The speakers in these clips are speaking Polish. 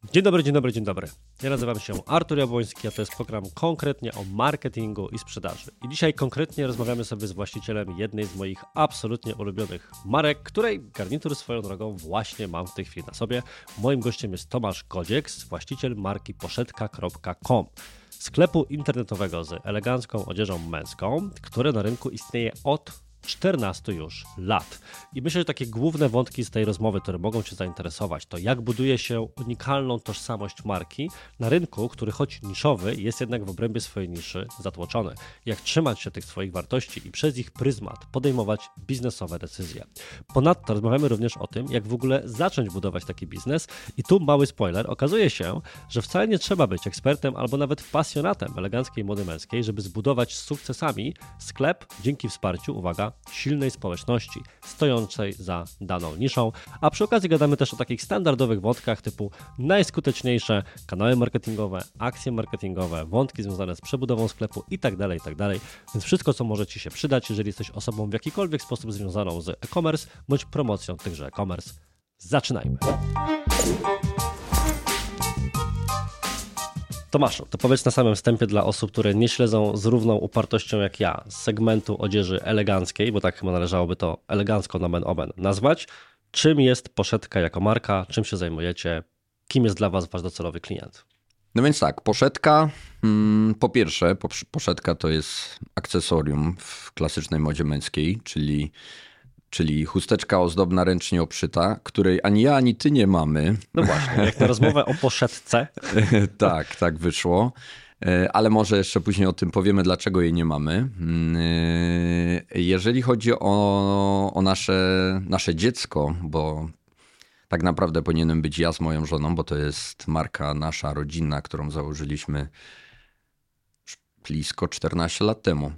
Dzień dobry, dzień dobry, dzień dobry. Ja nazywam się Artur Jabłoński, a to jest program konkretnie o marketingu i sprzedaży. I dzisiaj konkretnie rozmawiamy sobie z właścicielem jednej z moich absolutnie ulubionych marek, której garnitur swoją drogą właśnie mam w tej chwili na sobie. Moim gościem jest Tomasz Godzieks, właściciel marki poszetka.com. Sklepu internetowego z elegancką odzieżą męską, które na rynku istnieje od 14 już lat. I myślę, że takie główne wątki z tej rozmowy, które mogą Cię zainteresować, to jak buduje się unikalną tożsamość marki na rynku, który choć niszowy, jest jednak w obrębie swojej niszy zatłoczony. Jak trzymać się tych swoich wartości i przez ich pryzmat podejmować biznesowe decyzje. Ponadto rozmawiamy również o tym, jak w ogóle zacząć budować taki biznes. I tu mały spoiler, okazuje się, że wcale nie trzeba być ekspertem albo nawet pasjonatem eleganckiej mody męskiej, żeby zbudować z sukcesami sklep dzięki wsparciu, uwaga, silnej społeczności stojącej za daną niszą, a przy okazji gadamy też o takich standardowych wątkach typu najskuteczniejsze kanały marketingowe, akcje marketingowe, wątki związane z przebudową sklepu itd., więc wszystko, co może Ci się przydać, jeżeli jesteś osobą w jakikolwiek sposób związaną z e-commerce bądź promocją tychże e-commerce. Zaczynajmy! Tomaszu, to powiedz na samym wstępie dla osób, które nie śledzą z równą upartością jak ja segmentu odzieży eleganckiej, bo tak chyba należałoby to elegancko nomen omen nazwać, czym jest Poszetka jako marka, czym się zajmujecie, kim jest dla Was Wasz docelowy klient? No więc tak, poszetka, po pierwsze, poszetka to jest akcesorium w klasycznej modzie męskiej, czyli chusteczka ozdobna ręcznie obszyta, której ani ja, ani ty nie mamy. No właśnie, jak na rozmowę o poszetce. Tak wyszło. Ale może jeszcze później o tym powiemy, dlaczego jej nie mamy. Jeżeli chodzi o nasze dziecko, bo tak naprawdę powinienem być ja z moją żoną, bo to jest marka nasza, rodzinna, którą założyliśmy blisko 14 lat temu.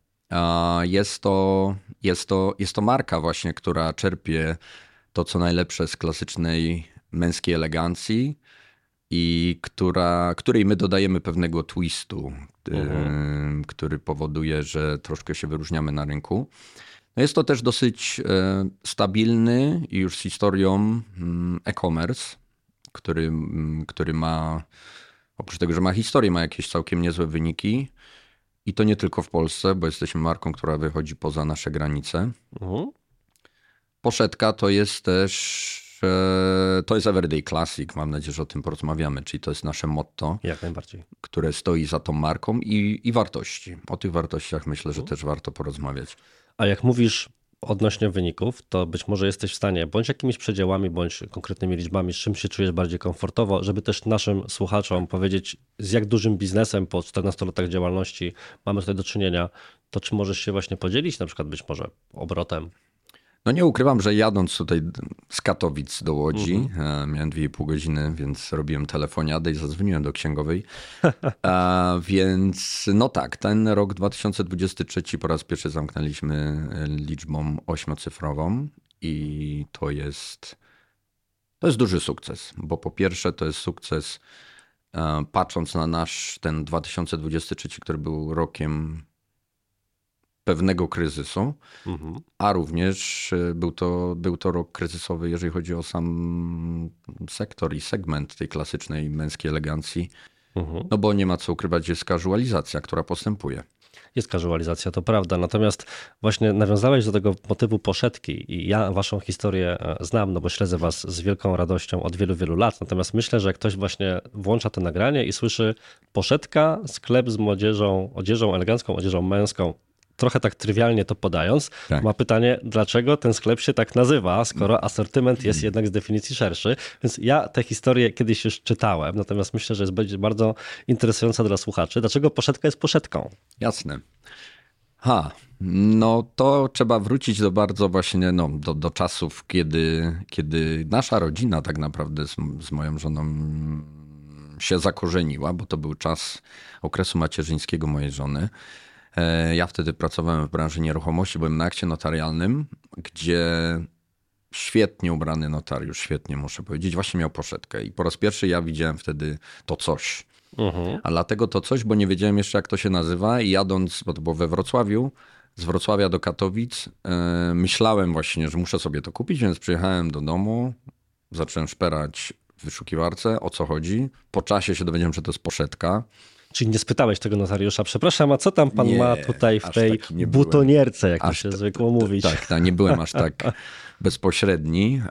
Jest to marka właśnie, która czerpie to, co najlepsze z klasycznej męskiej elegancji i której my dodajemy pewnego twistu, który powoduje, że troszkę się wyróżniamy na rynku. No jest to też dosyć stabilny i już z historią e-commerce, który ma, oprócz tego, że ma historię, ma jakieś całkiem niezłe wyniki. I to nie tylko w Polsce, bo jesteśmy marką, która wychodzi poza nasze granice. Poszetka to jest też, to jest Everyday Classic, mam nadzieję, że o tym porozmawiamy, czyli to jest nasze motto. Jak najbardziej. Które stoi za tą marką i wartości. O tych wartościach myślę, że też warto porozmawiać. A jak mówisz odnośnie wyników, to być może jesteś w stanie bądź jakimiś przedziałami, bądź konkretnymi liczbami, z czym się czujesz bardziej komfortowo, żeby też naszym słuchaczom powiedzieć, z jak dużym biznesem po 14 latach działalności mamy tutaj do czynienia, to czy możesz się właśnie podzielić, na przykład być może obrotem? No nie ukrywam, że jadąc tutaj z Katowic do Łodzi, miałem 2,5 godziny, więc robiłem telefoniadę i zadzwoniłem do księgowej. Więc no tak, ten rok 2023 po raz pierwszy zamknęliśmy liczbą 8-cyfrową i to jest duży sukces, bo po pierwsze to jest sukces patrząc na ten 2023, który był rokiem pewnego kryzysu, a również był to rok kryzysowy, jeżeli chodzi o sam sektor i segment tej klasycznej męskiej elegancji. No bo nie ma co ukrywać, jest casualizacja, która postępuje. Jest casualizacja, to prawda. Natomiast właśnie nawiązałeś do tego motywu poszetki i ja waszą historię znam, no bo śledzę was z wielką radością od wielu, wielu lat. Natomiast myślę, że jak ktoś właśnie włącza to nagranie i słyszy poszetka, sklep z odzieżą elegancką, odzieżą męską, trochę tak trywialnie to podając, ma pytanie, dlaczego ten sklep się tak nazywa, skoro asortyment jest jednak z definicji szerszy. Więc ja tę historię kiedyś już czytałem, natomiast myślę, że będzie bardzo interesująca dla słuchaczy. Dlaczego poszetka jest poszetką? Jasne. No to trzeba wrócić do bardzo właśnie do czasów, kiedy nasza rodzina tak naprawdę z moją żoną się zakorzeniła, bo to był czas okresu macierzyńskiego mojej żony. Ja wtedy pracowałem w branży nieruchomości, byłem na akcie notarialnym, gdzie świetnie ubrany notariusz, świetnie muszę powiedzieć, właśnie miał poszetkę. I po raz pierwszy ja widziałem wtedy to coś. A dlatego to coś, bo nie wiedziałem jeszcze jak to się nazywa i jadąc, bo to było we Wrocławiu, z Wrocławia do Katowic, myślałem właśnie, że muszę sobie to kupić, więc przyjechałem do domu, zacząłem szperać w wyszukiwarce, o co chodzi. Po czasie się dowiedziałem, że to jest poszetka. Czyli nie spytałeś tego notariusza, przepraszam, a co tam pan ma tutaj w tej butonierce, jak to się zwykło mówić? Tak, nie byłem aż tak bezpośredni,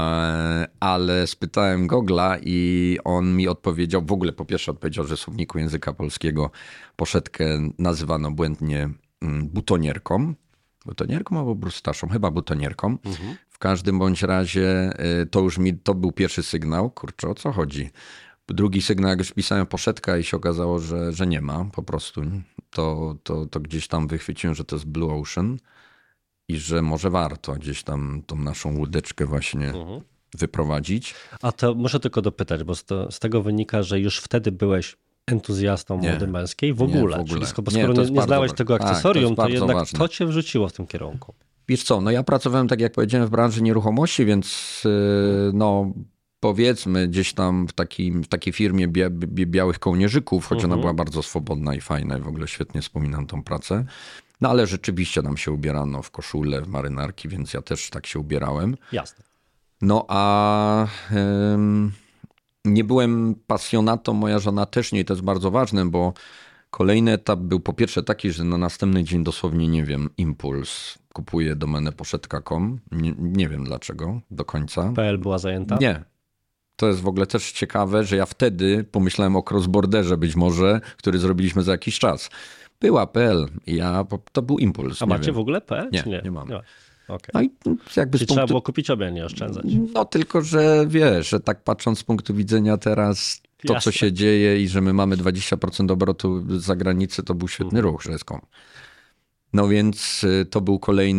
ale spytałem Google'a i on mi odpowiedział, w ogóle po pierwsze odpowiedział, że w słowniku języka polskiego poszetkę nazywano błędnie butonierką. Butonierką albo brustaszą? Chyba butonierką. W każdym bądź razie to był pierwszy sygnał, kurczę, o co chodzi? Drugi sygnał, jak już pisałem poszetka i się okazało, że nie ma po prostu, to gdzieś tam wychwyciłem, że to jest Blue Ocean i że może warto gdzieś tam tą naszą łódeczkę właśnie wyprowadzić. A to muszę tylko dopytać, bo z tego wynika, że już wtedy byłeś entuzjastą mody męskiej w ogóle. Czyli skoro nie znałeś tego akcesorium, to jednak ważne. To cię wrzuciło w tym kierunku. Wiesz co, no ja pracowałem, tak jak powiedziałem, w branży nieruchomości, więc no powiedzmy gdzieś tam w takiej firmie białych kołnierzyków, choć ona była bardzo swobodna i fajna i w ogóle świetnie wspominam tą pracę. No ale rzeczywiście nam się ubierano w koszule, w marynarki, więc ja też tak się ubierałem. Jasne. No a nie byłem pasjonatą, moja żona też nie i to jest bardzo ważne, bo kolejny etap był po pierwsze taki, że na następny dzień dosłownie, nie wiem, impuls. Kupuję domenę poszetka.com. Nie wiem dlaczego do końca. PL była zajęta? Nie. To jest w ogóle też ciekawe, że ja wtedy pomyślałem o crossborderze być może, który zrobiliśmy za jakiś czas. Była PL i to był impuls. A macie w ogóle PL? Nie mamy. Okay. No i jakby trzeba było kupić obie, nie oszczędzać. No tylko, że wiesz, że tak patrząc z punktu widzenia teraz to, co się dzieje i że my mamy 20% obrotu z zagranicy, to był świetny ruch, że jest kom. No więc to był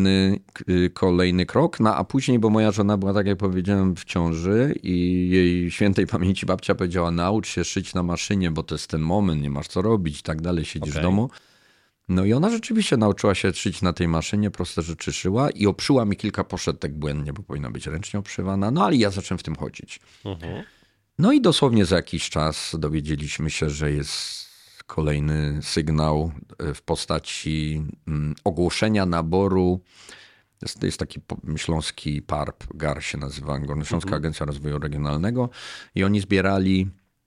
kolejny krok, no a później, bo moja żona była, tak jak powiedziałem, w ciąży i jej świętej pamięci babcia powiedziała, naucz się szyć na maszynie, bo to jest ten moment, nie masz co robić i tak dalej, siedzisz w domu. No i ona rzeczywiście nauczyła się szyć na tej maszynie, proste rzeczy szyła i oprzyła mi kilka poszetek błędnie, bo powinna być ręcznie obszywana, no ale ja zacząłem w tym chodzić. No i dosłownie za jakiś czas dowiedzieliśmy się, że jest kolejny sygnał w postaci ogłoszenia naboru. Jest taki śląski PARP, GAR się nazywa, Górnośląska Agencja Rozwoju Regionalnego i oni zbierali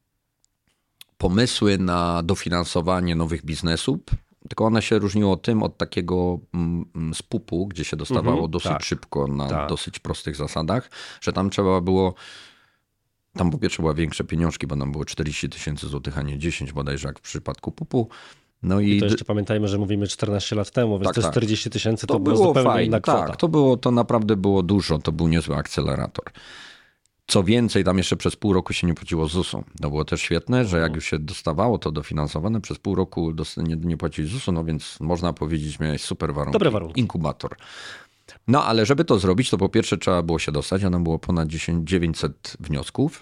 pomysły na dofinansowanie nowych biznesów, tylko one się różniło tym od takiego SPUP-u, gdzie się dostawało dosyć szybko na dosyć prostych zasadach, że tam trzeba było. Tam po pierwsze były większe pieniążki, bo nam było 40 000 złotych, a nie 10 bodajże jak w przypadku PUP-u. No i to jeszcze pamiętajmy, że mówimy 14 lat temu, więc te 40 000 to było zupełnie fajne, inna kwota. Tak, to naprawdę było dużo, to był niezły akcelerator. Co więcej, tam jeszcze przez pół roku się nie płaciło ZUS-u. To było też świetne, że jak już się dostawało to dofinansowane, przez pół roku nie płacić ZUS-u, no więc można powiedzieć, miałeś super warunki. Dobre warunki. Inkubator. No ale żeby to zrobić, to po pierwsze trzeba było się dostać, a nam było ponad 900 wniosków.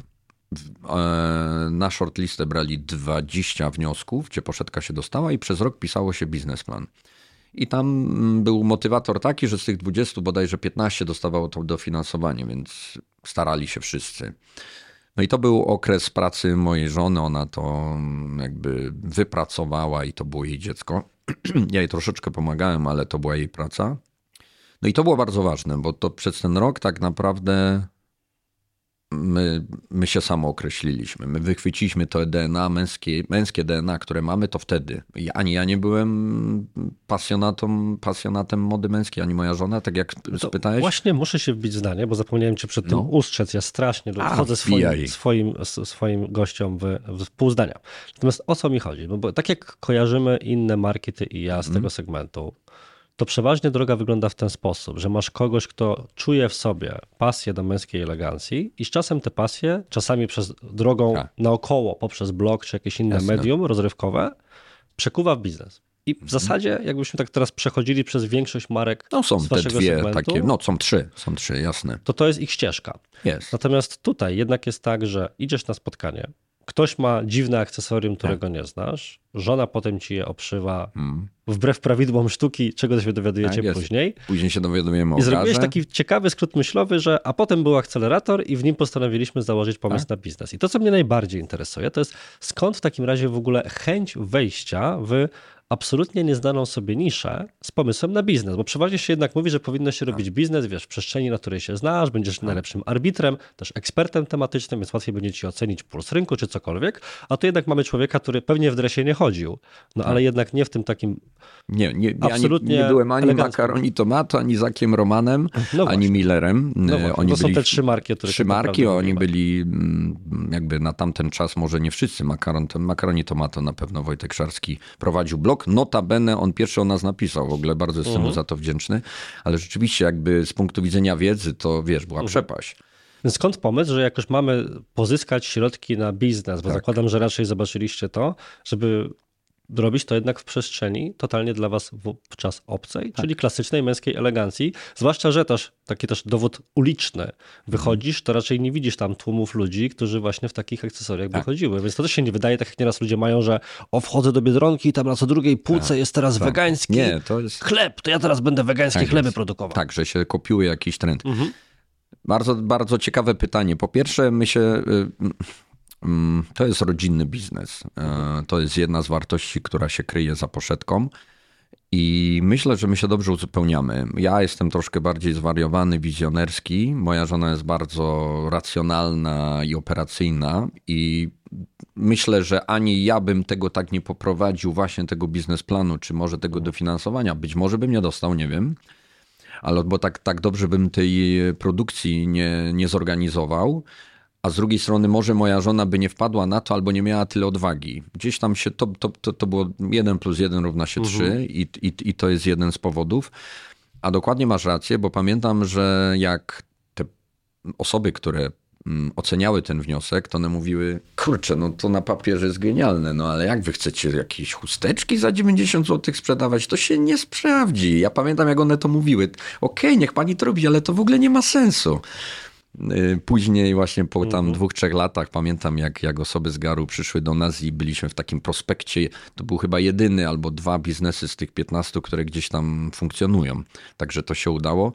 Na shortlistę brali 20 wniosków, gdzie poszetka się dostała i przez rok pisało się biznesplan. I tam był motywator taki, że z tych 20 bodajże 15 dostawało to dofinansowanie, więc starali się wszyscy. No i to był okres pracy mojej żony, ona to jakby wypracowała i to było jej dziecko. Ja jej troszeczkę pomagałem, ale to była jej praca. No i to było bardzo ważne, bo to przez ten rok tak naprawdę my się samo określiliśmy. My wychwyciliśmy to DNA, męskie DNA, które mamy, to wtedy. Ani ja nie byłem pasjonatem mody męskiej, ani moja żona, tak jak spytałeś. Właśnie muszę się wbić zdanie, bo zapomniałem cię przed tym ustrzec. Ja strasznie wchodzę swoim gościom w pół zdania. Natomiast o co mi chodzi? No bo tak jak kojarzymy inne marki, ty i ja z tego segmentu, to przeważnie droga wygląda w ten sposób, że masz kogoś, kto czuje w sobie pasję do męskiej elegancji i z czasem te pasje, czasami przez drogą naokoło, poprzez blog czy jakieś inne medium rozrywkowe, przekuwa w biznes. I w zasadzie, jakbyśmy tak teraz przechodzili przez większość marek z waszego segmentu, są trzy, jasne. To jest ich ścieżka. Jest. Natomiast tutaj jednak jest tak, że idziesz na spotkanie, ktoś ma dziwne akcesorium, którego nie znasz, żona potem ci je obszywa wbrew prawidłom sztuki, czego się dowiadujecie później. Później się dowiadujemy o I zrobiłeś taki ciekawy skrót myślowy, że a potem był akcelerator i w nim postanowiliśmy założyć pomysł na biznes. I to, co mnie najbardziej interesuje, to jest skąd w takim razie w ogóle chęć wejścia w absolutnie nieznaną sobie niszę z pomysłem na biznes, bo przeważnie się jednak mówi, że powinno się robić biznes, wiesz, w przestrzeni, na której się znasz, będziesz najlepszym arbitrem, też ekspertem tematycznym, więc łatwiej będzie ci ocenić puls rynku czy cokolwiek, a tu jednak mamy człowieka, który pewnie w dresie nie chodził, no ale jednak nie w tym takim absolutnie nie byłem ani eleganckim. Macaroni Tomato, ani Zakiem Romanem, No ani Millerem. No właśnie, Oni to są byli te trzy marki, o których trzy tak marki, naprawdę oni mówimy. byli jakby na tamten czas, może nie wszyscy, Macaroni Tomato na pewno Wojtek Szarski prowadził blog. Notabene on pierwszy o nas napisał, w ogóle bardzo jestem mu za to wdzięczny, ale rzeczywiście jakby z punktu widzenia wiedzy to wiesz, była przepaść. Więc skąd pomysł, że jak już mamy pozyskać środki na biznes, bo zakładam, że raczej zobaczyliście to, żeby robić to jednak w przestrzeni totalnie dla was wówczas obcej, czyli klasycznej męskiej elegancji, zwłaszcza, że też taki też dowód uliczny wychodzisz, to raczej nie widzisz tam tłumów ludzi, którzy właśnie w takich akcesoriach wychodziły, więc to też się nie wydaje, tak jak nieraz ludzie mają, że wchodzę do Biedronki, tam na co drugiej półce jest teraz wegański chleb, to ja teraz będę wegańskie chleby produkował. Tak, że się kopiuje jakiś trend. Bardzo, bardzo ciekawe pytanie. Po pierwsze, to jest rodzinny biznes. To jest jedna z wartości, która się kryje za poszetką i myślę, że my się dobrze uzupełniamy. Ja jestem troszkę bardziej zwariowany, wizjonerski. Moja żona jest bardzo racjonalna i operacyjna i myślę, że ani ja bym tego tak nie poprowadził, właśnie tego biznesplanu, czy może tego dofinansowania. Być może bym nie dostał, nie wiem. Ale bo tak dobrze bym tej produkcji nie zorganizował. A z drugiej strony może moja żona by nie wpadła na to albo nie miała tyle odwagi. Gdzieś tam się to było 1 + 1 równa się 3 i to jest jeden z powodów. A dokładnie masz rację, bo pamiętam, że jak te osoby, które oceniały ten wniosek, to one mówiły, kurczę, no to na papierze jest genialne, no ale jak wy chcecie jakieś chusteczki za 90 zł sprzedawać, to się nie sprawdzi. Ja pamiętam, jak one to mówiły. Okej, niech pani to robi, ale to w ogóle nie ma sensu. Później właśnie po tam 2-3 latach pamiętam, jak osoby z Garu przyszły do nas i byliśmy w takim prospekcie. To był chyba jedyny albo 2 biznesy z tych 15, które gdzieś tam funkcjonują. Także to się udało.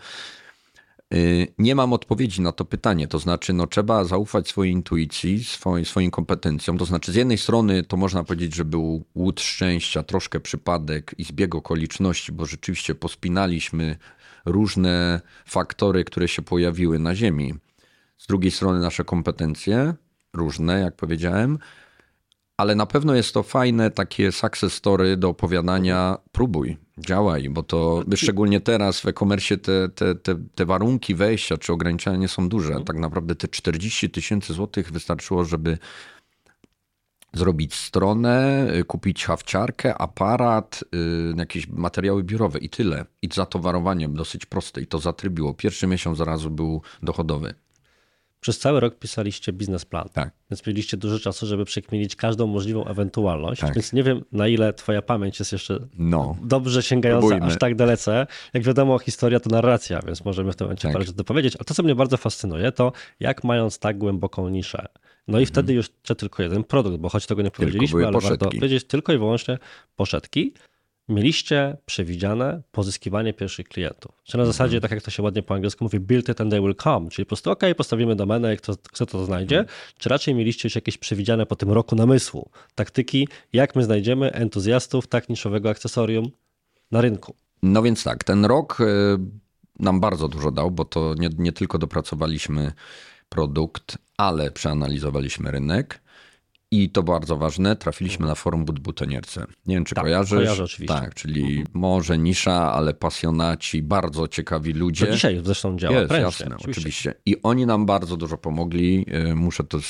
Nie mam odpowiedzi na to pytanie, to znaczy trzeba zaufać swojej intuicji, swoim kompetencjom, to znaczy z jednej strony to można powiedzieć, że był łód szczęścia, troszkę przypadek i zbieg okoliczności, bo rzeczywiście pospinaliśmy różne faktory, które się pojawiły na ziemi. Z drugiej strony nasze kompetencje, różne jak powiedziałem, ale na pewno jest to fajne takie success story do opowiadania, próbuj, działaj, bo to szczególnie teraz w e-commerce te warunki wejścia czy ograniczenia nie są duże. Tak naprawdę te 40 000 złotych wystarczyło, żeby zrobić stronę, kupić hawciarkę, aparat, jakieś materiały biurowe i tyle. I zatowarowanie dosyć proste i to zatrybiło. Pierwszy miesiąc zarazu był dochodowy. Przez cały rok pisaliście biznesplan, Tak. więc mieliście dużo czasu, żeby przekminić każdą możliwą ewentualność, Tak. więc nie wiem, na ile twoja pamięć jest jeszcze dobrze sięgająca Próbujmy. aż tak dalece. Jak wiadomo, historia to narracja, więc możemy w tym momencie Tak. parę rzeczy dopowiedzieć. A to, co mnie bardzo fascynuje, to jak mając tak głęboką niszę, no i wtedy już tylko jeden produkt, bo choć tego nie powiedzieliśmy, były ale poszetki. warto powiedzieć tylko i wyłącznie poszetki. Mieliście przewidziane pozyskiwanie pierwszych klientów. Czy na zasadzie, tak jak to się ładnie po angielsku mówi, build it and they will come, czyli po prostu postawimy domenę, jak kto to znajdzie, czy raczej mieliście już jakieś przewidziane po tym roku namysłu, taktyki, jak my znajdziemy entuzjastów tak niszowego akcesorium na rynku? No więc tak, ten rok nam bardzo dużo dał, bo to nie tylko dopracowaliśmy produkt, ale przeanalizowaliśmy rynek. I to bardzo ważne, trafiliśmy na forum But-Butonierce. Nie wiem, czy kojarzysz? Kojarzę oczywiście. Tak, czyli może nisza, ale pasjonaci, bardzo ciekawi ludzie. To dzisiaj zresztą działa Jest, prężnie. jasne, oczywiście. I oni nam bardzo dużo pomogli. Muszę to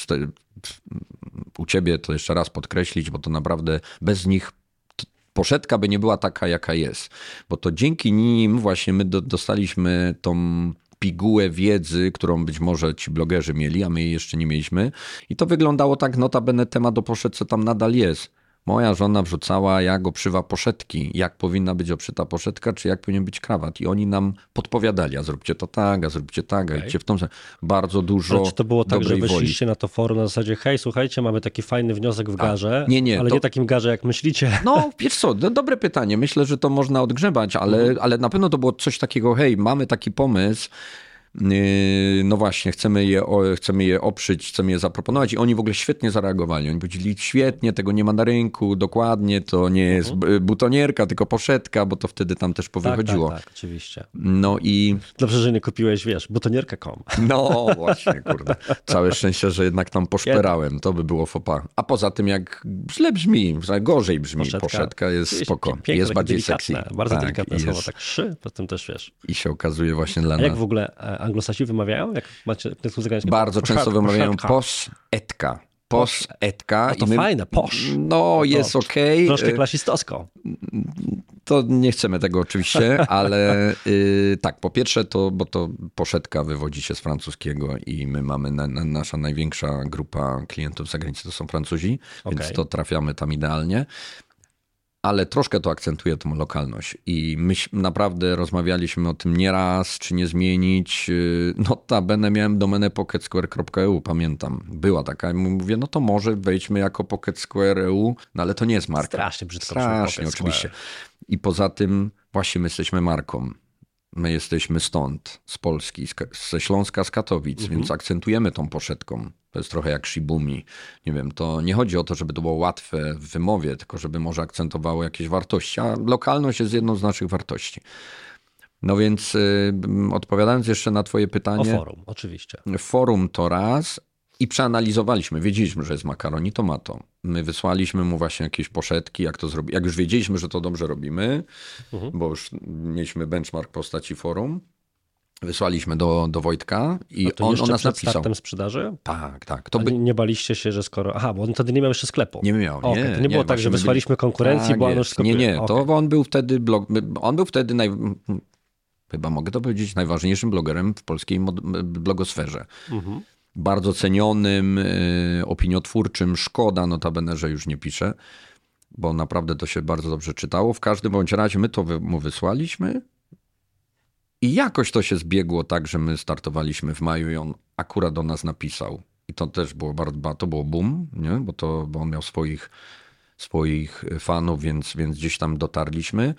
u ciebie to jeszcze raz podkreślić, bo to naprawdę bez nich poszetka by nie była taka, jaka jest. Bo to dzięki nim właśnie my dostaliśmy tą pigułę wiedzy, którą być może ci blogerzy mieli, a my jej jeszcze nie mieliśmy. I to wyglądało tak, notabene temat o poszetce tam nadal jest. Moja żona wrzucała, jak oprzywa poszetki, jak powinna być oprzyta poszetka, czy jak powinien być krawat. I oni nam podpowiadali, a zróbcie to tak, a zróbcie tak, a idźcie w tą stronę. Bardzo dużo Ale czy to było tak, że dobrej woli. weszliście na to forum na zasadzie, hej, słuchajcie, mamy taki fajny wniosek w garze, nie, ale to- nie takim garze, jak myślicie. No, wiesz co, dobre pytanie. Myślę, że to można odgrzebać, ale na pewno to było coś takiego, hej, mamy taki pomysł, no właśnie, chcemy je oprzeć, chcemy je zaproponować i oni w ogóle świetnie zareagowali. Oni powiedzieli, świetnie, tego nie ma na rynku, dokładnie, to nie jest butonierka, tylko poszetka, bo to wtedy tam też powychodziło. Tak, oczywiście. No i... Dobrze, że nie kupiłeś, butonierka.com. No właśnie, kurde. Całe szczęście, że jednak tam poszperałem, to by było faux pas. A poza tym jak źle brzmi, gorzej brzmi, poszetka jest spoko, jest bardziej sexy. Bardzo delikatne słowo, tak potem też wiesz. I się okazuje właśnie dla nas. nas... Jak w ogóle anglosasi wymawiają? Jak macie bardzo często wymawiają posetka. No to fajne, posz. No jest okej. Troszkę klasistowsko. To nie chcemy tego oczywiście, ale tak, po pierwsze bo to poszetka wywodzi się z francuskiego i my mamy, nasza największa grupa klientów z zagranicy to są Francuzi, więc to trafiamy tam idealnie. Ale troszkę to akcentuje tą lokalność i my naprawdę rozmawialiśmy o tym nieraz, czy nie zmienić. Notabene miałem domenę pocketsquare.eu, pamiętam. Była taka i mówię, no to może wejdźmy jako PocketSquare.eu, no ale to nie jest marka. Strasznie brzydko. Strasznie, oczywiście. I poza tym właśnie my jesteśmy marką. My jesteśmy stąd, z Polski, ze Śląska, z Katowic, więc akcentujemy tą poszetką. To jest trochę jak Shibumi. Nie wiem, to nie chodzi o to, żeby to było łatwe w wymowie, tylko żeby może akcentowało jakieś wartości, a lokalność jest jedną z naszych wartości. No więc odpowiadając jeszcze na twoje pytanie. O forum, oczywiście. Forum to raz i przeanalizowaliśmy. Wiedzieliśmy, że jest makaron i tomato. My wysłaliśmy mu właśnie jakieś poszetki, jak to zrobić. Jak już wiedzieliśmy, że to dobrze robimy, bo już mieliśmy benchmark w postaci forum, wysłaliśmy do Wojtka i on nas napisał. Przed startem sprzedaży? Tak. Nie baliście się, że skoro... Aha, bo on wtedy nie miał jeszcze sklepu. Nie miał, nie. To nie było tak, że wysłaliśmy konkurencji, bo on już sklepuje. Nie. To on był wtedy chyba mogę to powiedzieć, najważniejszym blogerem w polskiej blogosferze. Bardzo cenionym, opiniotwórczym. Szkoda notabene, że już nie pisze, bo naprawdę to się bardzo dobrze czytało. W każdym bądź razie my to mu wysłaliśmy i jakoś to się zbiegło tak, że my startowaliśmy w maju i on akurat do nas napisał. I to też było to było boom, nie? Bo on miał swoich fanów, więc gdzieś tam dotarliśmy.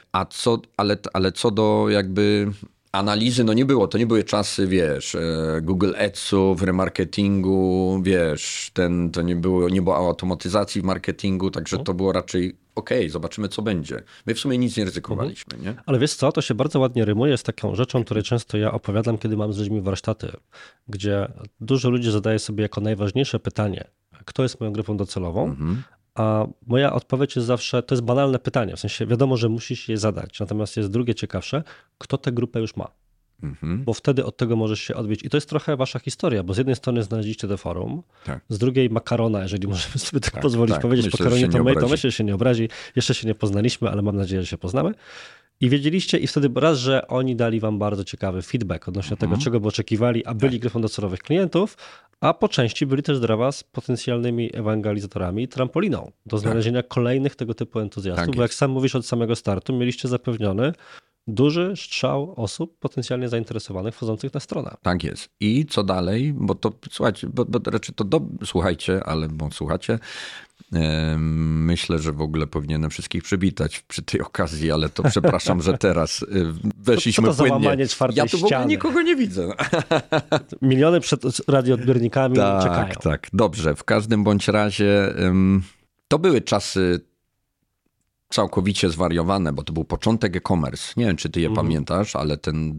Ale co do jakby analizy, no nie było. To nie były czasy, wiesz, Google Adsów, remarketingu, wiesz, to nie było automatyzacji w marketingu, także to było raczej zobaczymy co będzie. My w sumie nic nie ryzykowaliśmy, nie? Ale wiesz co, to się bardzo ładnie rymuje z taką rzeczą, której często ja opowiadam, kiedy mam z ludźmi warsztaty, gdzie dużo ludzi zadaje sobie jako najważniejsze pytanie, kto jest moją grupą docelową, a moja odpowiedź jest zawsze, to jest banalne pytanie, w sensie wiadomo, że musisz je zadać, natomiast jest drugie ciekawsze, kto tę grupę już ma. Bo wtedy od tego możesz się odbić. I to jest trochę wasza historia, bo z jednej strony znaleźliście to forum, z drugiej makarona, jeżeli możemy sobie tak pozwolić powiedzieć, makaronie to myślę, że się nie obrazi. Jeszcze się nie poznaliśmy, ale mam nadzieję, że się poznamy. I wiedzieliście i wtedy raz, że oni dali wam bardzo ciekawy feedback odnośnie tego, czego by oczekiwali, a byli grupą docelowych klientów, a po części byli też dla was potencjalnymi ewangelizatorami, trampoliną do znalezienia kolejnych tego typu entuzjastów, bo jak sam mówisz od samego startu, mieliście zapewniony duży strzał osób potencjalnie zainteresowanych wchodzących na stronę. Tak jest. I co dalej? Bo to, słuchajcie, bo raczej słuchajcie, bo słuchacie. Myślę, że w ogóle powinienem wszystkich przywitać przy tej okazji, ale to przepraszam, że teraz weszliśmy płynnie. Ja tu w ogóle nikogo nie widzę. Miliony przed radioodbiornikami czekają. Tak. Dobrze. W każdym bądź razie to były czasy całkowicie zwariowane, bo to był początek e-commerce. Nie wiem, czy ty je pamiętasz, ale ten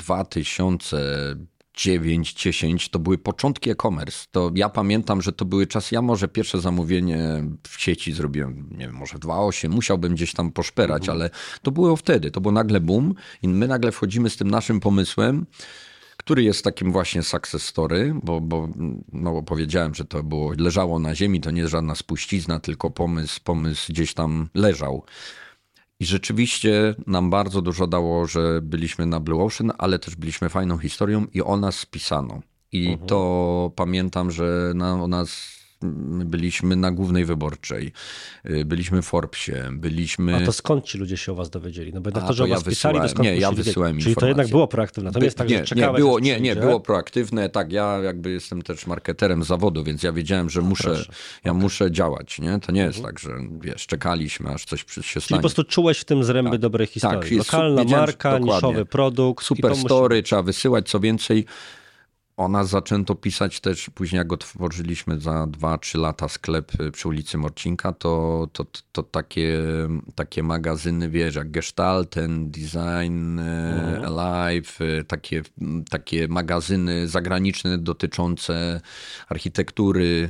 2009-10 to były początki e-commerce. To ja pamiętam, że to były czasy, ja może pierwsze zamówienie w sieci zrobiłem, nie wiem, może 2.8, musiałbym gdzieś tam poszperać, ale to było wtedy, to było nagle boom i my nagle wchodzimy z tym naszym pomysłem, który jest takim właśnie success story, bo powiedziałem, że to leżało na ziemi, to nie jest żadna spuścizna, tylko pomysł gdzieś tam leżał. I rzeczywiście nam bardzo dużo dało, że byliśmy na Blue Ocean, ale też byliśmy fajną historią i o nas pisano. I to pamiętam, że o nas my byliśmy na Głównej Wyborczej, byliśmy w Forbesie, byliśmy... A to skąd ci ludzie się o was dowiedzieli? No bo jednak to, że to o was pisali, to skąd Nie, ja musieli wysyłałem wiedzieć? Czyli to informacje. jednak było proaktywne. To nie jest tak, że czekałeś, nie, było proaktywne. Tak, ja jakby jestem też marketerem z zawodu, więc ja wiedziałem, że muszę działać. Nie? To nie jest tak, że wiesz, czekaliśmy, aż coś się stanie. Czyli po prostu czułeś w tym zręby dobrej historii. Lokalna marka, niszowy produkt. Super story, trzeba wysyłać, co więcej. O nas zaczęto pisać też, później jak otworzyliśmy za 2-3 lata sklep przy ulicy Morcinka, to takie magazyny, wiesz, jak Gestalten, Design, Alive, takie magazyny zagraniczne dotyczące architektury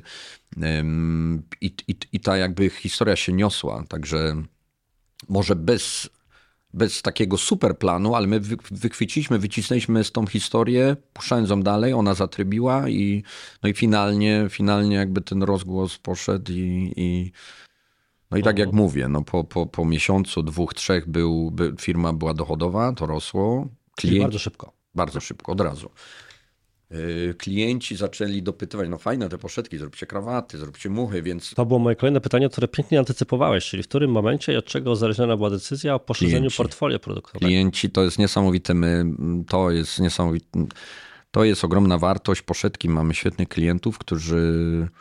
i ta jakby historia się niosła, także może bez takiego super planu, ale my wycisnęliśmy z tą historię, puszczając ją dalej, ona zatrybiła i finalnie jakby ten rozgłos poszedł i tak jak mówię, no po miesiącu, 2-3 firma była dochodowa, to rosło. Czyli bardzo szybko. Bardzo szybko, od razu. Klienci zaczęli dopytywać, no fajne te poszetki, zróbcie krawaty, zróbcie muchy, więc... To było moje kolejne pytanie, które pięknie antycypowałeś, czyli w którym momencie i od czego uzależniona była decyzja o poszerzeniu portfolio produktowego? Klienci, to jest niesamowite, to jest ogromna wartość poszetki, mamy świetnych klientów, którzy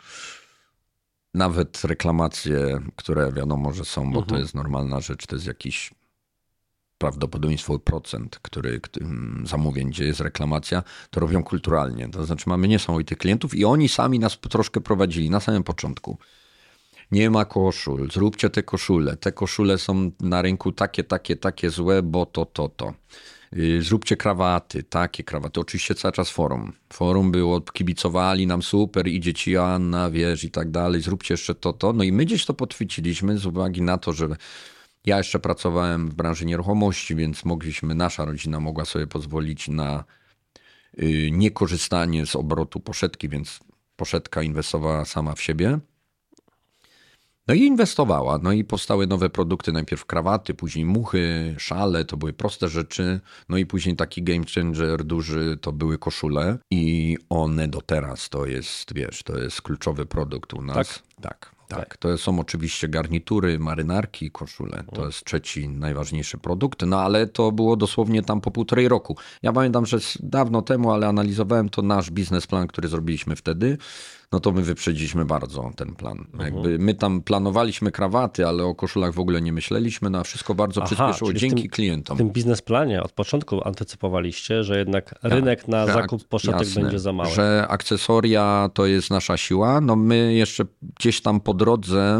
nawet reklamacje, które wiadomo, że są, bo to jest normalna rzecz, to jest jakiś prawdopodobieństwo procent, zamówień, gdzie jest reklamacja, to robią kulturalnie. To znaczy mamy niesamowitych klientów i oni sami nas troszkę prowadzili na samym początku. Nie ma koszul, zróbcie te koszule są na rynku takie złe, bo to. Zróbcie krawaty, takie krawaty. Oczywiście cały czas forum było, kibicowali nam super, idzie ci Joanna, wiesz i tak dalej, zróbcie jeszcze to. No i my gdzieś to podchwyciliśmy z uwagi na to, że ja jeszcze pracowałem w branży nieruchomości, więc nasza rodzina mogła sobie pozwolić na niekorzystanie z obrotu poszetki, więc poszetka inwestowała sama w siebie. No i inwestowała, no i powstały nowe produkty, najpierw krawaty, później muchy, szale, to były proste rzeczy, no i później taki game changer duży to były koszule i one do teraz to jest, wiesz, to jest kluczowy produkt u nas. Tak. To są oczywiście garnitury, marynarki, koszule. To jest trzeci najważniejszy produkt, no ale to było dosłownie tam po 1,5 roku. Ja pamiętam, że dawno temu, ale analizowałem to nasz biznesplan, który zrobiliśmy wtedy, no to my wyprzedziliśmy bardzo ten plan. Jakby my tam planowaliśmy krawaty, ale o koszulach w ogóle nie myśleliśmy, no a wszystko bardzo przyspieszyło dzięki klientom. W tym biznesplanie od początku antycypowaliście, że jednak rynek na zakup poszetek będzie za mały. Że akcesoria to jest nasza siła. No my jeszcze gdzieś tam po drodze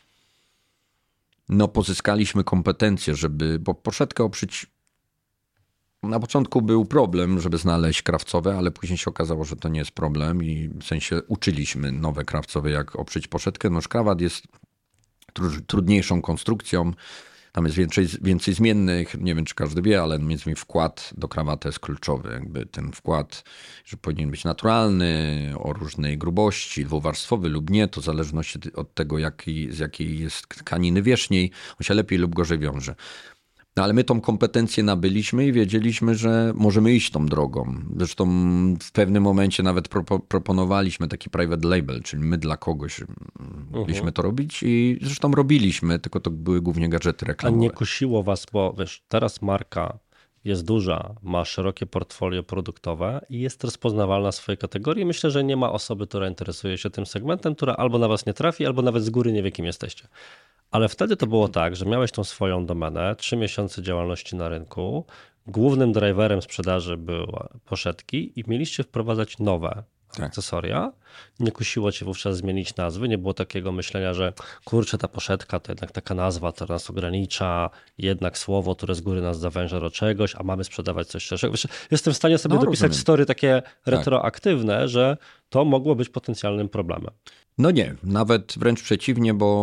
pozyskaliśmy kompetencje, bo poszetkę oprzeć. Na początku był problem, żeby znaleźć krawcowe, ale później się okazało, że to nie jest problem i w sensie uczyliśmy nowe krawcowe, jak oprzeć poszetkę. No szkrawat jest trudniejszą konstrukcją, tam jest więcej zmiennych, nie wiem czy każdy wie, ale między innymi wkład do krawata jest kluczowy. Jakby ten wkład, że powinien być naturalny, o różnej grubości, dwuwarstwowy lub nie, to w zależności od tego z jakiej jest tkaniny wierzchniej, on się lepiej lub gorzej wiąże. No ale my tą kompetencję nabyliśmy i wiedzieliśmy, że możemy iść tą drogą. Zresztą w pewnym momencie nawet proponowaliśmy taki private label, czyli my dla kogoś mogliśmy to robić i zresztą robiliśmy, tylko to były głównie gadżety reklamowe. A nie kusiło was, bo wiesz, teraz marka jest duża, ma szerokie portfolio produktowe i jest rozpoznawalna w swojej kategorii. Myślę, że nie ma osoby, która interesuje się tym segmentem, która albo na was nie trafi, albo nawet z góry nie wie, kim jesteście. Ale wtedy to było tak, że miałeś tą swoją domenę, 3 miesiące działalności na rynku, głównym driverem sprzedaży były poszetki i mieliście wprowadzać nowe akcesoria. Nie kusiło cię wówczas zmienić nazwy, nie było takiego myślenia, że kurczę, ta poszetka to jednak taka nazwa, która nas ogranicza, jednak słowo, które z góry nas zawęża do czegoś, a mamy sprzedawać coś szerszego. Wiesz, jestem w stanie sobie dopisać story takie retroaktywne, że to mogło być potencjalnym problemem. No nie, nawet wręcz przeciwnie, bo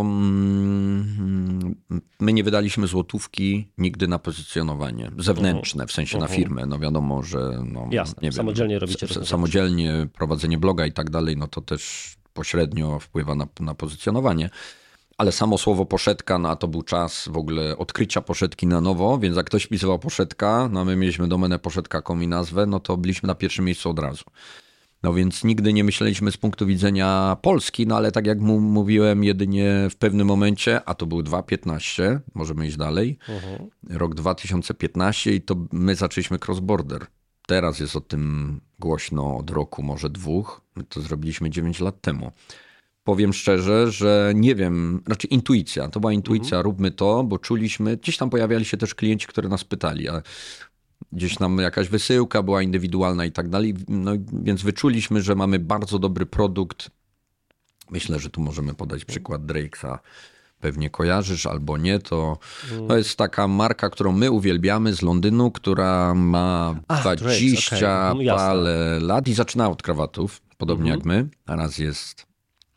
my nie wydaliśmy złotówki nigdy na pozycjonowanie zewnętrzne, w sensie na firmę. No wiadomo, że jasne, samodzielnie robicie samodzielnie prowadzenie bloga i tak dalej, no to też pośrednio wpływa na pozycjonowanie. Ale samo słowo poszetka, no a to był czas w ogóle odkrycia poszetki na nowo, więc jak ktoś wpisywał poszetka, no my mieliśmy domenę poszetka.com i nazwę, no to byliśmy na pierwszym miejscu od razu. No więc nigdy nie myśleliśmy z punktu widzenia Polski, no ale tak jak mówiłem, jedynie w pewnym momencie, a to był 2015, możemy iść dalej, rok 2015 i to my zaczęliśmy cross-border. Teraz jest o tym głośno od roku, może 2. My to zrobiliśmy 9 lat temu. Powiem szczerze, że nie wiem, raczej intuicja. To była intuicja, róbmy to, bo czuliśmy, gdzieś tam pojawiali się też klienci, którzy nas pytali, a gdzieś tam jakaś wysyłka była indywidualna i tak dalej. No więc wyczuliśmy, że mamy bardzo dobry produkt. Myślę, że tu możemy podać przykład Drakesa. Pewnie kojarzysz albo nie, to jest taka marka, którą my uwielbiamy z Londynu, która ma 20 parę lat i zaczyna od krawatów, podobnie jak my. Teraz jest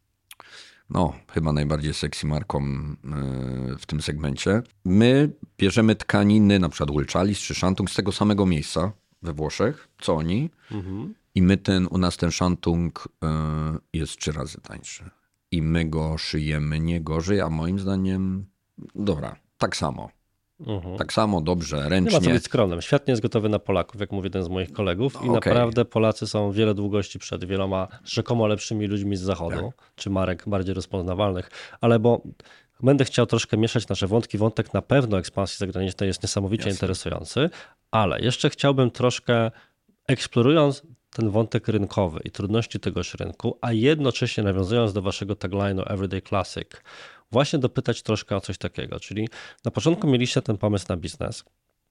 chyba najbardziej sexy marką w tym segmencie. My bierzemy tkaniny, na przykład Wool Chalice czy Shantung z tego samego miejsca we Włoszech, co oni. I u nas ten Shantung jest 3 razy tańszy. I my go szyjemy nie gorzej, a moim zdaniem tak samo. Tak samo, dobrze, ręcznie. Nie ma co być skromnym. Świat nie jest gotowy na Polaków, jak mówi jeden z moich kolegów. I naprawdę Polacy są wiele długości przed wieloma rzekomo lepszymi ludźmi z zachodu, czy marek bardziej rozpoznawalnych. Ale bo będę chciał troszkę mieszać nasze wątki. Wątek na pewno ekspansji zagranicznej jest niesamowicie interesujący, ale jeszcze chciałbym troszkę, eksplorując ten wątek rynkowy i trudności tegoż rynku, a jednocześnie nawiązując do waszego tagline'u Everyday Classic, właśnie dopytać troszkę o coś takiego, czyli na początku mieliście ten pomysł na biznes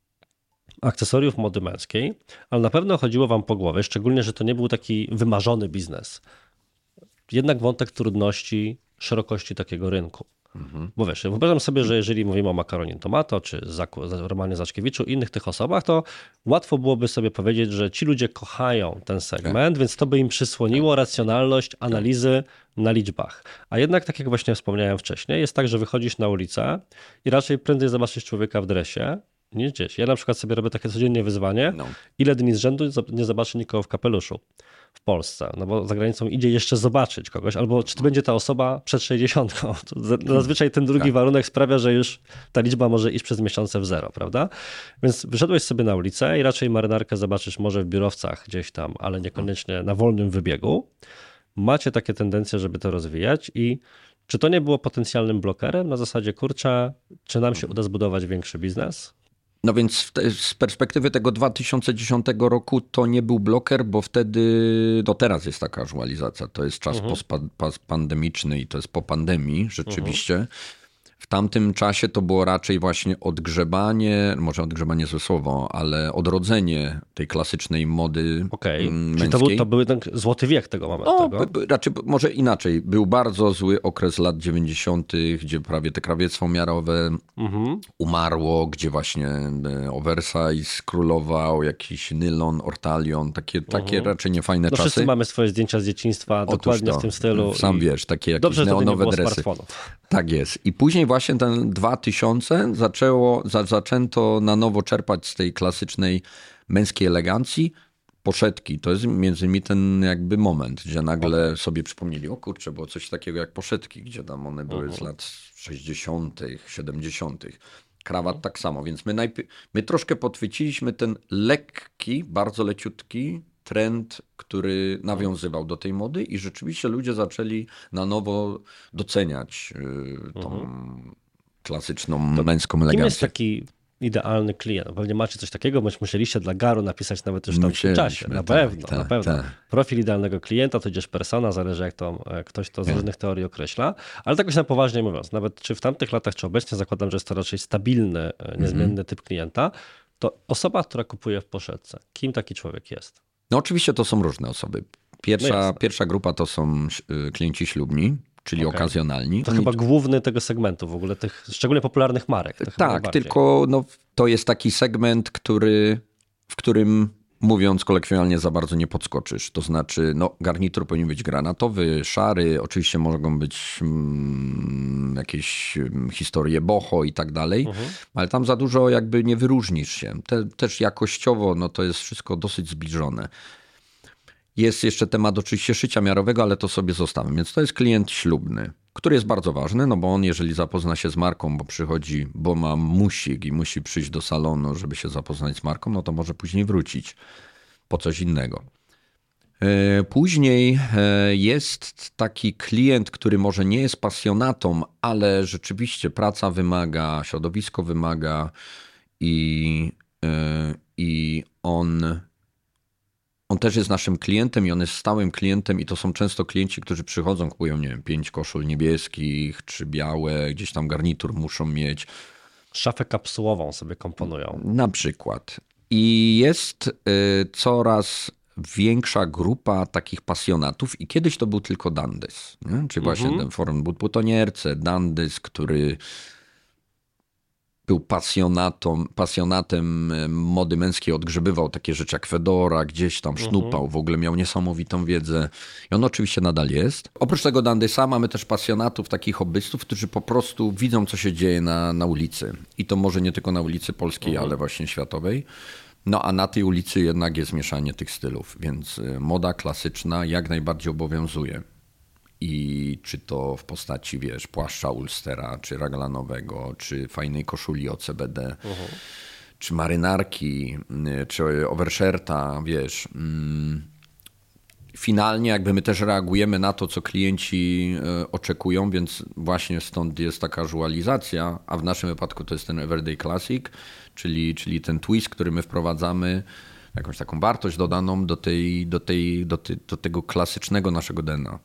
akcesoriów mody męskiej, ale na pewno chodziło wam po głowie, szczególnie, że to nie był taki wymarzony biznes. Jednak wątek trudności, szerokości takiego rynku. Bo wiesz, wyobrażam sobie, że jeżeli mówimy o Makaronin Tomato, czy Romanie Zaczkiewiczu i innych tych osobach, to łatwo byłoby sobie powiedzieć, że ci ludzie kochają ten segment, więc to by im przysłoniło racjonalność analizy na liczbach. A jednak, tak jak właśnie wspomniałem wcześniej, jest tak, że wychodzisz na ulicę i raczej prędzej zobaczysz człowieka w dresie niż gdzieś. Ja na przykład sobie robię takie codziennie wyzwanie, ile dni z rzędu nie zobaczę nikogo w kapeluszu w Polsce, no bo za granicą idzie jeszcze zobaczyć kogoś, albo czy to będzie ta osoba przed 60. Zazwyczaj ten drugi warunek sprawia, że już ta liczba może iść przez miesiące w zero, prawda? Więc wyszedłeś sobie na ulicę i raczej marynarkę zobaczysz może w biurowcach gdzieś tam, ale niekoniecznie na wolnym wybiegu. Macie takie tendencje, żeby to rozwijać i czy to nie było potencjalnym blokerem na zasadzie, kurczę, czy nam się uda zbudować większy biznes? No więc z perspektywy tego 2010 roku to nie był bloker, bo wtedy, teraz jest taka casualizacja, to jest czas postpandemiczny i to jest po pandemii rzeczywiście. W tamtym czasie to było raczej właśnie odgrzebanie, może odgrzebanie złe słowo, ale odrodzenie tej klasycznej mody męskiej. Czyli to był ten złoty wiek tego momentu. Raczej może inaczej. Był bardzo zły okres lat 90., gdzie prawie te krawiectwo miarowe umarło, gdzie właśnie oversize królował, jakiś nylon, ortalion, takie raczej niefajne czasy. Wszyscy mamy swoje zdjęcia z dzieciństwa, dokładnie w tym stylu. Sam wiesz, takie jakieś neonowe dresy. Tak jest. I później właśnie ten 2000 zaczęto na nowo czerpać z tej klasycznej męskiej elegancji poszetki. To jest między innymi ten jakby moment, gdzie nagle sobie przypomnieli, o kurczę, było coś takiego jak poszetki, gdzie tam one były z lat 60., 70. Krawat tak samo, więc my troszkę podchwyciliśmy ten lekki, bardzo leciutki trend, który nawiązywał do tej mody i rzeczywiście ludzie zaczęli na nowo doceniać tą klasyczną męską elegancję. Kim jest taki idealny klient? Pewnie macie coś takiego, bądź musieliście dla Garu napisać nawet już tam w tym czasie. Na pewno. Profil idealnego klienta, tudzież persona, zależy jak to ktoś to z różnych teorii określa, ale tak już na poważnie mówiąc, nawet czy w tamtych latach, czy obecnie zakładam, że jest to raczej stabilny, niezmienny typ klienta, to osoba, która kupuje w poszetce, kim taki człowiek jest? No oczywiście to są różne osoby. Pierwsza grupa to są klienci ślubni, czyli okazjonalni. To chyba główny tego segmentu w ogóle, tych szczególnie popularnych marek. Tak, tylko to jest taki segment, w którym mówiąc kolokwialnie za bardzo nie podskoczysz. To znaczy garnitur powinien być granatowy, szary, oczywiście mogą być jakieś historie boho i tak dalej, ale tam za dużo jakby nie wyróżnisz się. Też jakościowo to jest wszystko dosyć zbliżone. Jest jeszcze temat oczywiście szycia miarowego, ale to sobie zostawiam. Więc to jest klient ślubny, który jest bardzo ważny, bo on jeżeli zapozna się z marką, bo przychodzi, bo ma musik i musi przyjść do salonu, żeby się zapoznać z marką, to może później wrócić po coś innego. Później jest taki klient, który może nie jest pasjonatą, ale rzeczywiście praca wymaga, środowisko wymaga i on też jest naszym klientem i on jest stałym klientem i to są często klienci, którzy przychodzą, kupują, nie wiem, 5 koszul niebieskich, 3 białe, gdzieś tam garnitur muszą mieć. Szafę kapsułową sobie komponują. Na przykład. I jest coraz większa grupa takich pasjonatów i kiedyś to był tylko Dandys, nie? Czyli właśnie ten forum butonierce, Dandys, który był pasjonatem mody męskiej, odgrzebywał takie rzeczy jak fedora, gdzieś tam sznupał, w ogóle miał niesamowitą wiedzę i on oczywiście nadal jest. Oprócz tego Dandysa mamy też pasjonatów, takich hobbystów, którzy po prostu widzą, co się dzieje na ulicy. I to może nie tylko na ulicy polskiej, ale właśnie światowej. No a na tej ulicy jednak jest mieszanie tych stylów, więc moda klasyczna jak najbardziej obowiązuje. I czy to w postaci, wiesz, płaszcza Ulstera, czy raglanowego, czy fajnej koszuli OCBD, czy marynarki, czy overshirta, wiesz. Finalnie jakby my też reagujemy na to, co klienci oczekują, więc właśnie stąd jest taka casualizacja, a w naszym wypadku to jest ten Everyday Classic, czyli ten twist, który my wprowadzamy, jakąś taką wartość dodaną do tego klasycznego naszego DNA.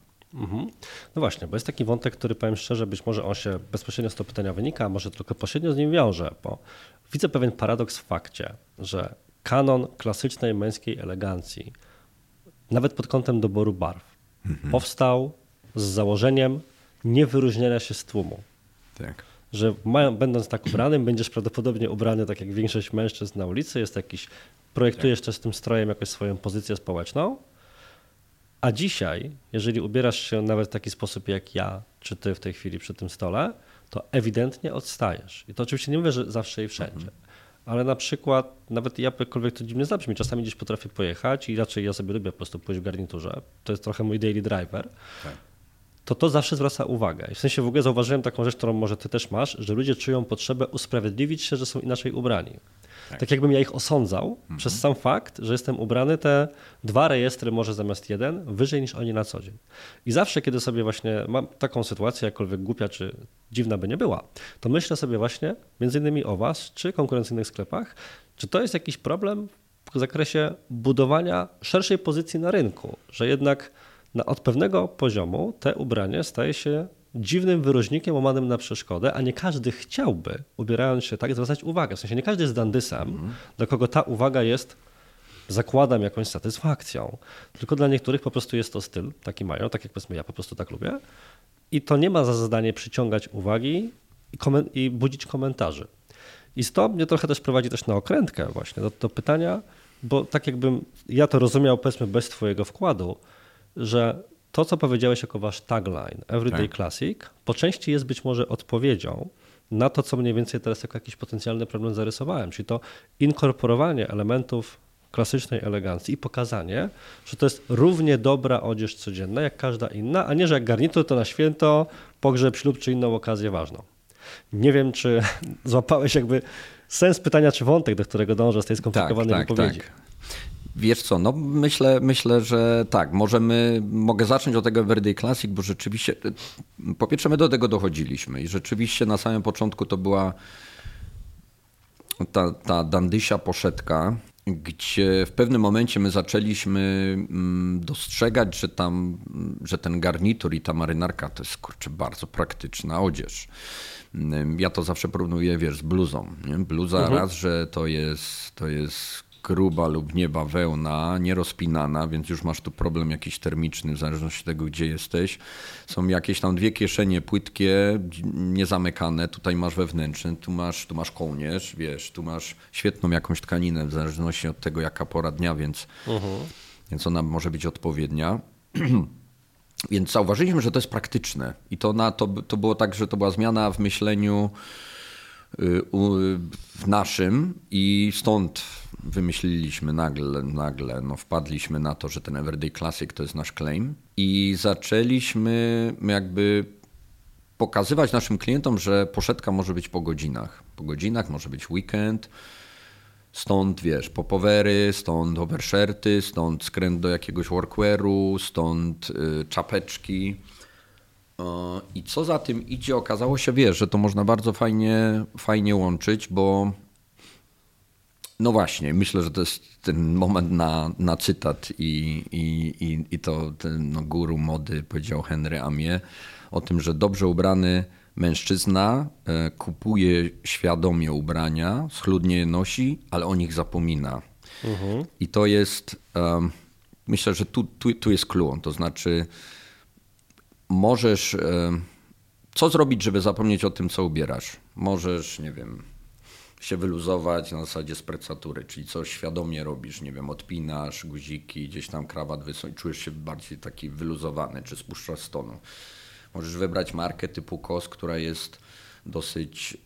No właśnie, bo jest taki wątek, który powiem szczerze, być może on się bezpośrednio z tego pytania wynika, a może tylko pośrednio z nim wiąże, bo widzę pewien paradoks w fakcie, że kanon klasycznej męskiej elegancji, nawet pod kątem doboru barw, powstał z założeniem niewyróżniania się z tłumu. Tak. Że będąc tak ubranym, będziesz prawdopodobnie ubrany tak jak większość mężczyzn na ulicy, jest jakiś, projektujesz też tym strojem jakoś swoją pozycję społeczną. A dzisiaj, jeżeli ubierasz się nawet w taki sposób jak ja, czy ty w tej chwili przy tym stole, to ewidentnie odstajesz. I to oczywiście nie mówię, że zawsze i wszędzie. Ale na przykład, nawet jakkolwiek to dziwnie zabrzmi, czasami gdzieś potrafię pojechać i raczej ja sobie lubię po prostu pójść w garniturze. To jest trochę mój daily driver. Tak. To zawsze zwraca uwagę. I w sensie w ogóle zauważyłem taką rzecz, którą może ty też masz, że ludzie czują potrzebę usprawiedliwić się, że są inaczej ubrani. Tak jakbym ja ich osądzał przez sam fakt, że jestem ubrany te 2 rejestry, może zamiast 1, wyżej niż oni na co dzień. I zawsze, kiedy sobie właśnie mam taką sytuację, jakkolwiek głupia czy dziwna by nie była, to myślę sobie właśnie między innymi o was, czy konkurencyjnych sklepach, czy to jest jakiś problem w zakresie budowania szerszej pozycji na rynku, że jednak od pewnego poziomu te ubranie staje się dziwnym wyróżnikiem łamanym na przeszkodę, a nie każdy chciałby, ubierając się tak, zwracać uwagę. W sensie nie każdy jest dandysem, dla kogo ta uwaga jest, zakładam, jakąś satysfakcją. Tylko dla niektórych po prostu jest to styl, taki mają, tak jak powiedzmy ja po prostu tak lubię. I to nie ma za zadanie przyciągać uwagi i budzić komentarzy. I to mnie trochę też prowadzi też na okrętkę właśnie do pytania, bo tak jakbym ja to rozumiał, powiedzmy bez twojego wkładu, że to, co powiedziałeś jako wasz tagline, Everyday Classic, po części jest być może odpowiedzią na to, co mniej więcej teraz jako jakiś potencjalny problem zarysowałem, czyli to inkorporowanie elementów klasycznej elegancji i pokazanie, że to jest równie dobra odzież codzienna jak każda inna, a nie, że jak garnitur to na święto, pogrzeb, ślub czy inną okazję ważną. Nie wiem, czy złapałeś jakby sens pytania, czy wątek, do którego dążę z tej skomplikowanej wypowiedzi. Tak. Wiesz co, no myślę, że tak, mogę zacząć od tego Everyday Classic, bo rzeczywiście, po pierwsze my do tego dochodziliśmy i rzeczywiście na samym początku to była ta dandysia poszetka, gdzie w pewnym momencie my zaczęliśmy dostrzegać, że ten garnitur i ta marynarka to jest kurczę bardzo praktyczna odzież. Ja to zawsze porównuję, wiesz, z bluzą. Nie? Bluza raz, że to jest gruba lub nie bawełna, nierozpinana, więc już masz tu problem jakiś termiczny w zależności od tego, gdzie jesteś. Są jakieś tam 2 kieszenie płytkie, niezamykane, tutaj masz wewnętrzny, tu masz kołnierz, wiesz, tu masz świetną jakąś tkaninę w zależności od tego, jaka pora dnia, więc ona może być odpowiednia. Więc zauważyliśmy, że to jest praktyczne i to było tak, że to była zmiana w myśleniu w naszym i stąd wymyśliliśmy nagle, wpadliśmy na to, że ten Everyday Classic to jest nasz claim i zaczęliśmy jakby pokazywać naszym klientom, że poszetka może być po godzinach, może być weekend, Stąd, wiesz, popowery, stąd overshirty, stąd skręt do jakiegoś workwearu, stąd czapeczki. I co za tym idzie, okazało się, wiesz, że to można bardzo fajnie łączyć, bo no właśnie, myślę, że to jest ten moment na cytat i to ten guru mody powiedział Henry Amie o tym, że dobrze ubrany mężczyzna kupuje świadomie ubrania, schludnie je nosi, ale o nich zapomina. I to jest, myślę, że tu jest clue, to znaczy możesz, co zrobić, żeby zapomnieć o tym, co ubierasz? Możesz, nie wiem, się wyluzować na zasadzie sprecatury, czyli coś świadomie robisz, nie wiem, odpinasz guziki, gdzieś tam krawat wysoko, czujesz się bardziej taki wyluzowany, czy spuszczasz z tonu. Możesz wybrać markę typu COS, która jest dosyć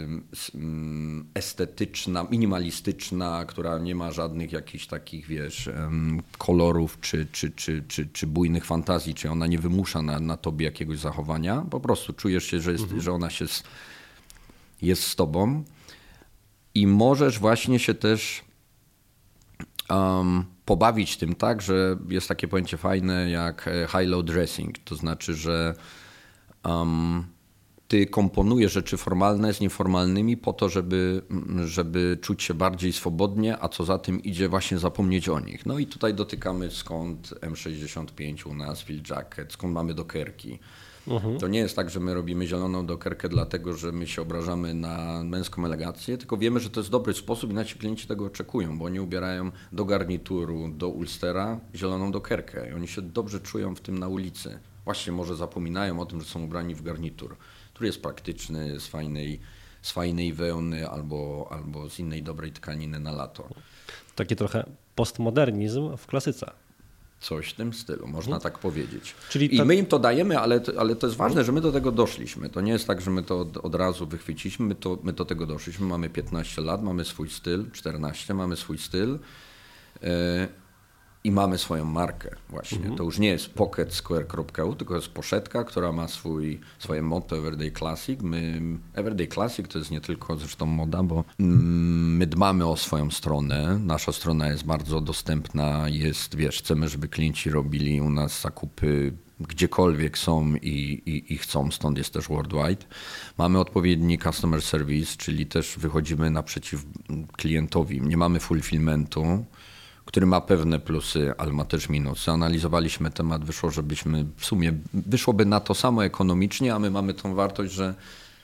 estetyczna, minimalistyczna, która nie ma żadnych jakichś takich, wiesz, kolorów czy bujnych fantazji, czy ona nie wymusza na tobie jakiegoś zachowania. Po prostu czujesz się, że ona jest z tobą i możesz właśnie się też pobawić tym tak, że jest takie pojęcie fajne jak high-low dressing, to znaczy, że ty komponujesz rzeczy formalne z nieformalnymi po to, żeby czuć się bardziej swobodnie, a co za tym idzie właśnie zapomnieć o nich. No i tutaj dotykamy skąd M65 u nas, Field Jacket, skąd mamy dokerki. To nie jest tak, że my robimy zieloną dokerkę dlatego, że my się obrażamy na męską elegancję, tylko wiemy, że to jest dobry sposób i nasi klienci tego oczekują, bo oni ubierają do garnituru, do ulstera zieloną dokerkę i oni się dobrze czują w tym na ulicy. Właśnie może zapominają o tym, że są ubrani w garnitur, który jest praktyczny, z fajnej wełny albo z innej dobrej tkaniny na lato. Taki trochę postmodernizm w klasyce. Coś w tym stylu, można tak powiedzieć. Czyli I my im to dajemy, ale to jest ważne, że my do tego doszliśmy. To nie jest tak, że my to od razu wychwyciliśmy, my do tego doszliśmy. Mamy 15 lat, mamy swój styl, 14, mamy swój styl i mamy swoją markę właśnie. To już nie jest pocketsquare.eu, tylko jest poszetka, która ma swoje motto Everyday Classic. Everyday Classic to jest nie tylko zresztą moda, bo my dbamy o swoją stronę. Nasza strona jest bardzo dostępna, chcemy, żeby klienci robili u nas zakupy gdziekolwiek są i chcą, stąd jest też worldwide. Mamy odpowiedni customer service, czyli też wychodzimy naprzeciw klientowi. Nie mamy fulfillmentu, który ma pewne plusy, ale ma też minusy. Analizowaliśmy temat, wyszłoby na to samo ekonomicznie, a my mamy tą wartość, że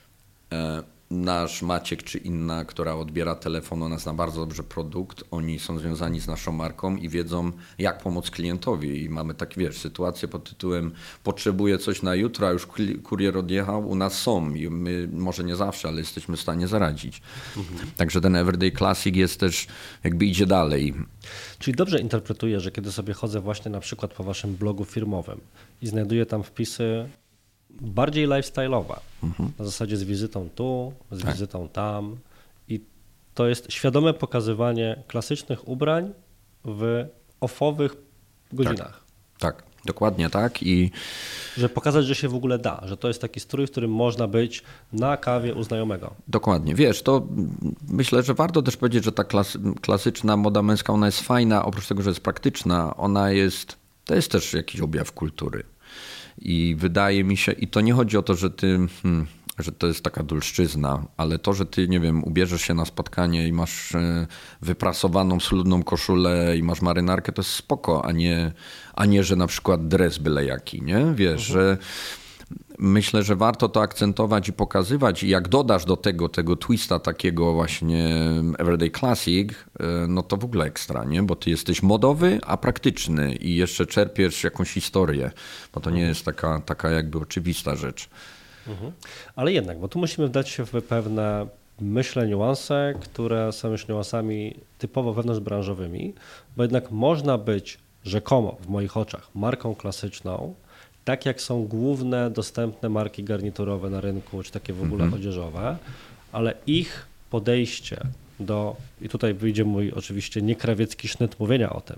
nasz Maciek czy inna, która odbiera telefon, ona zna bardzo dobrze produkt, oni są związani z naszą marką i wiedzą, jak pomóc klientowi. I mamy tak, sytuację pod tytułem potrzebuję coś na jutro, a już kurier odjechał, u nas są i my może nie zawsze, ale jesteśmy w stanie zaradzić. Także ten Everyday Classic jest też, idzie dalej. Czyli dobrze interpretuję, że kiedy sobie chodzę właśnie na przykład po waszym blogu firmowym i znajduję tam wpisy bardziej lifestyle'owe, na zasadzie z wizytą tu, z wizytą tam i to jest świadome pokazywanie klasycznych ubrań w offowych godzinach. Tak, dokładnie tak. I że pokazać, że się w ogóle da, że to jest taki strój, w którym można być na kawie u znajomego. Dokładnie. To myślę, że warto też powiedzieć, że ta klasyczna moda męska, ona jest fajna, oprócz tego, że jest praktyczna, to jest też jakiś objaw kultury. I wydaje mi się, i to nie chodzi o to, że że to jest taka dulszczyzna, ale to, że ty, nie wiem, ubierzesz się na spotkanie i masz wyprasowaną, schludną koszulę i masz marynarkę, to jest spoko, a nie że na przykład dres byle jaki, nie? Wiesz, że myślę, że warto to akcentować i pokazywać i jak dodasz do tego twista takiego właśnie Everyday Classic, no to w ogóle ekstra, nie? Bo ty jesteś modowy, a praktyczny i jeszcze czerpiesz jakąś historię, bo to nie jest taka jakby oczywista rzecz. Ale jednak, bo tu musimy wdać się w pewne, myślę, niuanse, które są już niuansami typowo wewnątrzbranżowymi, bo jednak można być rzekomo w moich oczach marką klasyczną, tak jak są główne dostępne marki garniturowe na rynku, czy takie w ogóle odzieżowe, ale ich podejście i tutaj wyjdzie mój oczywiście niekrawiecki sznyt mówienia o tym,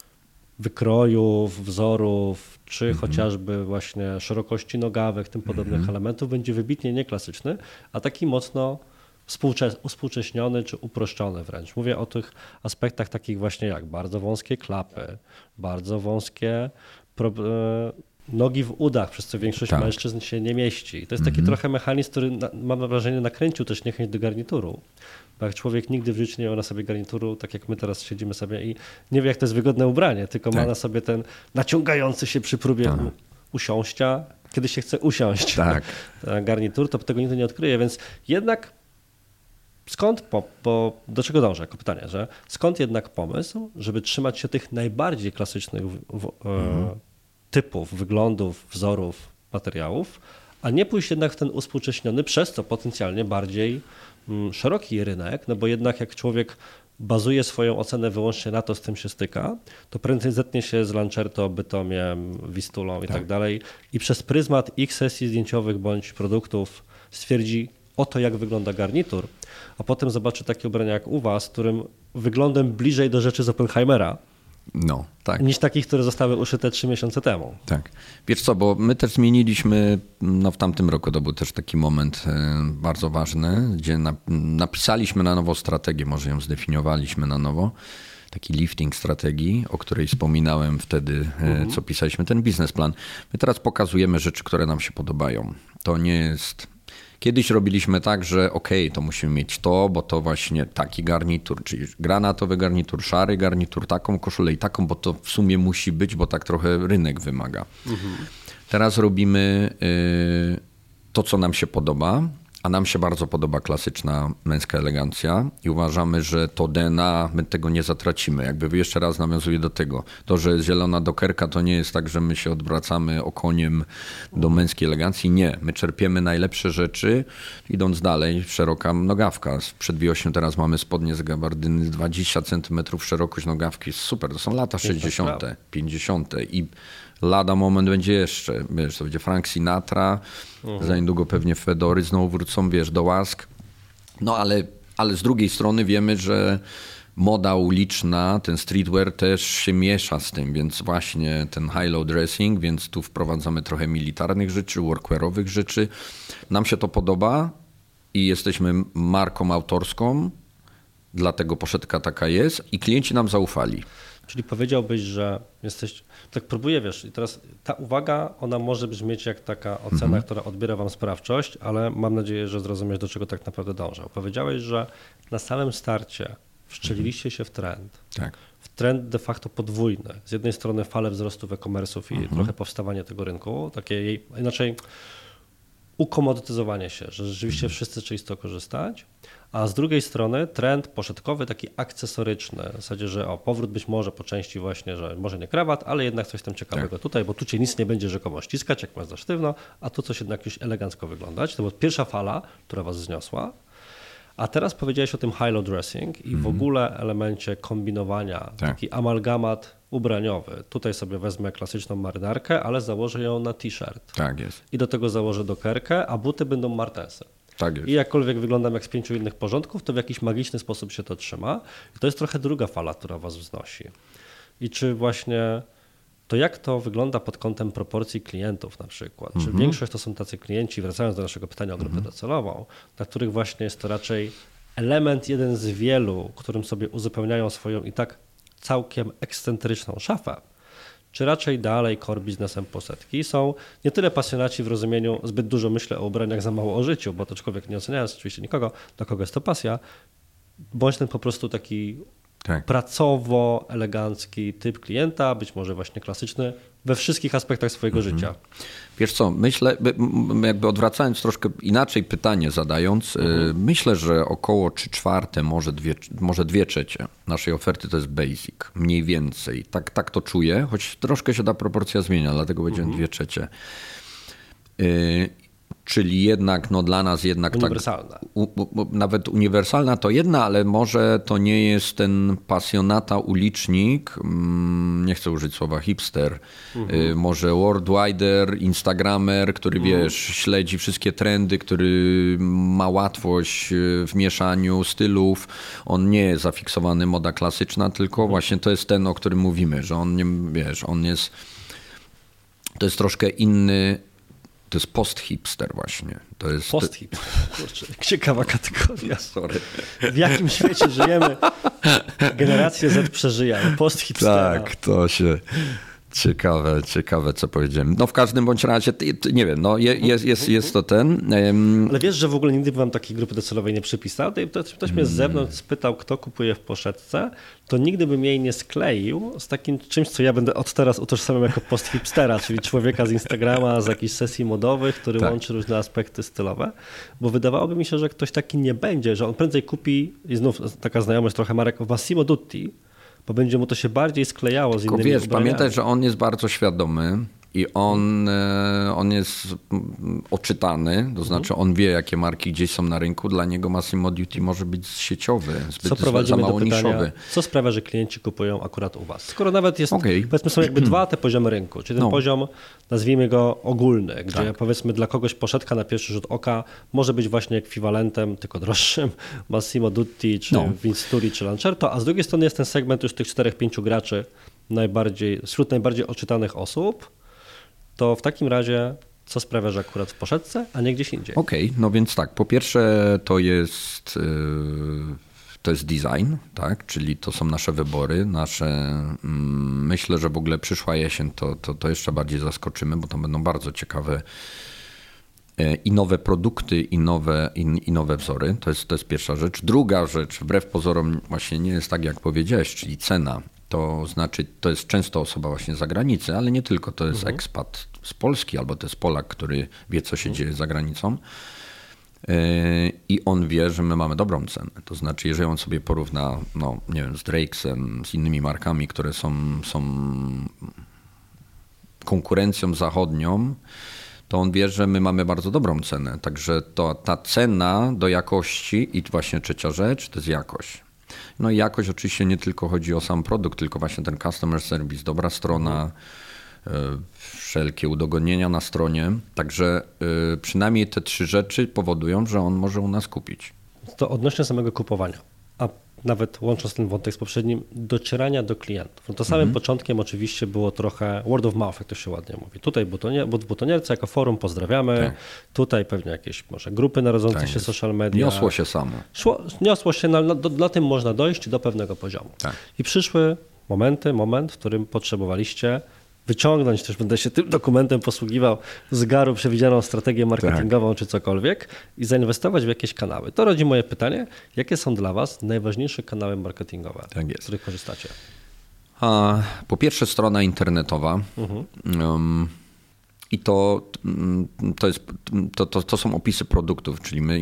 wykrojów, wzorów, czy chociażby właśnie szerokości nogawek, tym podobnych elementów, będzie wybitnie nieklasyczny, a taki mocno uspółcześniony czy uproszczony wręcz. Mówię o tych aspektach takich właśnie jak bardzo wąskie klapy, bardzo wąskie nogi w udach, przez co większość mężczyzn się nie mieści. I to jest taki trochę mechanizm, który mam wrażenie nakręcił też niechęć do garnituru. Bo jak człowiek nigdy w życiu nie miał na sobie garnituru, tak jak my teraz siedzimy sobie i nie wie jak to jest wygodne ubranie, tylko ma na sobie ten naciągający się przy próbie usiąścia, kiedy się chce usiąść garnitur, to tego nigdy nie odkryje, więc jednak skąd, do czego dążę jako pytanie, że skąd jednak pomysł, żeby trzymać się tych najbardziej klasycznych typów, wyglądów, wzorów, materiałów, a nie pójść jednak w ten uspółcześniony, przez co potencjalnie bardziej szeroki rynek, no bo jednak jak człowiek bazuje swoją ocenę wyłącznie na to, z tym się styka, to prędzej zetnie się z Lancerto, Bytomiem, Wistulą i tak dalej i przez pryzmat ich sesji zdjęciowych bądź produktów stwierdzi oto jak wygląda garnitur, a potem zobaczy takie ubrania jak u was, którym wyglądem bliżej do rzeczy z Oppenheimera, niż takich, które zostały uszyte 3 miesiące temu. Tak. Wiesz co, bo my też zmieniliśmy, w tamtym roku to był też taki moment bardzo ważny, gdzie napisaliśmy na nowo strategię, może ją zdefiniowaliśmy na nowo, taki lifting strategii, o której wspominałem wtedy, co pisaliśmy, ten biznesplan. My teraz pokazujemy rzeczy, które nam się podobają. To nie jest... Kiedyś robiliśmy tak, że to musimy mieć to, bo to właśnie taki garnitur, czyli granatowy garnitur, szary garnitur, taką koszulę i taką, bo to w sumie musi być, bo tak trochę rynek wymaga. Teraz robimy to, co nam się podoba, a nam się bardzo podoba klasyczna męska elegancja i uważamy, że to DNA, my tego nie zatracimy. Jakby jeszcze raz nawiązuję do tego. To, że zielona dokerka to nie jest tak, że my się odwracamy okoniem do męskiej elegancji. Nie, my czerpiemy najlepsze rzeczy. Idąc dalej, szeroka nogawka. Przed wiośnią teraz mamy spodnie z gabardyny 20 cm szerokość nogawki. Super, to są lata 60., 50. i lada moment będzie jeszcze, to będzie Frank Sinatra, za niedługo pewnie Fedory znowu wrócą, do łask. No ale z drugiej strony wiemy, że moda uliczna, ten streetwear też się miesza z tym, więc właśnie ten high-low dressing, więc tu wprowadzamy trochę militarnych rzeczy, workwearowych rzeczy. Nam się to podoba i jesteśmy marką autorską, dlatego poszetka taka jest i klienci nam zaufali. Czyli powiedziałbyś, że jesteś, tak próbuję, i teraz ta uwaga, ona może brzmieć jak taka ocena, która odbiera wam sprawczość, ale mam nadzieję, że zrozumiesz, do czego tak naprawdę dążę. Powiedziałeś, że na samym starcie wszczeliliście się w trend. Tak. W trend de facto podwójny. Z jednej strony falę wzrostu e-commerce'ów i trochę powstawanie tego rynku, takie inaczej ukomodytyzowanie się, że rzeczywiście wszyscy zaczęli z tego korzystać, a z drugiej strony trend poszetkowy, taki akcesoryczny, w zasadzie, że powrót być może po części właśnie, że może nie krawat, ale jednak coś tam ciekawego tutaj, bo tu cię nic nie będzie rzekomo ściskać, jak masz za sztywno, a tu coś jednak już elegancko wyglądać. To była pierwsza fala, która was wzniosła. A teraz powiedziałeś o tym high-low dressing i w ogóle elemencie kombinowania, taki amalgamat ubraniowy. Tutaj sobie wezmę klasyczną marynarkę, ale założę ją na t-shirt. Tak jest. I do tego założę dokerkę, a buty będą martensy. Tak jest. I jakkolwiek wyglądam jak z 5 innych porządków, to w jakiś magiczny sposób się to trzyma. I to jest trochę druga fala, która was wznosi. I czy właśnie to jak to wygląda pod kątem proporcji klientów na przykład? Czy większość to są tacy klienci, wracając do naszego pytania o grupę docelową, dla których właśnie jest to raczej element jeden z wielu, którym sobie uzupełniają swoją i tak całkiem ekscentryczną szafę, czy raczej dalej core biznesem posetki są nie tyle pasjonaci w rozumieniu zbyt dużo myślę o ubraniach, za mało o życiu, bo to człowiek nie oceniając oczywiście nikogo, dla kogo jest to pasja, bądź ten po prostu taki pracowo-elegancki typ klienta, być może właśnie klasyczny we wszystkich aspektach swojego życia. Wiesz co, myślę, jakby odwracając troszkę inaczej pytanie zadając, myślę, że około 3/4, może 2/3 naszej oferty to jest basic, mniej więcej. Tak to czuję, choć troszkę się ta proporcja zmienia, dlatego będziemy 2/3. Czyli jednak dla nas uniwersalna. Tak, nawet uniwersalna to jedna, ale może to nie jest ten pasjonata ulicznik, nie chcę użyć słowa hipster, może worldwider, instagramer, który śledzi wszystkie trendy, który ma łatwość w mieszaniu stylów, on nie jest zafiksowany moda klasyczna, tylko właśnie to jest ten, o którym mówimy, że on nie, on jest, to jest troszkę inny To jest post-hipster właśnie. To jest... Post-hipster, kurczę, ciekawa kategoria. Sorry. W jakim świecie żyjemy? Generację Z przeżyje, ale post-hipstera. Tak, to się... Ciekawe, co powiedziałem. No w każdym bądź razie, nie wiem, no jest to ten. Ale wiesz, że w ogóle nigdy bym wam takiej grupy docelowej nie przypisał? Ktoś mnie z zewnątrz spytał, kto kupuje w poszedce, to nigdy bym jej nie skleił z takim czymś, co ja będę od teraz utożsamiał jako post-hipstera, czyli człowieka z Instagrama, z jakichś sesji modowych, który łączy różne aspekty stylowe, bo wydawałoby mi się, że ktoś taki nie będzie, że on prędzej kupi, i znów taka znajomość trochę Marek, w Massimo Dutti, bo będzie mu to się bardziej sklejało z innymi ubraniami. Pamiętaj, że on jest bardzo świadomy i on jest oczytany, to znaczy on wie, jakie marki gdzieś są na rynku. Dla niego Massimo Dutti może być sieciowy, zbyt za mało niszowy. Co sprawia, że klienci kupują akurat u was? Skoro nawet jest, powiedzmy, są jakby dwa te poziomy rynku, czyli ten poziom, nazwijmy go ogólny, gdzie powiedzmy dla kogoś poszedłka na pierwszy rzut oka może być właśnie ekwiwalentem, tylko droższym, Massimo Dutti, czy Vinsturi, czy Lancerto, a z drugiej strony jest ten segment już tych 4-5 graczy, wśród najbardziej odczytanych osób, to w takim razie co sprawia, że akurat w poszedce, a nie gdzieś indziej? Okej, no więc tak, po pierwsze to jest design, tak? Czyli to są nasze wybory, myślę, że w ogóle przyszła jesień, to jeszcze bardziej zaskoczymy, bo to będą bardzo ciekawe i nowe produkty, i nowe wzory. To jest pierwsza rzecz. Druga rzecz, wbrew pozorom właśnie nie jest tak, jak powiedziałeś, czyli cena. To znaczy, to jest często osoba właśnie z zagranicy, ale nie tylko, to jest ekspat z Polski, albo to jest Polak, który wie, co się dzieje za granicą i on wie, że my mamy dobrą cenę. To znaczy, jeżeli on sobie porówna, no nie wiem, z Drakesem, z innymi markami, które są konkurencją zachodnią, to on wie, że my mamy bardzo dobrą cenę. Także ta cena do jakości i właśnie trzecia rzecz, to jest jakość. No i jakość oczywiście nie tylko chodzi o sam produkt, tylko właśnie ten customer service, dobra strona, wszelkie udogodnienia na stronie. Także przynajmniej te trzy rzeczy powodują, że on może u nas kupić. To odnośnie samego kupowania, a nawet łącząc ten wątek z poprzednim, docierania do klientów. No to samym początkiem oczywiście było trochę word of mouth, jak to się ładnie mówi. Tutaj w Butonierce jako forum pozdrawiamy, tutaj pewnie jakieś może grupy narodzące się social media. Niosło się samo. Niosło się, na tym można dojść do pewnego poziomu. Tak. I przyszły moment, w którym potrzebowaliście wyciągnąć, też będę się tym dokumentem posługiwał, z garu przewidzianą strategię marketingową czy cokolwiek i zainwestować w jakieś kanały. To rodzi moje pytanie, jakie są dla was najważniejsze kanały marketingowe, z których korzystacie? Po pierwsze strona internetowa. I to są opisy produktów, czyli my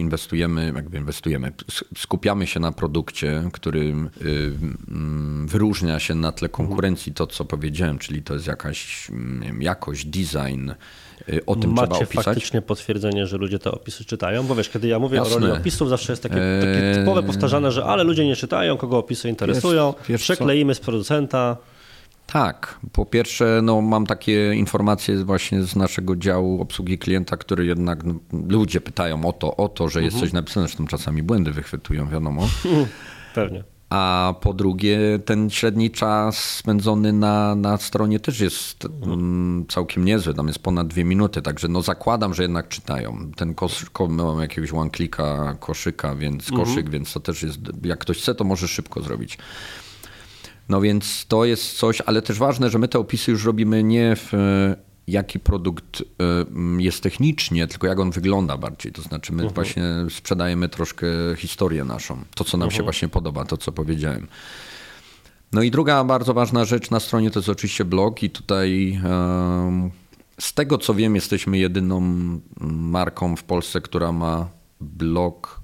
skupiamy się na produkcie, który wyróżnia się na tle konkurencji, to co powiedziałem, czyli to jest jakaś jakość, design, o tym trzeba opisać. Macie faktycznie potwierdzenie, że ludzie te opisy czytają? Bo wiesz, kiedy ja mówię o roli opisów, zawsze jest takie typowe powtarzane, że ale ludzie nie czytają, kogo opisy interesują, przekleimy z producenta. Tak, po pierwsze mam takie informacje właśnie z naszego działu obsługi klienta, który jednak ludzie pytają o to, że jest coś napisane, zresztą czasami błędy wychwytują, wiadomo. Pewnie. A po drugie ten średni czas spędzony na stronie też jest całkiem niezły, tam jest ponad 2 minuty, także zakładam, że jednak czytają. My mamy jakiegoś one-clicka koszyka, więc więc to też jest, jak ktoś chce, to może szybko zrobić. No więc to jest coś, ale też ważne, że my te opisy już robimy nie w jaki produkt jest technicznie, tylko jak on wygląda bardziej. To znaczy my właśnie sprzedajemy troszkę historię naszą, to co nam się właśnie podoba, to co powiedziałem. No i druga bardzo ważna rzecz na stronie to jest oczywiście blog i tutaj z tego co wiem jesteśmy jedyną marką w Polsce, która ma blog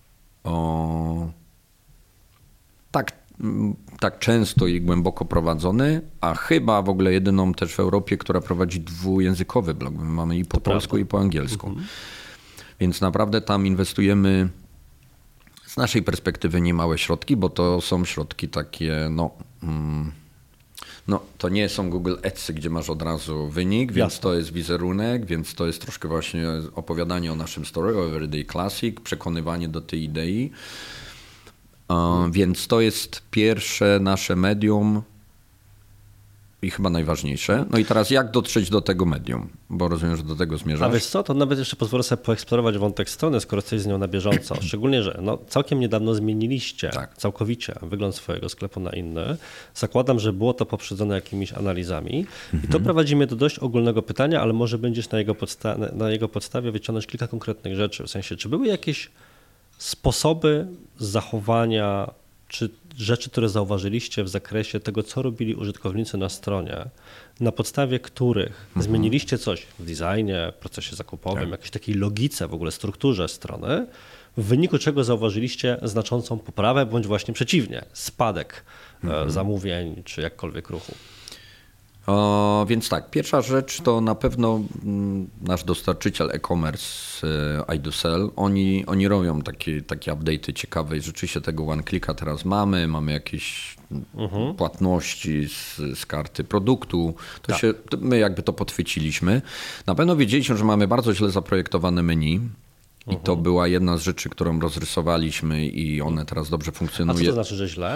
tak często i głęboko prowadzony, a chyba w ogóle jedyną też w Europie, która prowadzi dwujęzykowy blog. My mamy i po polsku, i po angielsku. Więc naprawdę tam inwestujemy z naszej perspektywy niemałe środki, bo to są środki takie, to nie są Google Adsy, gdzie masz od razu wynik, więc to jest wizerunek, więc to jest troszkę właśnie opowiadanie o naszym story, o Everyday Classic, przekonywanie do tej idei. Więc to jest pierwsze nasze medium, i chyba najważniejsze. No i teraz jak dotrzeć do tego medium? Bo rozumiem, że do tego zmierzasz. A wiesz co, to nawet jeszcze pozwolę sobie poeksplorować wątek strony, skoro jesteś z nią na bieżąco. Szczególnie, że całkiem niedawno zmieniliście całkowicie wygląd swojego sklepu na inny. Zakładam, że było to poprzedzone jakimiś analizami. I to prowadzi mnie do dość ogólnego pytania, ale może będziesz na jego podstawie wyciągnąć kilka konkretnych rzeczy. W sensie, czy były jakieś sposoby zachowania, czy rzeczy, które zauważyliście w zakresie tego, co robili użytkownicy na stronie, na podstawie których zmieniliście coś w designie, procesie zakupowym, jakiejś takiej logice, w ogóle strukturze strony, w wyniku czego zauważyliście znaczącą poprawę, bądź właśnie przeciwnie, spadek zamówień, czy jakkolwiek ruchu. Więc tak, pierwsza rzecz to na pewno nasz dostarczyciel e-commerce iDoSell, oni robią takie update'y ciekawe i rzeczywiście tego one-clicka teraz mamy jakieś płatności z karty produktu, my jakby to podchwyciliśmy. Na pewno wiedzieliśmy, że mamy bardzo źle zaprojektowane menu. I to była jedna z rzeczy, którą rozrysowaliśmy i one teraz dobrze funkcjonują. A co to znaczy, że źle?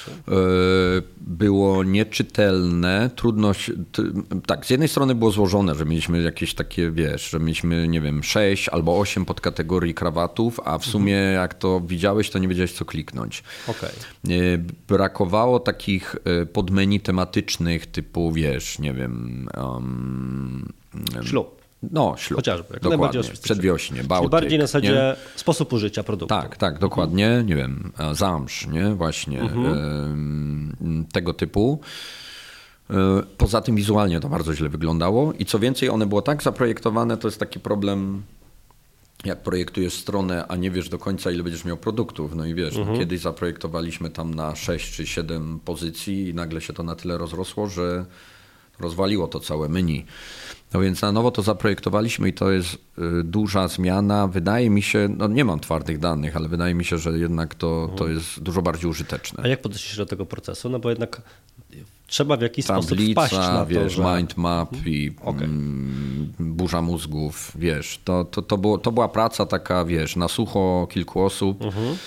Było nieczytelne, trudność. Tak, z jednej strony było złożone, że mieliśmy jakieś takie, że mieliśmy, nie wiem, 6 albo 8 podkategorii krawatów, a w sumie jak to widziałeś, to nie wiedziałeś, co kliknąć. Okay. Brakowało takich podmenu tematycznych typu, nie wiem... Ślub. Ślub. Chociażby. Dokładnie. Przedwiośnie, Bałtyk. Czyli bardziej na zasadzie sposób użycia produktu. Tak, dokładnie. Nie wiem, zamsz, nie? Właśnie. Tego typu. Poza tym wizualnie to bardzo źle wyglądało i co więcej, one było tak zaprojektowane, to jest taki problem, jak projektujesz stronę, a nie wiesz do końca, ile będziesz miał produktów. No i kiedyś zaprojektowaliśmy tam na 6 czy 7 pozycji i nagle się to na tyle rozrosło, że rozwaliło to całe menu. No więc na nowo to zaprojektowaliśmy i to jest duża zmiana. Wydaje mi się, nie mam twardych danych, ale wydaje mi się, że jednak to jest dużo bardziej użyteczne. A jak podeszliście do tego procesu? No bo jednak trzeba w jakiś sposób wpaść na to, że... mind map i burza mózgów, to była praca taka, na sucho kilku osób.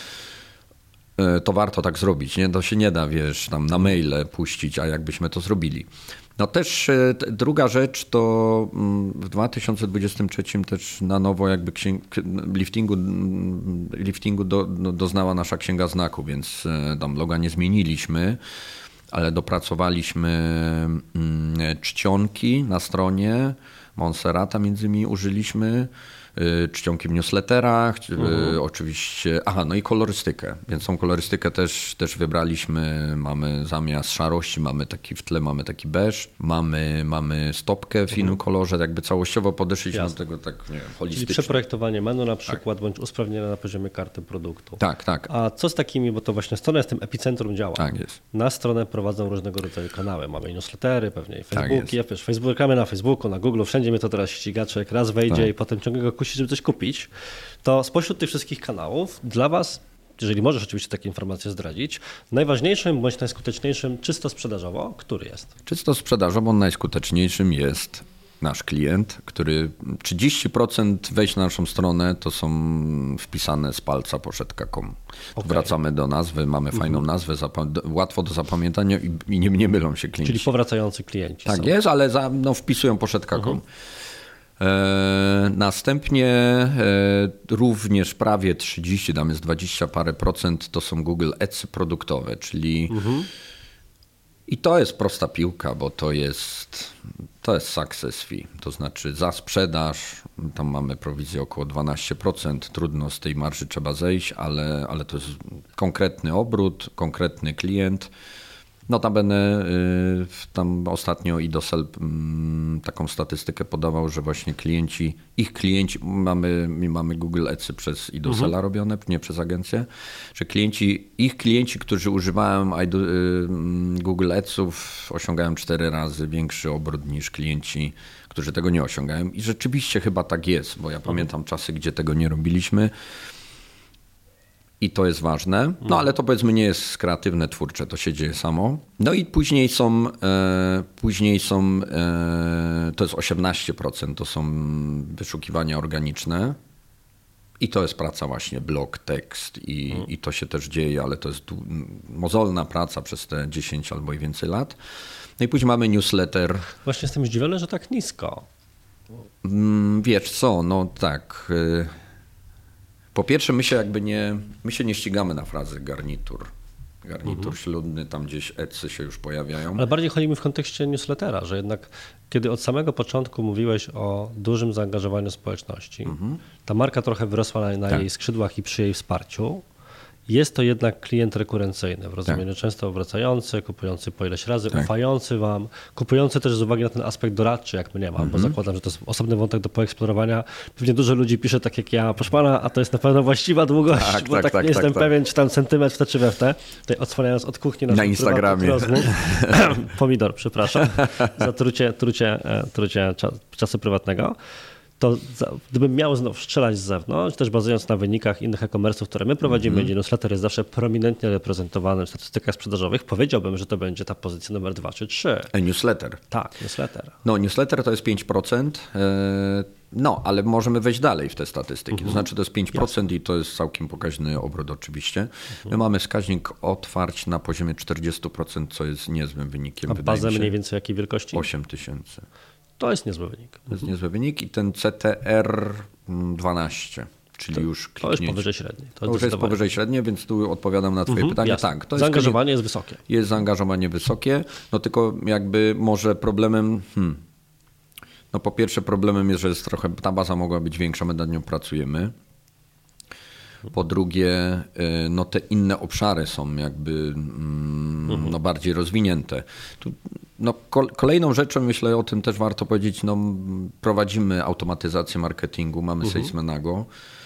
To warto tak zrobić, nie? To się nie da, tam na maile puścić, a jakbyśmy to zrobili. No też druga rzecz to w 2023 też na nowo jakby liftingu doznała nasza księga znaku, więc tam loga nie zmieniliśmy, ale dopracowaliśmy czcionki na stronie, Monserrata między innymi użyliśmy, czcionki w newsletterach, oczywiście, no i kolorystykę, więc tą kolorystykę też wybraliśmy, mamy zamiast szarości, w tle mamy taki beż, mamy stopkę w innym kolorze, jakby całościowo podeszliśmy do tego tak, holistycznie. Czyli przeprojektowanie menu na przykład, bądź usprawnienie na poziomie karty produktu. Tak. A co z takimi, bo to właśnie strona jest tym epicentrum działa. Tak jest. Na stronę prowadzą różnego rodzaju kanały, mamy newslettery, pewnie Facebooki, reklamy na Facebooku, na Google, wszędzie mnie to teraz ściga, człowiek raz wejdzie i potem ciągle go kusi, żeby coś kupić, to spośród tych wszystkich kanałów dla was, jeżeli możesz oczywiście takie informacje zdradzić, najważniejszym bądź najskuteczniejszym czysto sprzedażowo, który jest? Czysto sprzedażowo najskuteczniejszym jest nasz klient, który 30% wejść na naszą stronę to są wpisane z palca poszedł.com. Wracamy do nazwy, mamy fajną nazwę, łatwo do zapamiętania i nie mylą się klienci. Czyli powracający klienci. Tak jest, ale wpisują poszedł.com. Następnie również prawie 30, tam jest 20 parę procent, to są Google Ads produktowe, czyli i to jest prosta piłka, bo to jest success fee, to znaczy za sprzedaż, tam mamy prowizję około 12%, trudno z tej marży trzeba zejść, ale to jest konkretny obrót, konkretny klient. Notabene tam ostatnio iDoSell taką statystykę podawał, że właśnie ich klienci, mamy Google Adsy przez iDoSella robione, nie przez agencję, że ich klienci, którzy używają Google Adsów, osiągają 4 razy większy obrót niż klienci, którzy tego nie osiągają. I rzeczywiście chyba tak jest, bo ja pamiętam czasy, gdzie tego nie robiliśmy. I to jest ważne, ale to powiedzmy nie jest kreatywne, twórcze, to się dzieje samo. No i później są to jest 18%, to są wyszukiwania organiczne I to jest praca właśnie blog, tekst i to się też dzieje, ale to jest mozolna praca przez te 10 albo i więcej lat. No i później mamy newsletter. Właśnie jestem zdziwiony, że tak nisko. Wiesz co, no tak. Po pierwsze my się nie ścigamy na frazy garnitur. Garnitur ślubny, tam gdzieś ecy się już pojawiają. Ale bardziej chodzi mi w kontekście newslettera, że jednak kiedy od samego początku mówiłeś o dużym zaangażowaniu społeczności, ta marka trochę wyrosła na jej skrzydłach i przy jej wsparciu. Jest to jednak klient rekurencyjny, w rozumieniu często wracający, kupujący po ileś razy, ufający wam, kupujący też z uwagi na ten aspekt doradczy, jak mnie mam, bo zakładam, że to jest osobny wątek do poeksplorowania. Pewnie dużo ludzi pisze tak jak ja, proszę pana, a to jest na pewno właściwa długość, bo nie jestem pewien, czy tam centymetr w te czy we w te. Tutaj odsłaniając od kuchni na Instagramie. Rozmów. Pomidor, przepraszam, za trucie czasu prywatnego. To gdybym miał znów strzelać z zewnątrz, też bazując na wynikach innych e-commerce'ów, które my prowadzimy, gdzie newsletter jest zawsze prominentnie reprezentowany w statystykach sprzedażowych, powiedziałbym, że to będzie ta pozycja numer 2 czy 3. Newsletter. Tak, newsletter. No, newsletter to jest 5%, no, ale możemy wejść dalej w te statystyki. To znaczy to jest 5% Jasne. I to jest całkiem pokaźny obrót oczywiście. My mamy wskaźnik otwarć na poziomie 40%, co jest niezłym wynikiem. A bazę mniej więcej jakiej wielkości? 8 000. To jest niezły wynik. To jest niezły wynik i ten CTR 12, czyli już kliknięcie. To jest powyżej średniej. To już jest powyżej średniej, więc tu odpowiadam na twoje pytanie. Jasne. Tak, to zaangażowanie jest wysokie. Jest zaangażowanie wysokie, no tylko jakby może problemem... No po pierwsze problemem jest, że jest trochę, ta baza mogła być większa, my nad nią pracujemy. Po drugie, no te inne obszary są jakby no bardziej rozwinięte. Tu, no kolejną rzeczą, myślę, o tym też warto powiedzieć, no prowadzimy automatyzację marketingu, mamy Salesmanago,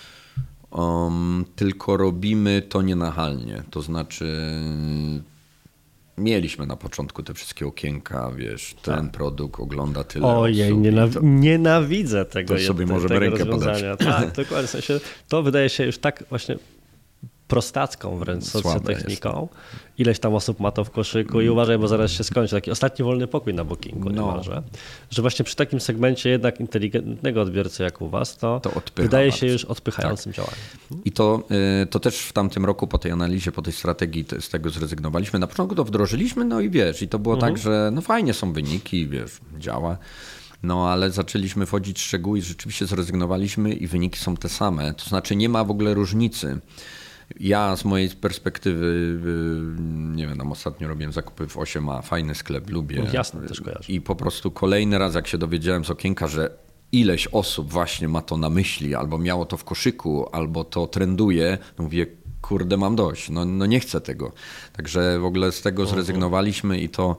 tylko robimy to nienachalnie, to znaczy mieliśmy na początku te wszystkie okienka, wiesz, ten produkt ogląda tyle Ojej, nienawidzę tego. To sobie możemy rękę podać. Tak, dokładnie. W sensie, to wydaje się już tak właśnie prostacką wręcz socjotechniką. Ileś tam osób ma to w koszyku i uważaj, bo zaraz się skończy. Taki ostatni wolny pokój na Bookingu niemalże. Że właśnie przy takim segmencie jednak inteligentnego odbiorcy jak u was, to wydaje się już odpychającym działaniem. I to też w tamtym roku po tej analizie, po tej strategii z tego zrezygnowaliśmy. Na początku to wdrożyliśmy, no i wiesz, i to było tak, że no fajnie są wyniki, wiesz, działa. No ale zaczęliśmy wchodzić w szczegóły i rzeczywiście zrezygnowaliśmy i wyniki są te same. To znaczy nie ma w ogóle różnicy. Ja z mojej perspektywy, nie wiem, ostatnio robiłem zakupy w 8A, fajny sklep, lubię. Jasne, też kojarzę. I po prostu kolejny raz, jak się dowiedziałem z okienka, że ileś osób właśnie ma to na myśli, albo miało to w koszyku, albo to trenduje, no mówię, kurde, mam dość, no nie chcę tego. Także w ogóle z tego zrezygnowaliśmy i to...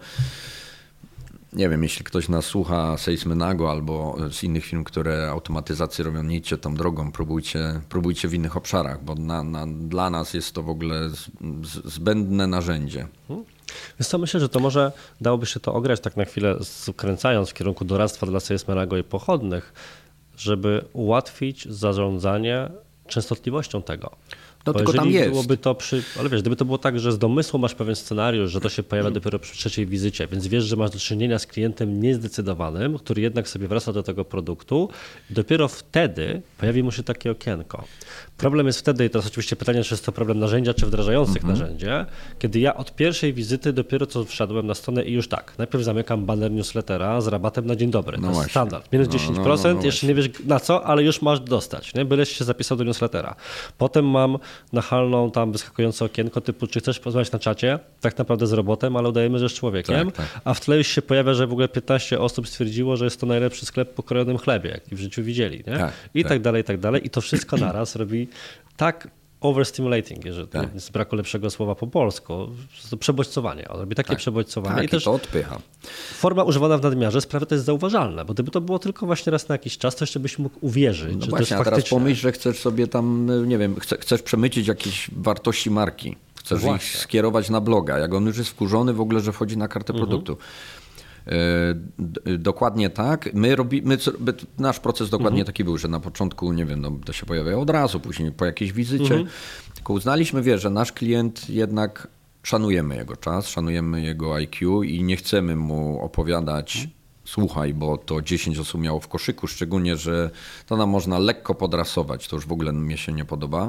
Nie wiem, jeśli ktoś nas słucha Salesmanago albo z innych firm, które automatyzację robią, nie idźcie tą drogą, próbujcie w innych obszarach, bo dla nas jest to w ogóle zbędne narzędzie. Wiesz co, myślę, że to może dałoby się to ograć tak na chwilę, skręcając w kierunku doradztwa dla Salesmanago i pochodnych, żeby ułatwić zarządzanie częstotliwością tego. No tylko tam jest. Byłoby to ale wiesz, gdyby to było tak, że z domysłu masz pewien scenariusz, że to się pojawia dopiero przy trzeciej wizycie, więc wiesz, że masz do czynienia z klientem niezdecydowanym, który jednak sobie wraca do tego produktu i dopiero wtedy pojawi mu się takie okienko. Problem jest wtedy, i teraz oczywiście pytanie, czy jest to problem narzędzia, czy wdrażających narzędzie, kiedy ja od pierwszej wizyty dopiero co wszedłem na stronę i już tak, najpierw zamykam banner newslettera z rabatem na dzień dobry. To jest standard. Minus 10%, jeszcze nie wiesz na co, ale już masz dostać. Nie? Byleś się zapisał do newslettera. Potem mam nachalną tam wyskakujące okienko typu, czy chcesz porozmawiać na czacie, tak naprawdę z robotem, ale udajemy, że jest człowiekiem, a w tle już się pojawia, że w ogóle 15 osób stwierdziło, że jest to najlepszy sklep po krojonym chlebie, jaki w życiu widzieli. Nie? Tak dalej, i tak dalej. I to wszystko naraz robi tak overstimulating, jeżeli z braku lepszego słowa po polsku, to przebodźcowanie. On robi takie przebodźcowanie. Tak, i też to odpycha. Forma używana w nadmiarze sprawia, to jest zauważalne, bo gdyby to było tylko właśnie raz na jakiś czas, to jeszcze byś mógł uwierzyć. No że właśnie, to jest a teraz pomyśl, że chcesz sobie tam, nie wiem, chcesz przemycić jakieś wartości marki. Chcesz ich skierować na bloga. Jak on już jest wkurzony w ogóle, że wchodzi na kartę produktu. Dokładnie tak. Nasz proces dokładnie taki był, że na początku, nie wiem, no, to się pojawia od razu, później po jakiejś wizycie. Tylko uznaliśmy, że nasz klient jednak szanujemy jego czas, szanujemy jego IQ i nie chcemy mu opowiadać słuchaj, bo to 10 osób miało w koszyku, szczególnie, że to nam można lekko podrasować, to już w ogóle mnie się nie podoba.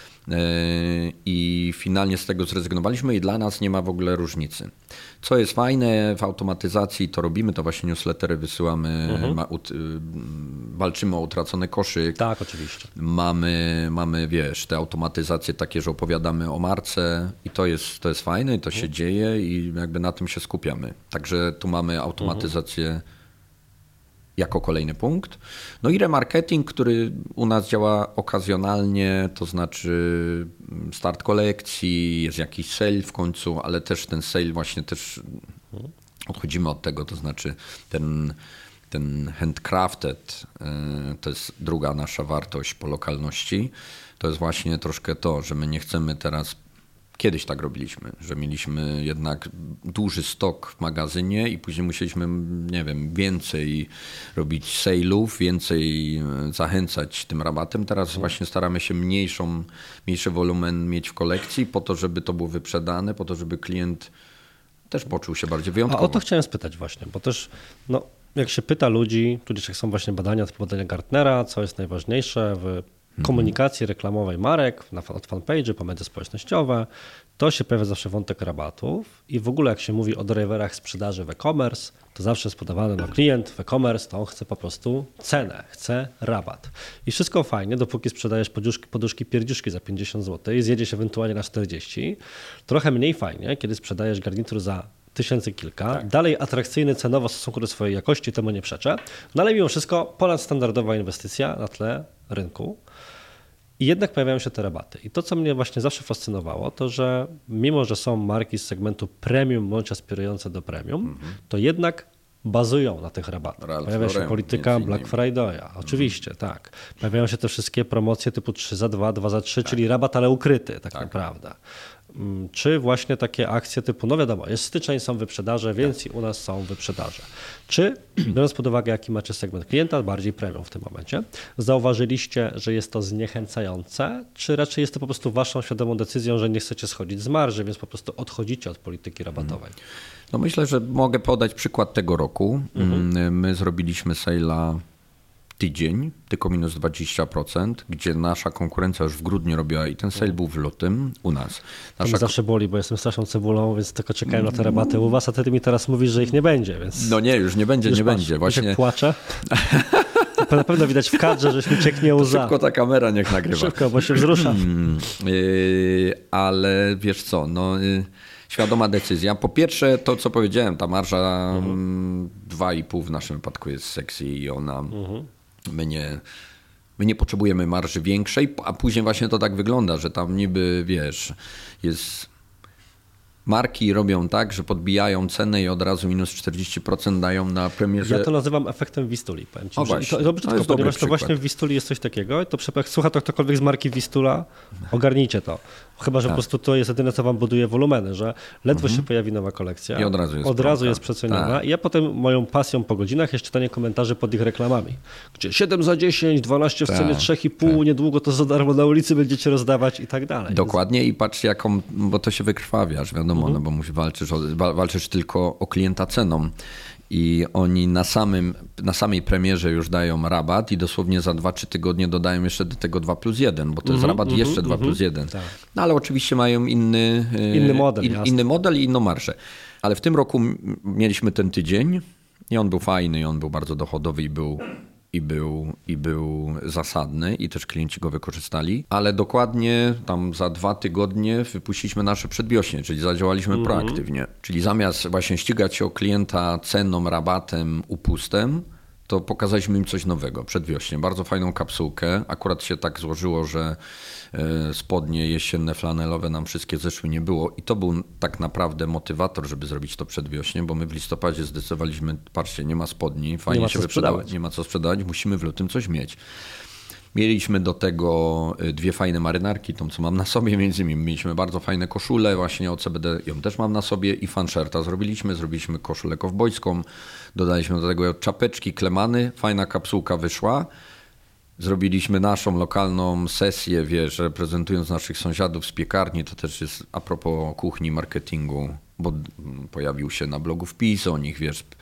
I finalnie z tego zrezygnowaliśmy i dla nas nie ma w ogóle różnicy. Co jest fajne, w automatyzacji to robimy, to właśnie newslettery wysyłamy, walczymy o utracony koszyk. Tak, oczywiście. Mamy, wiesz, te automatyzacje takie, że opowiadamy o marce i to jest fajne i to się dzieje i jakby na tym się skupiamy. Także tu mamy automatyzację jako kolejny punkt. No i remarketing, który u nas działa okazjonalnie, to znaczy start kolekcji, jest jakiś sale w końcu, ale też ten sale właśnie też odchodzimy od tego, to znaczy ten handcrafted, to jest druga nasza wartość po lokalności. To jest właśnie troszkę to, że my nie chcemy teraz. Kiedyś tak robiliśmy, że mieliśmy jednak duży stok w magazynie i później musieliśmy, nie wiem, więcej robić sale'ów, więcej zachęcać tym rabatem. Teraz właśnie staramy się mniejszy wolumen mieć w kolekcji po to, żeby to było wyprzedane, po to, żeby klient też poczuł się bardziej wyjątkowo. A o to chciałem spytać właśnie, bo też jak się pyta ludzi, tudzież jak są właśnie badania typu badania Gartnera, co jest najważniejsze w komunikacji reklamowej marek, od fanpage'y po media społecznościowe, to się pojawia zawsze wątek rabatów i w ogóle jak się mówi o driverach sprzedaży w e-commerce, to zawsze jest podawany klient w e-commerce, to on chce po prostu cenę, chce rabat. I wszystko fajnie, dopóki sprzedajesz poduszki pierdziuszki za 50 zł i zjedziesz ewentualnie na 40, trochę mniej fajnie, kiedy sprzedajesz garnitur za tysięcy kilka, dalej atrakcyjny cenowo w stosunku do swojej jakości, temu nie przeczę, no ale mimo wszystko ponadstandardowa inwestycja na tle rynku. I jednak pojawiają się te rabaty. I to, co mnie właśnie zawsze fascynowało, to że mimo, że są marki z segmentu premium bądź aspirujące do premium, to jednak bazują na tych rabatach. Pojawia się polityka Black Friday'a. Oczywiście, tak. Pojawiają się te wszystkie promocje typu 3 za 2, 2 za 3, czyli rabat, ale ukryty tak naprawdę. Czy właśnie takie akcje typu, no wiadomo, jest styczeń, są wyprzedaże, więc i u nas są wyprzedaże. Czy, biorąc pod uwagę, jaki macie segment klienta, bardziej premium w tym momencie, zauważyliście, że jest to zniechęcające, czy raczej jest to po prostu waszą świadomą decyzją, że nie chcecie schodzić z marży, więc po prostu odchodzicie od polityki rabatowej? No myślę, że mogę podać przykład tego roku. My zrobiliśmy sale'a tydzień, tylko minus 20%, gdzie nasza konkurencja już w grudniu robiła i ten sale był w lutym u nas. To mnie zawsze boli, bo jestem straszną cebulą, więc tylko czekałem na te rabaty u was, a ty mi teraz mówisz, że ich nie będzie. Więc... No nie, już nie będzie, już nie będzie. Właśnie jak płaczę. To na pewno widać w kadrze, że mi cieknie łza. Szybko ta kamera niech nagrywa. Szybko, bo się wzrusza. Ale wiesz co, świadoma decyzja. Po pierwsze to, co powiedziałem, ta marża 2,5 w naszym wypadku jest sexy i ona... My nie potrzebujemy marży większej, a później właśnie to tak wygląda, że tam niby, wiesz, marki robią tak, że podbijają cenę i od razu minus 40% dają na premierze. Ja to nazywam efektem Wistuli, powiem ci. O właśnie, to brzydko, ponieważ to właśnie w Wistuli jest coś takiego i to słucha to ktokolwiek z marki Wistula, ogarnijcie to. Chyba, że po prostu to jest jedyne, co wam buduje wolumeny, że ledwo się pojawi nowa kolekcja, i od razu jest przeceniona. Tak. I ja potem moją pasją po godzinach jest czytanie komentarzy pod ich reklamami, gdzie 7 za 10, 12 w cenie 3,5, niedługo to za darmo na ulicy będziecie rozdawać i tak dalej. Dokładnie i patrz bo to się wykrwawiasz, wiadomo, no bo walczysz tylko o klienta ceną. I oni na samej premierze już dają rabat i dosłownie za 2-3 tygodnie dodają jeszcze do tego 2+1, bo to jest rabat jeszcze 2+1. Tak. No ale oczywiście mają inny model i inną marżę. Ale w tym roku mieliśmy ten tydzień i on był fajny i on był bardzo dochodowy i był zasadny i też klienci go wykorzystali, ale dokładnie tam za 2 tygodnie wypuściliśmy nasze przedwiośnie, czyli zadziałaliśmy proaktywnie. Czyli zamiast właśnie ścigać się o klienta ceną, rabatem, upustem, to pokazaliśmy im coś nowego przedwiośnie. Bardzo fajną kapsułkę. Akurat się tak złożyło, że spodnie jesienne, flanelowe nam wszystkie zeszły, nie było i to był tak naprawdę motywator, żeby zrobić to przedwiośnie, bo my w listopadzie zdecydowaliśmy, patrzcie, nie ma spodni, fajnie się wyprzedawać, nie ma co sprzedawać, musimy w lutym coś mieć. Mieliśmy do tego 2 fajne marynarki, tą co mam na sobie, między innymi mieliśmy bardzo fajne koszule, właśnie o CBD ją też mam na sobie i fanshirta zrobiliśmy koszulę kowbojską, dodaliśmy do tego czapeczki, klemany, fajna kapsułka wyszła. Zrobiliśmy naszą lokalną sesję, wiesz, reprezentując naszych sąsiadów z piekarni, to też jest a propos kuchni, marketingu, bo pojawił się na blogu wpis o nich, wiesz,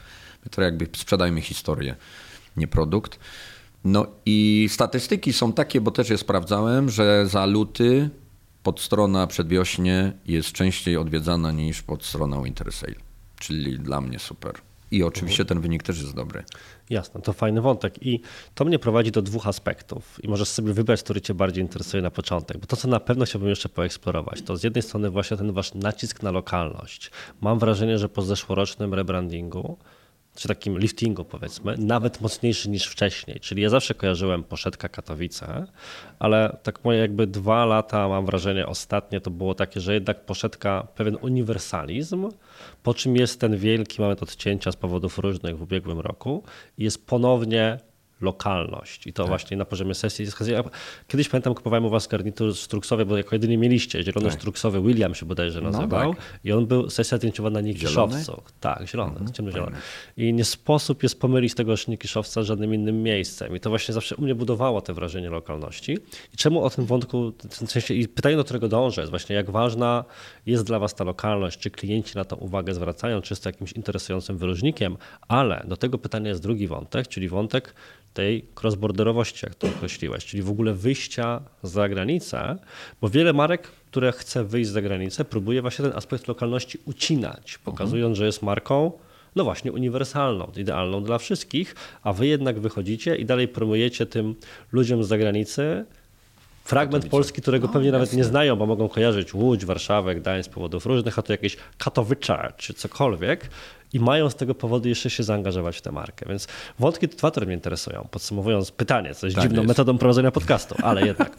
My to jakby sprzedajemy historię, nie produkt. No i statystyki są takie, bo też je sprawdzałem, że za luty podstrona przedwiośnie jest częściej odwiedzana niż podstrona Winter Sale. Czyli dla mnie super. I oczywiście ten wynik też jest dobry. Jasne, to fajny wątek i to mnie prowadzi do 2 aspektów i możesz sobie wybrać, który cię bardziej interesuje na początek, bo to, co na pewno chciałbym jeszcze poeksplorować, to z jednej strony właśnie ten wasz nacisk na lokalność. Mam wrażenie, że po zeszłorocznym rebrandingu, czy takim liftingu powiedzmy, nawet mocniejszy niż wcześniej, czyli ja zawsze kojarzyłem Poszetka Katowice, ale tak moje jakby 2 lata, mam wrażenie ostatnie, to było takie, że jednak Poszetka pewien uniwersalizm, po czym jest ten wielki moment odcięcia z powodów różnych w ubiegłym roku i jest ponownie lokalność i to właśnie na poziomie sesji. Ja kiedyś pamiętam, kupowałem u was garnitur struksowy, bo jako jedynie mieliście zielony struksowy, William się bodajże nazywał i on był sesja zdjęciowa na Nikiszowcu. Tak, zielony, ciemnozielony. I nie sposób jest pomylić tego Nikiszowca z żadnym innym miejscem i to właśnie zawsze u mnie budowało te wrażenie lokalności. I czemu o tym wątku, w sensie, i pytanie, do którego dążę, jest właśnie jak ważna jest dla was ta lokalność, czy klienci na to uwagę zwracają, czy jest to jakimś interesującym wyróżnikiem, ale do tego pytania jest drugi wątek, czyli wątek tej cross-borderowości, jak to określiłeś, czyli w ogóle wyjścia za granicę, bo wiele marek, które chce wyjść za granicę, próbuje właśnie ten aspekt lokalności ucinać, pokazując, że jest marką, no właśnie, uniwersalną, idealną dla wszystkich, a wy jednak wychodzicie i dalej promujecie tym ludziom z zagranicy fragment Polski, którego pewnie nawet nie znają, bo mogą kojarzyć Łódź, Warszawę, Gdańsk z powodów różnych, a to jakieś Katowice czy cokolwiek i mają z tego powodu jeszcze się zaangażować w tę markę. Więc wątki te 2, które mnie interesują. Podsumowując pytanie, co jest dziwną metodą prowadzenia podcastu, ale jednak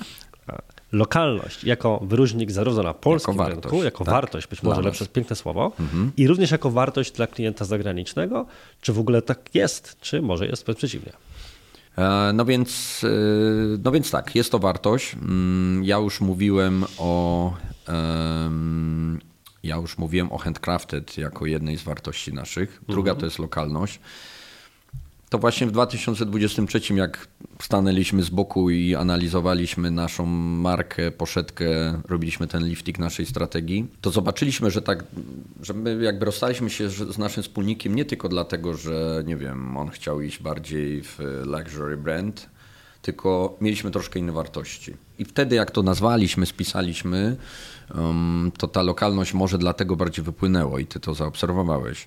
lokalność jako wyróżnik zarówno na polskim rynku, jako wartość, być może lepsze piękne słowo, i również jako wartość dla klienta zagranicznego. Czy w ogóle tak jest, czy może jest przeciwnie? No więc tak, jest to wartość. Ja już mówiłem o handcrafted jako jednej z wartości naszych. Druga to jest lokalność. To właśnie w 2023, jak stanęliśmy z boku i analizowaliśmy naszą markę, Poszetkę, robiliśmy ten lifting naszej strategii, to zobaczyliśmy, że my jakby rozstaliśmy się z naszym wspólnikiem nie tylko dlatego, że nie wiem, on chciał iść bardziej w luxury brand, tylko mieliśmy troszkę inne wartości. I wtedy jak to nazwaliśmy, spisaliśmy, to ta lokalność może dlatego bardziej wypłynęło i ty to zaobserwowałeś.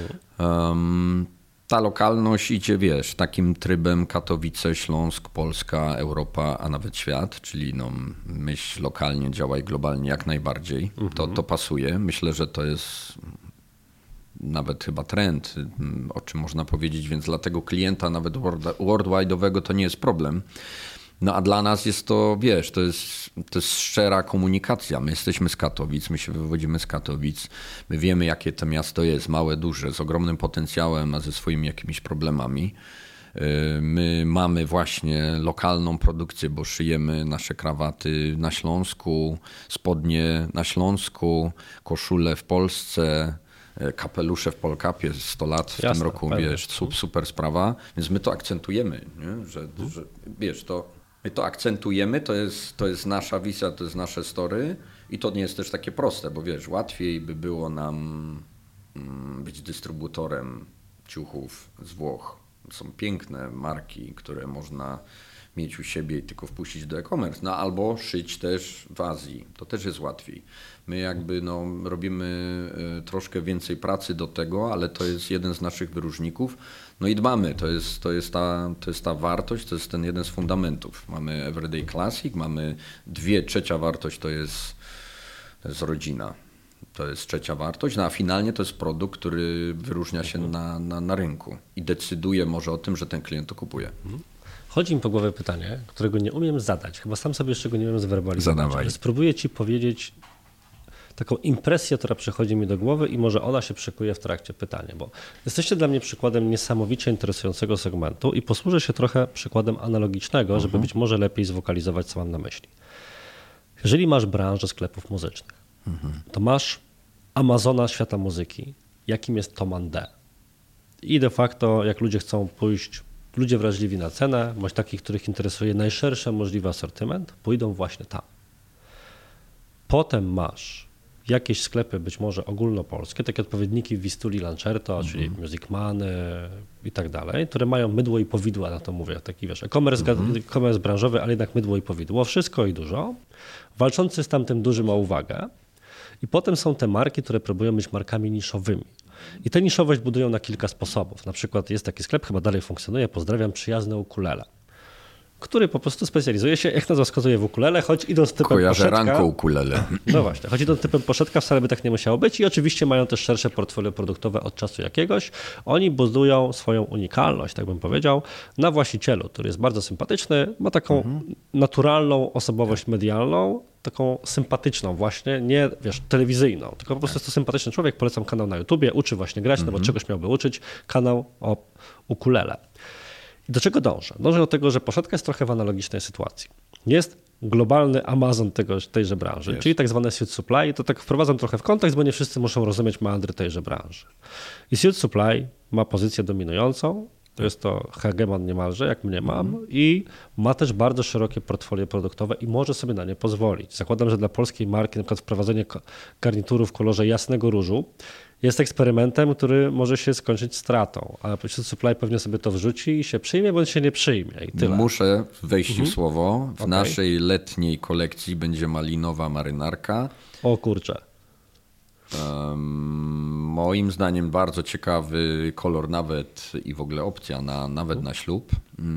Ta lokalność idzie, wiesz, takim trybem Katowice, Śląsk, Polska, Europa, a nawet świat, czyli no, myśl lokalnie, działaj globalnie jak najbardziej. To pasuje. Myślę, że to jest nawet chyba trend, o czym można powiedzieć, więc dla tego klienta nawet worldwide'owego to nie jest problem. No a dla nas jest to, wiesz, to jest szczera komunikacja. My jesteśmy z Katowic, my się wywodzimy z Katowic, my wiemy, jakie to miasto jest, małe, duże, z ogromnym potencjałem, a ze swoimi jakimiś problemami. My mamy właśnie lokalną produkcję, bo szyjemy nasze krawaty na Śląsku, spodnie na Śląsku, koszule w Polsce, kapelusze w Polkapie, 100 lat w tym roku, wiesz, super sprawa. Więc my to akcentujemy, nie? Że wiesz, my to akcentujemy, to jest nasza wizja, to jest nasze story i to nie jest też takie proste, bo wiesz, łatwiej by było nam być dystrybutorem ciuchów z Włoch. Są piękne marki, które można mieć u siebie i tylko wpuścić do e-commerce, no albo szyć też w Azji, to też jest łatwiej. My jakby robimy troszkę więcej pracy do tego, ale to jest jeden z naszych wyróżników. No i dbamy, to jest ta wartość, to jest ten jeden z fundamentów. Mamy Everyday Classic, mamy trzecia wartość to jest rodzina. To jest trzecia wartość, no a finalnie to jest produkt, który wyróżnia się na rynku i decyduje może o tym, że ten klient to kupuje. Chodzi mi po głowie pytanie, którego nie umiem zadać, chyba sam sobie jeszcze go nie umiem zwerbalizować. Zadawaj. Spróbuję ci powiedzieć taką impresję, która przychodzi mi do głowy i może ona się przekuje w trakcie pytania, bo jesteście dla mnie przykładem niesamowicie interesującego segmentu i posłużę się trochę przykładem analogicznego, żeby być może lepiej zwokalizować, co mam na myśli. Jeżeli masz branżę sklepów muzycznych, to masz Amazona świata muzyki, jakim jest Thomann D. I de facto jak ludzie chcą pójść, ludzie wrażliwi na cenę, bądź takich, których interesuje najszerszy możliwy asortyment, pójdą właśnie tam. Potem masz jakieś sklepy być może ogólnopolskie, takie odpowiedniki Wistuli Lancerto, czyli Music Man i tak dalej, które mają mydło i powidła, na to mówię, taki wiesz, e-commerce branżowy, ale jednak mydło i powidło, wszystko i dużo, walczący z tamtym dużym o uwagę. I potem są te marki, które próbują być markami niszowymi. I tę niszowość budują na kilka sposobów. Na przykład jest taki sklep, chyba dalej funkcjonuje, pozdrawiam, Przyjazne Ukulele, który po prostu specjalizuje się, jak nazwa wskazuje, w ukulele, choć idąc typem Kojarzę poszetka. Ranko ukulele. No właśnie, choć idąc typem poszetka, wcale by tak nie musiało być i oczywiście mają też szersze portfolio produktowe od czasu jakiegoś. Oni budują swoją unikalność, tak bym powiedział, na właścicielu, który jest bardzo sympatyczny, ma taką naturalną osobowość medialną, taką sympatyczną właśnie, nie wiesz, telewizyjną, tylko po prostu jest to sympatyczny człowiek, polecam kanał na YouTubie, uczy właśnie grać, no bo czegoś miałby uczyć, kanał o ukulele. I do czego dążę? Dążę do tego, że poszetka jest trochę w analogicznej sytuacji. Jest globalny Amazon tejże branży, czyli tak zwane Suit Supply. I to tak wprowadzam trochę w kontekst, bo nie wszyscy muszą rozumieć meandry tejże branży. I Suit Supply ma pozycję dominującą, to jest to hegemon niemalże, jak mnie mam, i ma też bardzo szerokie portfolio produktowe i może sobie na nie pozwolić. Zakładam, że dla polskiej marki na przykład wprowadzenie garnituru w kolorze jasnego różu jest eksperymentem, który może się skończyć stratą, a Suit Supply pewnie sobie to wrzuci i się przyjmie, bądź się nie przyjmie i tyle. Muszę wejść w słowo. W naszej letniej kolekcji będzie malinowa marynarka. O kurczę. Moim zdaniem bardzo ciekawy kolor nawet i w ogóle opcja nawet na ślub.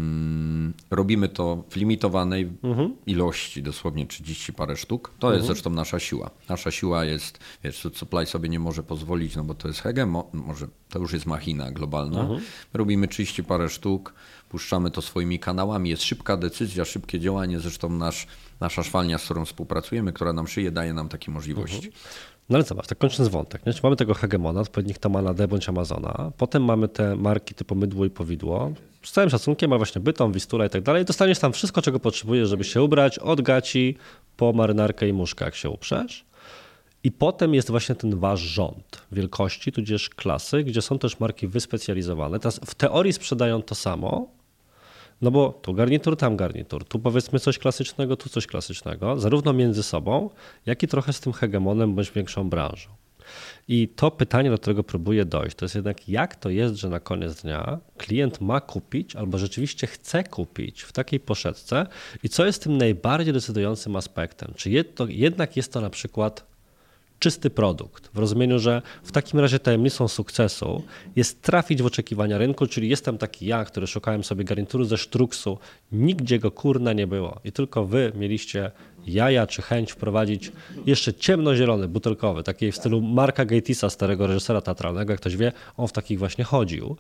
Robimy to w limitowanej ilości, dosłownie 30 parę sztuk. To jest zresztą nasza siła. Nasza siła jest, wiesz, Supply sobie nie może pozwolić, no bo to jest hegemon, może to już jest machina globalna. Robimy 30 parę sztuk, puszczamy to swoimi kanałami. Jest szybka decyzja, szybkie działanie. Zresztą nasza szwalnia, z którą współpracujemy, która nam szyje, daje nam takie możliwości. No ale zobacz, tak kończąc wątek, nie? Mamy tego hegemona, odpowiednik Tomana D bądź Amazona, potem mamy te marki typu mydło i powidło, z całym szacunkiem, ale właśnie Bytom, Wistula i tak dalej, dostaniesz tam wszystko, czego potrzebujesz, żeby się ubrać, od gaci po marynarkę i muszkę, jak się uprzesz. I potem jest właśnie ten wasz rząd wielkości, tudzież klasy, gdzie są też marki wyspecjalizowane. Teraz w teorii sprzedają to samo, no bo tu garnitur, tam garnitur, tu powiedzmy coś klasycznego, tu coś klasycznego, zarówno między sobą, jak i trochę z tym hegemonem bądź większą branżą. I to pytanie, do którego próbuję dojść, to jest jednak jak to jest, że na koniec dnia klient ma kupić albo rzeczywiście chce kupić w takiej poszetce i co jest tym najbardziej decydującym aspektem? Czy jednak jest to na przykład czysty produkt, w rozumieniu, że w takim razie tajemnicą sukcesu jest trafić w oczekiwania rynku, czyli jestem taki ja, który szukałem sobie garnituru ze sztruksu, nigdzie go kurna nie było i tylko wy mieliście jaja czy chęć wprowadzić jeszcze ciemnozielony, butelkowy, taki w stylu Marka Gatisa, starego reżysera teatralnego, jak ktoś wie, on w takich właśnie chodził.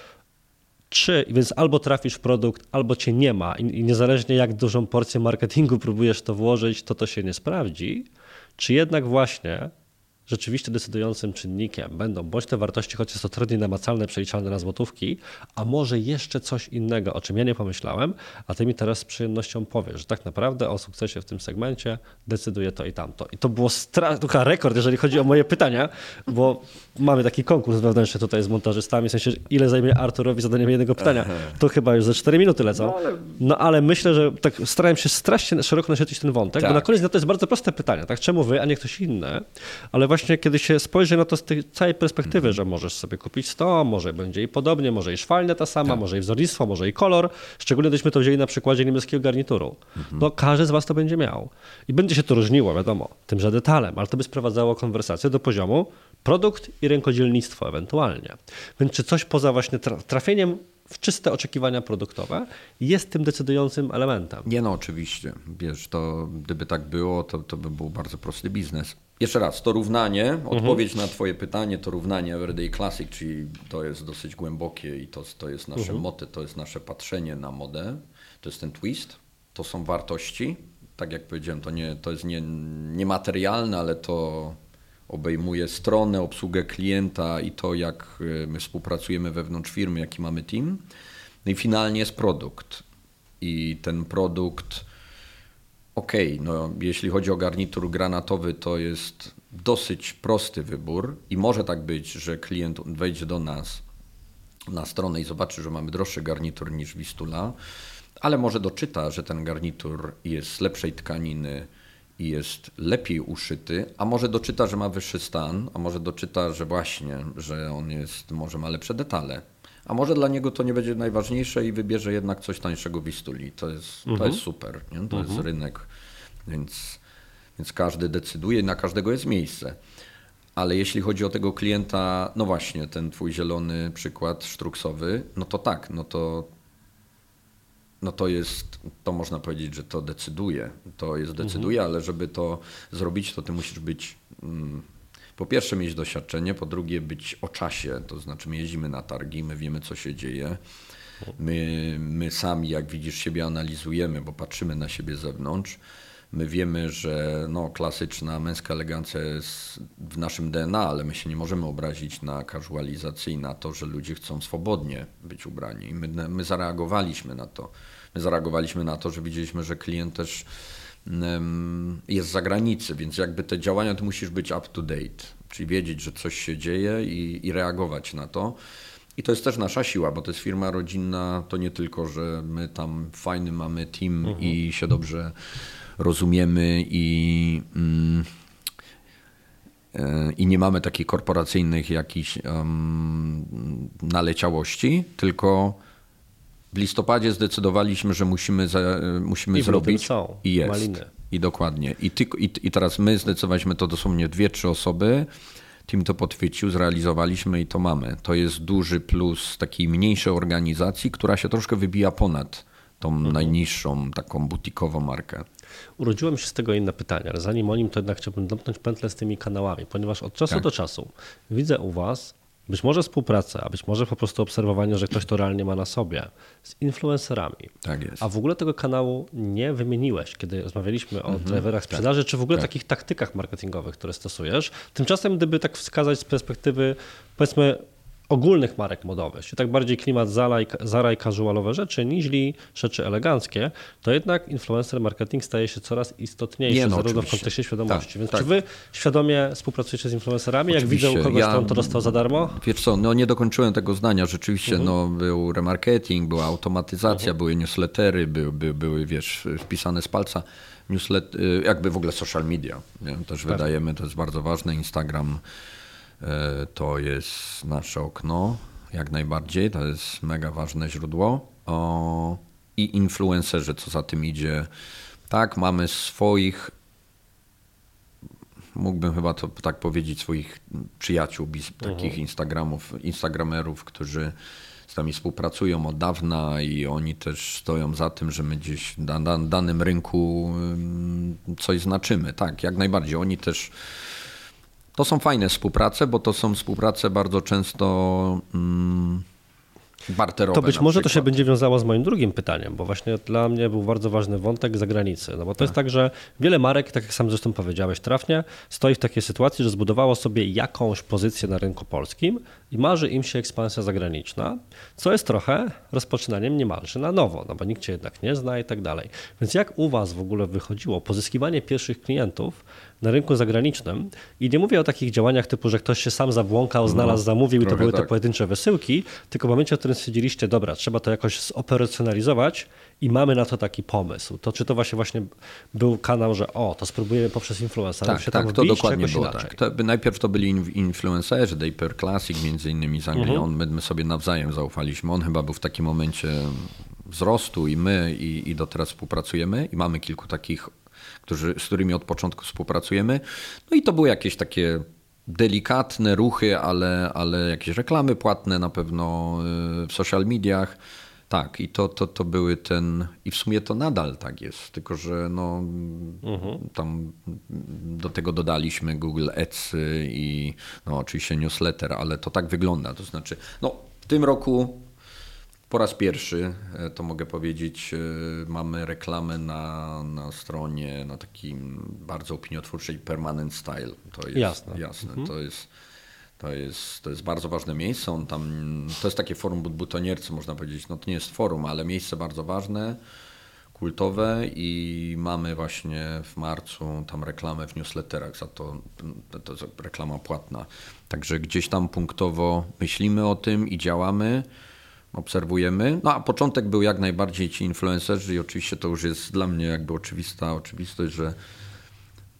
Więc albo trafisz w produkt, albo cię nie ma i niezależnie jak dużą porcję marketingu próbujesz to włożyć, to się nie sprawdzi. Czy jednak właśnie rzeczywiście decydującym czynnikiem będą bądź te wartości, choć jest to trudniej namacalne, przeliczalne na złotówki, a może jeszcze coś innego, o czym ja nie pomyślałem, a ty mi teraz z przyjemnością powiesz, że tak naprawdę o sukcesie w tym segmencie decyduje to i tamto. I to było trochę rekord, jeżeli chodzi o moje pytania, bo mamy taki konkurs wewnętrzny tutaj z montażystami, w sensie ile zajmie Arturowi zadaniem jednego pytania. To chyba już za 4 minuty lecą. No ale myślę, że tak starałem się strasznie szeroko naświetlić ten wątek, bo na koniec to jest bardzo proste pytanie, tak? Czemu wy, a nie ktoś inny? Ale właśnie kiedy się spojrzy na to z tej całej perspektywy, że możesz sobie kupić 100, może będzie i podobnie, może i szwalnia ta sama, może i wzornictwo, może i kolor, szczególnie gdybyśmy to wzięli na przykładzie niemieckiego garnituru. No każdy z was to będzie miał. I będzie się to różniło, wiadomo, tymże detalem, ale to by sprowadzało konwersację do poziomu produkt i rękodzielnictwo ewentualnie. Więc czy coś poza właśnie trafieniem w czyste oczekiwania produktowe jest tym decydującym elementem? Nie, no oczywiście. Wiesz, to gdyby tak było, to by był bardzo prosty biznes. Jeszcze raz, to równanie, odpowiedź na twoje pytanie, to równanie Everyday Classic, czyli to jest dosyć głębokie i to jest nasze moty, to jest nasze patrzenie na modę, to jest ten twist, to są wartości. Tak jak powiedziałem, to jest niematerialne, ale to obejmuje stronę, obsługę klienta i to, jak my współpracujemy wewnątrz firmy, jaki mamy team. No i finalnie jest produkt. I ten produkt, no jeśli chodzi o garnitur granatowy, to jest dosyć prosty wybór i może tak być, że klient wejdzie do nas na stronę i zobaczy, że mamy droższy garnitur niż Wistula, ale może doczyta, że ten garnitur jest z lepszej tkaniny i jest lepiej uszyty, a może doczyta, że ma wyższy stan, a może doczyta, że właśnie, że on jest, może ma lepsze detale. A może dla niego to nie będzie najważniejsze i wybierze jednak coś tańszego w Istuli. To jest super, nie? To jest rynek, więc każdy decyduje, na każdego jest miejsce. Ale jeśli chodzi o tego klienta, no właśnie, ten twój zielony przykład sztruksowy, no to tak, to jest, to można powiedzieć, że to decyduje. To jest decyduje, ale żeby to zrobić, to ty musisz być, po pierwsze mieć doświadczenie, po drugie być o czasie, to znaczy my jeździmy na targi, my wiemy, co się dzieje. My sami, jak widzisz, siebie analizujemy, bo patrzymy na siebie z zewnątrz. My wiemy, że klasyczna męska elegancja jest w naszym DNA, ale my się nie możemy obrazić na casualizację i na to, że ludzie chcą swobodnie być ubrani. I my zareagowaliśmy na to. My zareagowaliśmy na to, że widzieliśmy, że klient też jest z zagranicy, więc jakby te działania ty musisz być up to date, czyli wiedzieć, że coś się dzieje i reagować na to. I to jest też nasza siła, bo to jest firma rodzinna, to nie tylko, że my tam fajny mamy team i się dobrze rozumiemy i nie mamy takich korporacyjnych jakichś naleciałości, tylko w listopadzie zdecydowaliśmy, że musimy zrobić i jest. Maliny. I dokładnie. I teraz my zdecydowaliśmy to dosłownie 2-3 osoby, team to podchwycił, zrealizowaliśmy i to mamy. To jest duży plus takiej mniejszej organizacji, która się troszkę wybija ponad tą najniższą, taką butikową markę. Urodziło mi się z tego inne pytanie, ale zanim o nim, to jednak chciałbym domknąć pętlę z tymi kanałami, ponieważ od czasu do czasu widzę u was być może współpracę, a być może po prostu obserwowanie, że ktoś to realnie ma na sobie, z influencerami. Tak jest. A w ogóle tego kanału nie wymieniłeś, kiedy rozmawialiśmy o driverach sprzedaży, czy w ogóle takich taktykach marketingowych, które stosujesz. Tymczasem, gdyby tak wskazać z perspektywy, powiedzmy, ogólnych marek modowych, czyli tak bardziej klimat Zara i casualowe rzeczy, niźli rzeczy eleganckie, to jednak influencer marketing staje się coraz istotniejszy, zarówno oczywiście. W kontekście świadomości. Więc czy wy świadomie współpracujecie z influencerami? Oczywiście. Jak widzę u kogoś, kto to dostał za darmo? Wiesz co, nie dokończyłem tego zdania. Rzeczywiście był remarketing, była automatyzacja, były newslettery, były wiesz, wpisane z palca. Jakby w ogóle social media. Nie? Też wydajemy, to jest bardzo ważne. Instagram to jest nasze okno, jak najbardziej, to jest mega ważne źródło. I influencerzy, co za tym idzie. Tak, mamy swoich, mógłbym chyba to tak powiedzieć, swoich przyjaciół, takich instagramerów, którzy z nami współpracują od dawna i oni też stoją za tym, że my gdzieś na danym rynku coś znaczymy. Tak, jak najbardziej. Oni też. To są fajne współprace, bo to są współprace bardzo często barterowe. To być może to się będzie wiązało z moim drugim pytaniem, bo właśnie dla mnie był bardzo ważny wątek zagranicy. No bo to jest tak, że wiele marek, tak jak sam zresztą powiedziałeś trafnie, stoi w takiej sytuacji, że zbudowało sobie jakąś pozycję na rynku polskim i marzy im się ekspansja zagraniczna, co jest trochę rozpoczynaniem niemalże na nowo, no bo nikt cię jednak nie zna i tak dalej. Więc jak u was w ogóle wychodziło pozyskiwanie pierwszych klientów na rynku zagranicznym i nie mówię o takich działaniach typu, że ktoś się sam zabłąkał, znalazł, zamówił i to były te pojedyncze wysyłki, tylko w momencie, w którym stwierdziliście, dobra, trzeba to jakoś zoperacjonalizować i mamy na to taki pomysł. To czy to właśnie był kanał, że to spróbujemy poprzez influencerów się tam wbić, to dokładnie było tak. Najpierw to byli influencerzy, Dapper Classic między innymi z Anglii, my sobie nawzajem zaufaliśmy. On chyba był w takim momencie wzrostu i my i do teraz współpracujemy i mamy kilku takich, z którymi od początku współpracujemy. No i to były jakieś takie delikatne ruchy, ale jakieś reklamy płatne na pewno w social mediach. Tak, i to były i w sumie to nadal tak jest, tylko że tam do tego dodaliśmy Google Ads i oczywiście newsletter, ale to tak wygląda. To znaczy, w tym roku po raz pierwszy, to mogę powiedzieć, mamy reklamę na stronie, na takim bardzo opiniotwórczej Permanent Style. To jest jasne. To jest bardzo ważne miejsce. To jest takie forum butoniercy, można powiedzieć. To nie jest forum, ale miejsce bardzo ważne, kultowe i mamy właśnie w marcu tam reklamę w newsletterach za to jest reklama płatna. Także gdzieś tam punktowo myślimy o tym i działamy. Obserwujemy. A początek był jak najbardziej ci influencerzy i oczywiście to już jest dla mnie jakby oczywistość, że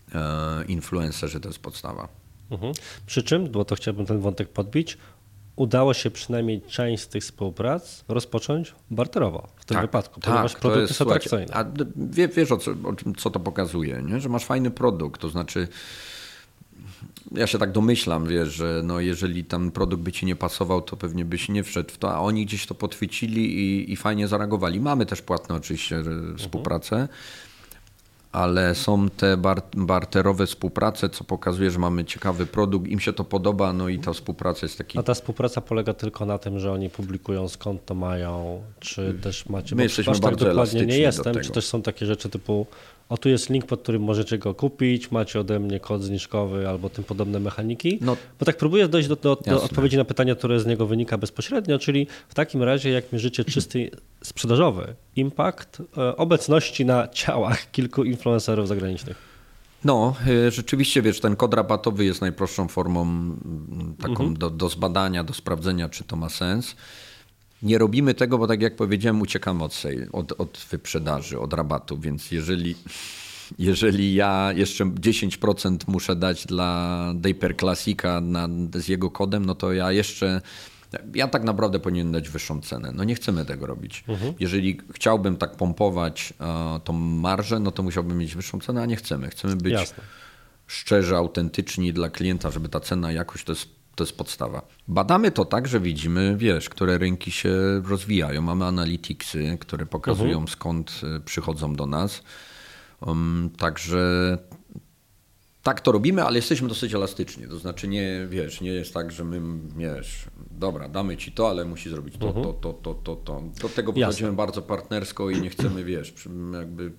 influencerzy to jest podstawa. Przy czym, bo to chciałbym ten wątek podbić, udało się przynajmniej część z tych współprac rozpocząć barterowo w tym wypadku, ponieważ produkty są atrakcyjne. A wiesz co to pokazuje, nie? Że masz fajny produkt, to znaczy ja się tak domyślam, wiesz, że no jeżeli ten produkt by ci nie pasował, to pewnie byś nie wszedł w to, a oni gdzieś to podchwycili i fajnie zareagowali. Mamy też płatne oczywiście współpracę, ale są te barterowe współprace, co pokazuje, że mamy ciekawy produkt, im się to podoba, no i ta współpraca jest taki... A ta współpraca polega tylko na tym, że oni publikują skąd to mają, czy też macie... My jesteśmy bardzo tak dokładnie nie jestem, do tego. czy też są takie rzeczy typu tu jest link, pod którym możecie go kupić, macie ode mnie kod zniżkowy albo tym podobne mechaniki. No, bo tak próbuję dojść do odpowiedzi na pytania, które z niego wynika bezpośrednio, czyli w takim razie jak mierzycie czysty sprzedażowy impact obecności na ciałach kilku influencerów zagranicznych. No, rzeczywiście, wiesz, ten kod rabatowy jest najprostszą formą taką do zbadania, do sprawdzenia, czy to ma sens. Nie robimy tego, bo tak jak powiedziałem, uciekamy od wyprzedaży, od rabatu, więc jeżeli ja jeszcze 10% muszę dać dla Dayper Classica z jego kodem, no to ja tak naprawdę powinienem dać wyższą cenę. No nie chcemy tego robić. Jeżeli chciałbym tak pompować tą marżę, no to musiałbym mieć wyższą cenę, a nie chcemy. Chcemy być szczerzy, autentyczni dla klienta, żeby ta cena, jakość to jest podstawa. Badamy to tak, że widzimy, wiesz, które rynki się rozwijają. Mamy analyticsy, które pokazują skąd przychodzą do nas. Także tak to robimy, ale jesteśmy dosyć elastyczni. To znaczy nie jest tak, że my, dobra, damy ci to, ale musi zrobić to. Do tego podchodzimy bardzo partnersko i nie chcemy, jakby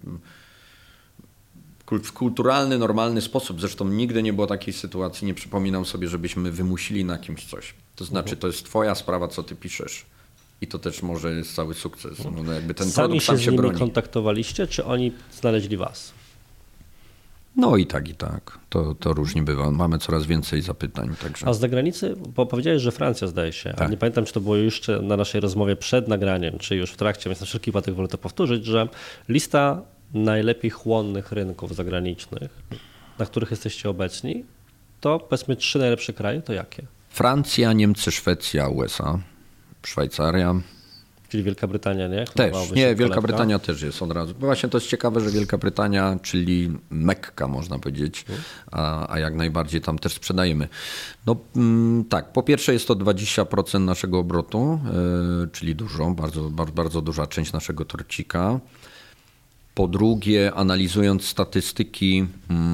w kulturalny, normalny sposób. Zresztą nigdy nie było takiej sytuacji, nie przypominam sobie, żebyśmy wymusili na kimś coś. To znaczy to jest twoja sprawa, co ty piszesz. I to też może jest cały sukces. No, jakby ten produkt sam się broni. Sami się z nimi kontaktowaliście, czy oni znaleźli was? No i tak. To różnie bywa. Mamy coraz więcej zapytań. Także. A z zagranicy, bo powiedziałeś, że Francja zdaje się, a nie pamiętam, czy to było jeszcze na naszej rozmowie przed nagraniem, czy już w trakcie, więc na wszelki wypadek wolę to powtórzyć, że lista najlepiej chłonnych rynków zagranicznych, na których jesteście obecni, to powiedzmy 3 najlepsze kraje, to jakie? Francja, Niemcy, Szwecja, USA, Szwajcaria. Czyli Wielka Brytania, nie? Też, Wielka Brytania też jest od razu. Właśnie to jest ciekawe, że Wielka Brytania, czyli Mekka można powiedzieć, a jak najbardziej tam też sprzedajemy. No tak, po pierwsze jest to 20% naszego obrotu, czyli dużo, bardzo duża część naszego torcika. Po drugie, analizując statystyki,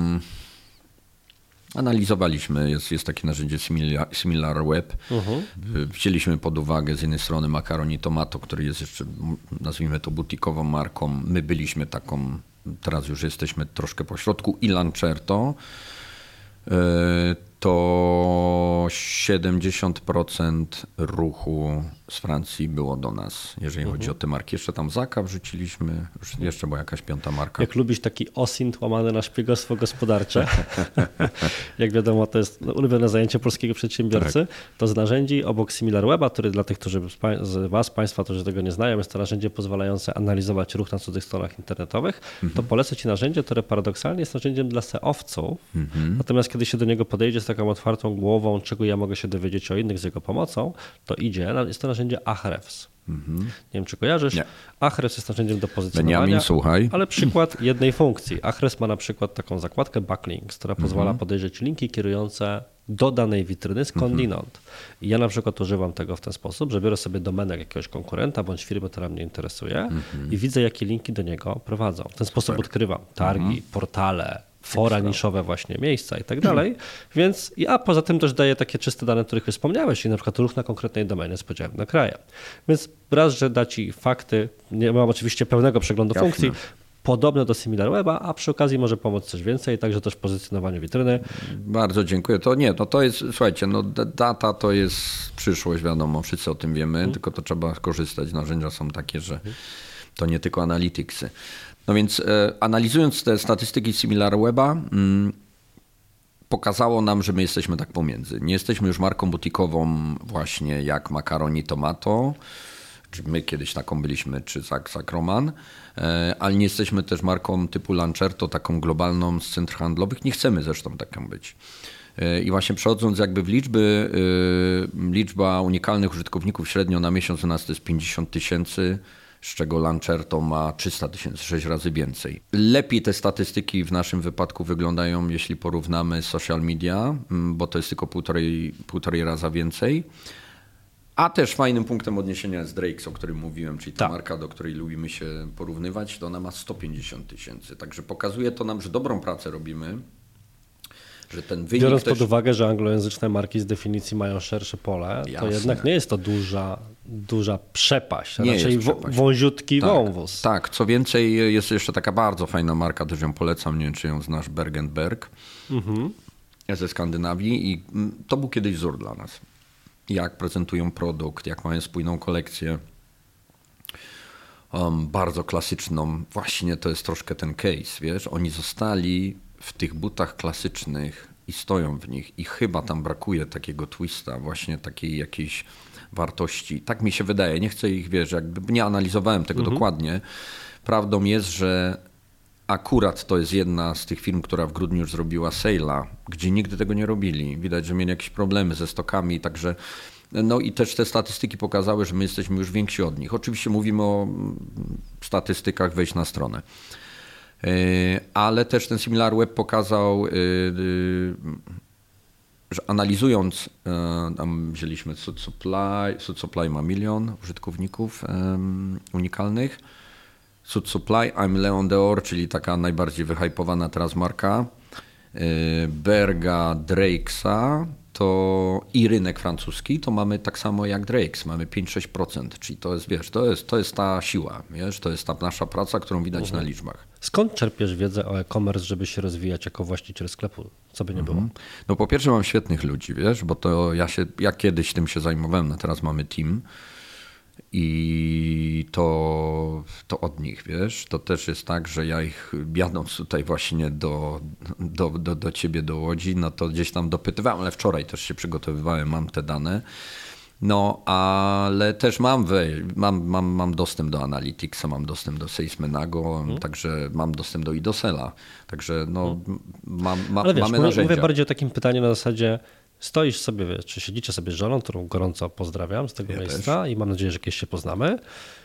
analizowaliśmy, jest takie narzędzie SimilarWeb. Wzięliśmy pod uwagę z jednej strony Macaroni Tomato, który jest jeszcze, nazwijmy to, butikową marką. My byliśmy taką, teraz już jesteśmy troszkę po środku, i Lancerto. To 70% ruchu z Francji było do nas, jeżeli chodzi o te marki. Jeszcze tam Zaka wrzuciliśmy, jeszcze była jakaś 5. marka. Jak lubisz taki OSINT łamany na szpiegostwo gospodarcze, jak wiadomo, to jest ulubione zajęcie polskiego przedsiębiorcy, to z narzędzi obok SimilarWeba, który dla tych, którzy z was, państwa, którzy tego nie znają, jest to narzędzie pozwalające analizować ruch na cudzych stronach internetowych, to polecę ci narzędzie, które paradoksalnie jest narzędziem dla SEO-owców, natomiast kiedy się do niego podejdzie z taką otwartą głową, czego ja mogę się dowiedzieć o innych z jego pomocą, to idzie. Jest to narzędzie Ahrefs. Nie wiem, czy kojarzysz. Nie. Ahrefs jest narzędziem do pozycjonowania, Beniamin, słuchaj. Ale przykład jednej funkcji. Ahrefs ma na przykład taką zakładkę backlinks, która pozwala podejrzeć linki kierujące do danej witryny skądinąd. I ja na przykład używam tego w ten sposób, że biorę sobie domenę jakiegoś konkurenta bądź firmy, która mnie interesuje i widzę, jakie linki do niego prowadzą. W ten sposób odkrywam targi, portale, fora niszowe właśnie, miejsca i tak dalej. Więc, a poza tym też daje takie czyste dane, o których wspomniałeś, czyli na przykład ruch na konkretnej domenie z podziałem na kraje. Więc raz, że da ci fakty, nie mam oczywiście pełnego przeglądu funkcji, podobne do SimilarWeba, a przy okazji może pomóc coś więcej, także też w pozycjonowaniu witryny. Bardzo dziękuję. To jest, słuchajcie, data to jest przyszłość, wiadomo, wszyscy o tym wiemy, tylko to trzeba korzystać. Narzędzia są takie, że to nie tylko analyticsy. No więc analizując te statystyki SimilarWeba, pokazało nam, że my jesteśmy tak pomiędzy. Nie jesteśmy już marką butikową właśnie jak Macaroni Tomato. czy my kiedyś taką byliśmy, czy Zak Roman, ale nie jesteśmy też marką typu Lancerto, taką globalną z centr handlowych. Nie chcemy zresztą taką być. I właśnie przechodząc jakby w liczby, liczba unikalnych użytkowników średnio na miesiąc u nas to jest 50 000, z czego Lancerto ma 300 000, 6 razy więcej. Lepiej te statystyki w naszym wypadku wyglądają, jeśli porównamy social media, bo to jest tylko półtorej raza więcej. A też fajnym punktem odniesienia jest Drakes, o którym mówiłem, czyli ta marka, do której lubimy się porównywać, to ona ma 150 000. Także pokazuje to nam, że dobrą pracę robimy. Że ten wynik biorąc pod uwagę, że anglojęzyczne marki z definicji mają szersze pole, to jednak nie jest to duża przepaść, nie raczej wąziutki wąwóz. Tak, co więcej jest jeszcze taka bardzo fajna marka, też ją polecam, nie wiem czy ją znasz, Berg&Berg ze Skandynawii i to był kiedyś wzór dla nas. Jak prezentują produkt, jak mają spójną kolekcję. Bardzo klasyczną. Właśnie to jest troszkę ten case, wiesz, oni zostali w tych butach klasycznych i stoją w nich i chyba tam brakuje takiego twista, właśnie takiej jakiejś wartości. Tak mi się wydaje, nie chcę ich, wiesz, jakby nie analizowałem tego dokładnie. Prawdą jest, że akurat to jest jedna z tych firm, która w grudniu już zrobiła sale'a, gdzie nigdy tego nie robili. Widać, że mieli jakieś problemy ze stokami, także no i też te statystyki pokazały, że my jesteśmy już więksi od nich. Oczywiście mówimy o statystykach, wejść na stronę. Ale też ten SimilarWeb pokazał, że analizując, tam wzięliśmy Suit Supply ma 1 milion użytkowników unikalnych. Suit Supply, I'm Leon Dehors, czyli taka najbardziej wyhypowana teraz marka. Berga, Drakesa to i rynek francuski, to mamy tak samo jak Drakes, mamy 5-6%, czyli to jest, wiesz, to jest ta siła, wiesz, to jest ta nasza praca, którą widać na liczbach. Skąd czerpiesz wiedzę o e-commerce, żeby się rozwijać jako właściciel sklepu? Co by nie było? No po pierwsze mam świetnych ludzi, wiesz, bo to ja kiedyś tym się zajmowałem, a teraz mamy team. I to od nich, wiesz, to też jest tak, że ja ich jadąc tutaj właśnie do ciebie do Łodzi, no to gdzieś tam dopytywałem, ale wczoraj też się przygotowywałem, mam te dane. No, ale też mam dostęp do Analyticsa, mam dostęp do Salesmanago, także mam dostęp do Idosela. Także no, ale wiesz, mamy narzędzia. Mówię bardziej o takim pytaniu na zasadzie, stoisz sobie, wiesz, czy siedzicie sobie z żoną, którą gorąco pozdrawiam z tego miejsca też. I mam nadzieję, że kiedyś się poznamy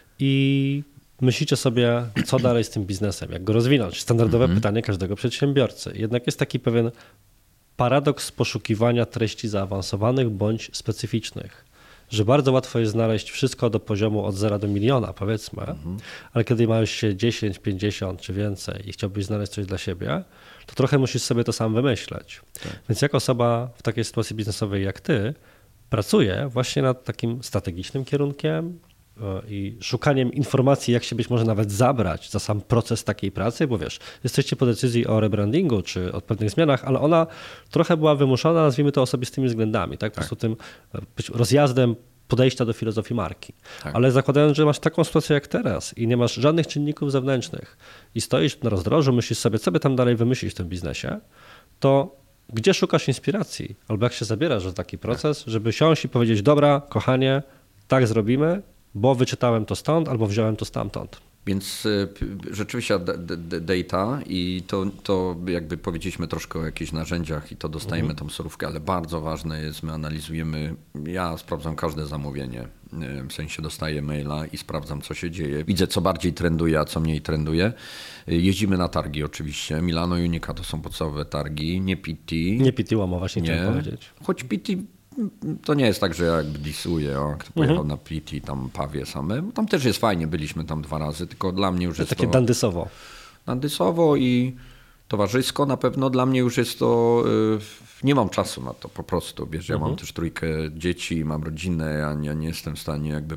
i myślicie sobie, co dalej z tym biznesem, jak go rozwinąć. Standardowe pytanie każdego przedsiębiorcy. Jednak jest taki pewien paradoks poszukiwania treści zaawansowanych bądź specyficznych, że bardzo łatwo jest znaleźć wszystko do poziomu od 0 do miliona, powiedzmy, ale kiedy masz się 10, 50 czy więcej i chciałbyś znaleźć coś dla siebie, to trochę musisz sobie to sam wymyśleć. Tak. Więc jak osoba w takiej sytuacji biznesowej jak ty, pracuje właśnie nad takim strategicznym kierunkiem i szukaniem informacji, jak się być może nawet zabrać za sam proces takiej pracy, bo wiesz, jesteście po decyzji o rebrandingu czy o pewnych zmianach, ale ona trochę była wymuszona, nazwijmy to osobistymi względami, tak? Po prostu tym rozjazdem podejścia do filozofii marki. Tak. Ale zakładając, że masz taką sytuację jak teraz i nie masz żadnych czynników zewnętrznych i stoisz na rozdrożu, myślisz sobie, co by tam dalej wymyślić w tym biznesie, to gdzie szukasz inspiracji? Albo jak się zabierasz za taki proces, żeby siąść i powiedzieć, dobra, kochanie, tak zrobimy, bo wyczytałem to stąd albo wziąłem to stamtąd. Więc rzeczywiście data i to jakby powiedzieliśmy troszkę o jakichś narzędziach i to dostajemy tą surówkę, ale bardzo ważne jest, my analizujemy, ja sprawdzam każde zamówienie, w sensie dostaję maila i sprawdzam, co się dzieje. Widzę, co bardziej trenduje, a co mniej trenduje. Jeździmy na targi oczywiście. Milano i Unica to są podstawowe targi, nie PT. Nie PT łamo, właśnie chciałem powiedzieć. Choć PT to nie jest tak, że ja jakby disuję, kto pojechał na PT, tam pawie same. Tam też jest fajnie, byliśmy tam 2 razy, tylko dla mnie już jest takie dandysowo. Dandysowo i towarzysko na pewno. Dla mnie już jest to, nie mam czasu na to po prostu. Wiesz, ja mam też 3 dzieci, mam rodzinę, ja nie jestem w stanie jakby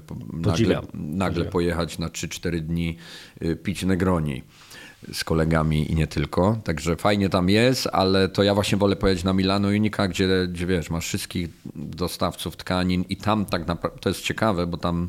nagle pojechać na 3-4 dni pić Negroni z kolegami i nie tylko. Także fajnie tam jest, ale to ja właśnie wolę pojechać na Milano i Unica, gdzie wiesz, masz wszystkich dostawców tkanin i tam tak naprawdę, to jest ciekawe, bo tam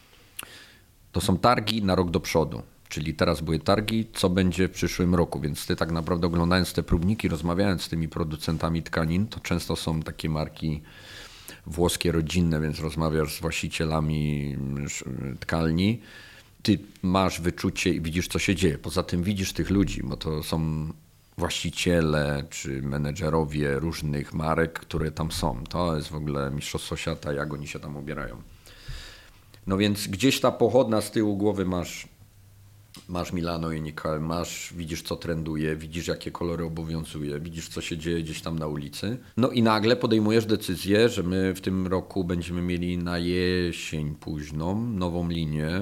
to są targi na rok do przodu. Czyli teraz były targi, co będzie w przyszłym roku, więc ty tak naprawdę oglądając te próbniki, rozmawiając z tymi producentami tkanin, to często są takie marki włoskie rodzinne, więc rozmawiasz z właścicielami tkalni. Ty masz wyczucie i widzisz, co się dzieje. Poza tym widzisz tych ludzi, bo to są właściciele czy menedżerowie różnych marek, które tam są. To jest w ogóle mistrzostwo świata, jak oni się tam ubierają. No więc gdzieś ta pochodna z tyłu głowy masz Milano Unical, widzisz co trenduje, widzisz jakie kolory obowiązuje, widzisz co się dzieje gdzieś tam na ulicy. No i nagle podejmujesz decyzję, że my w tym roku będziemy mieli na jesień późną nową linię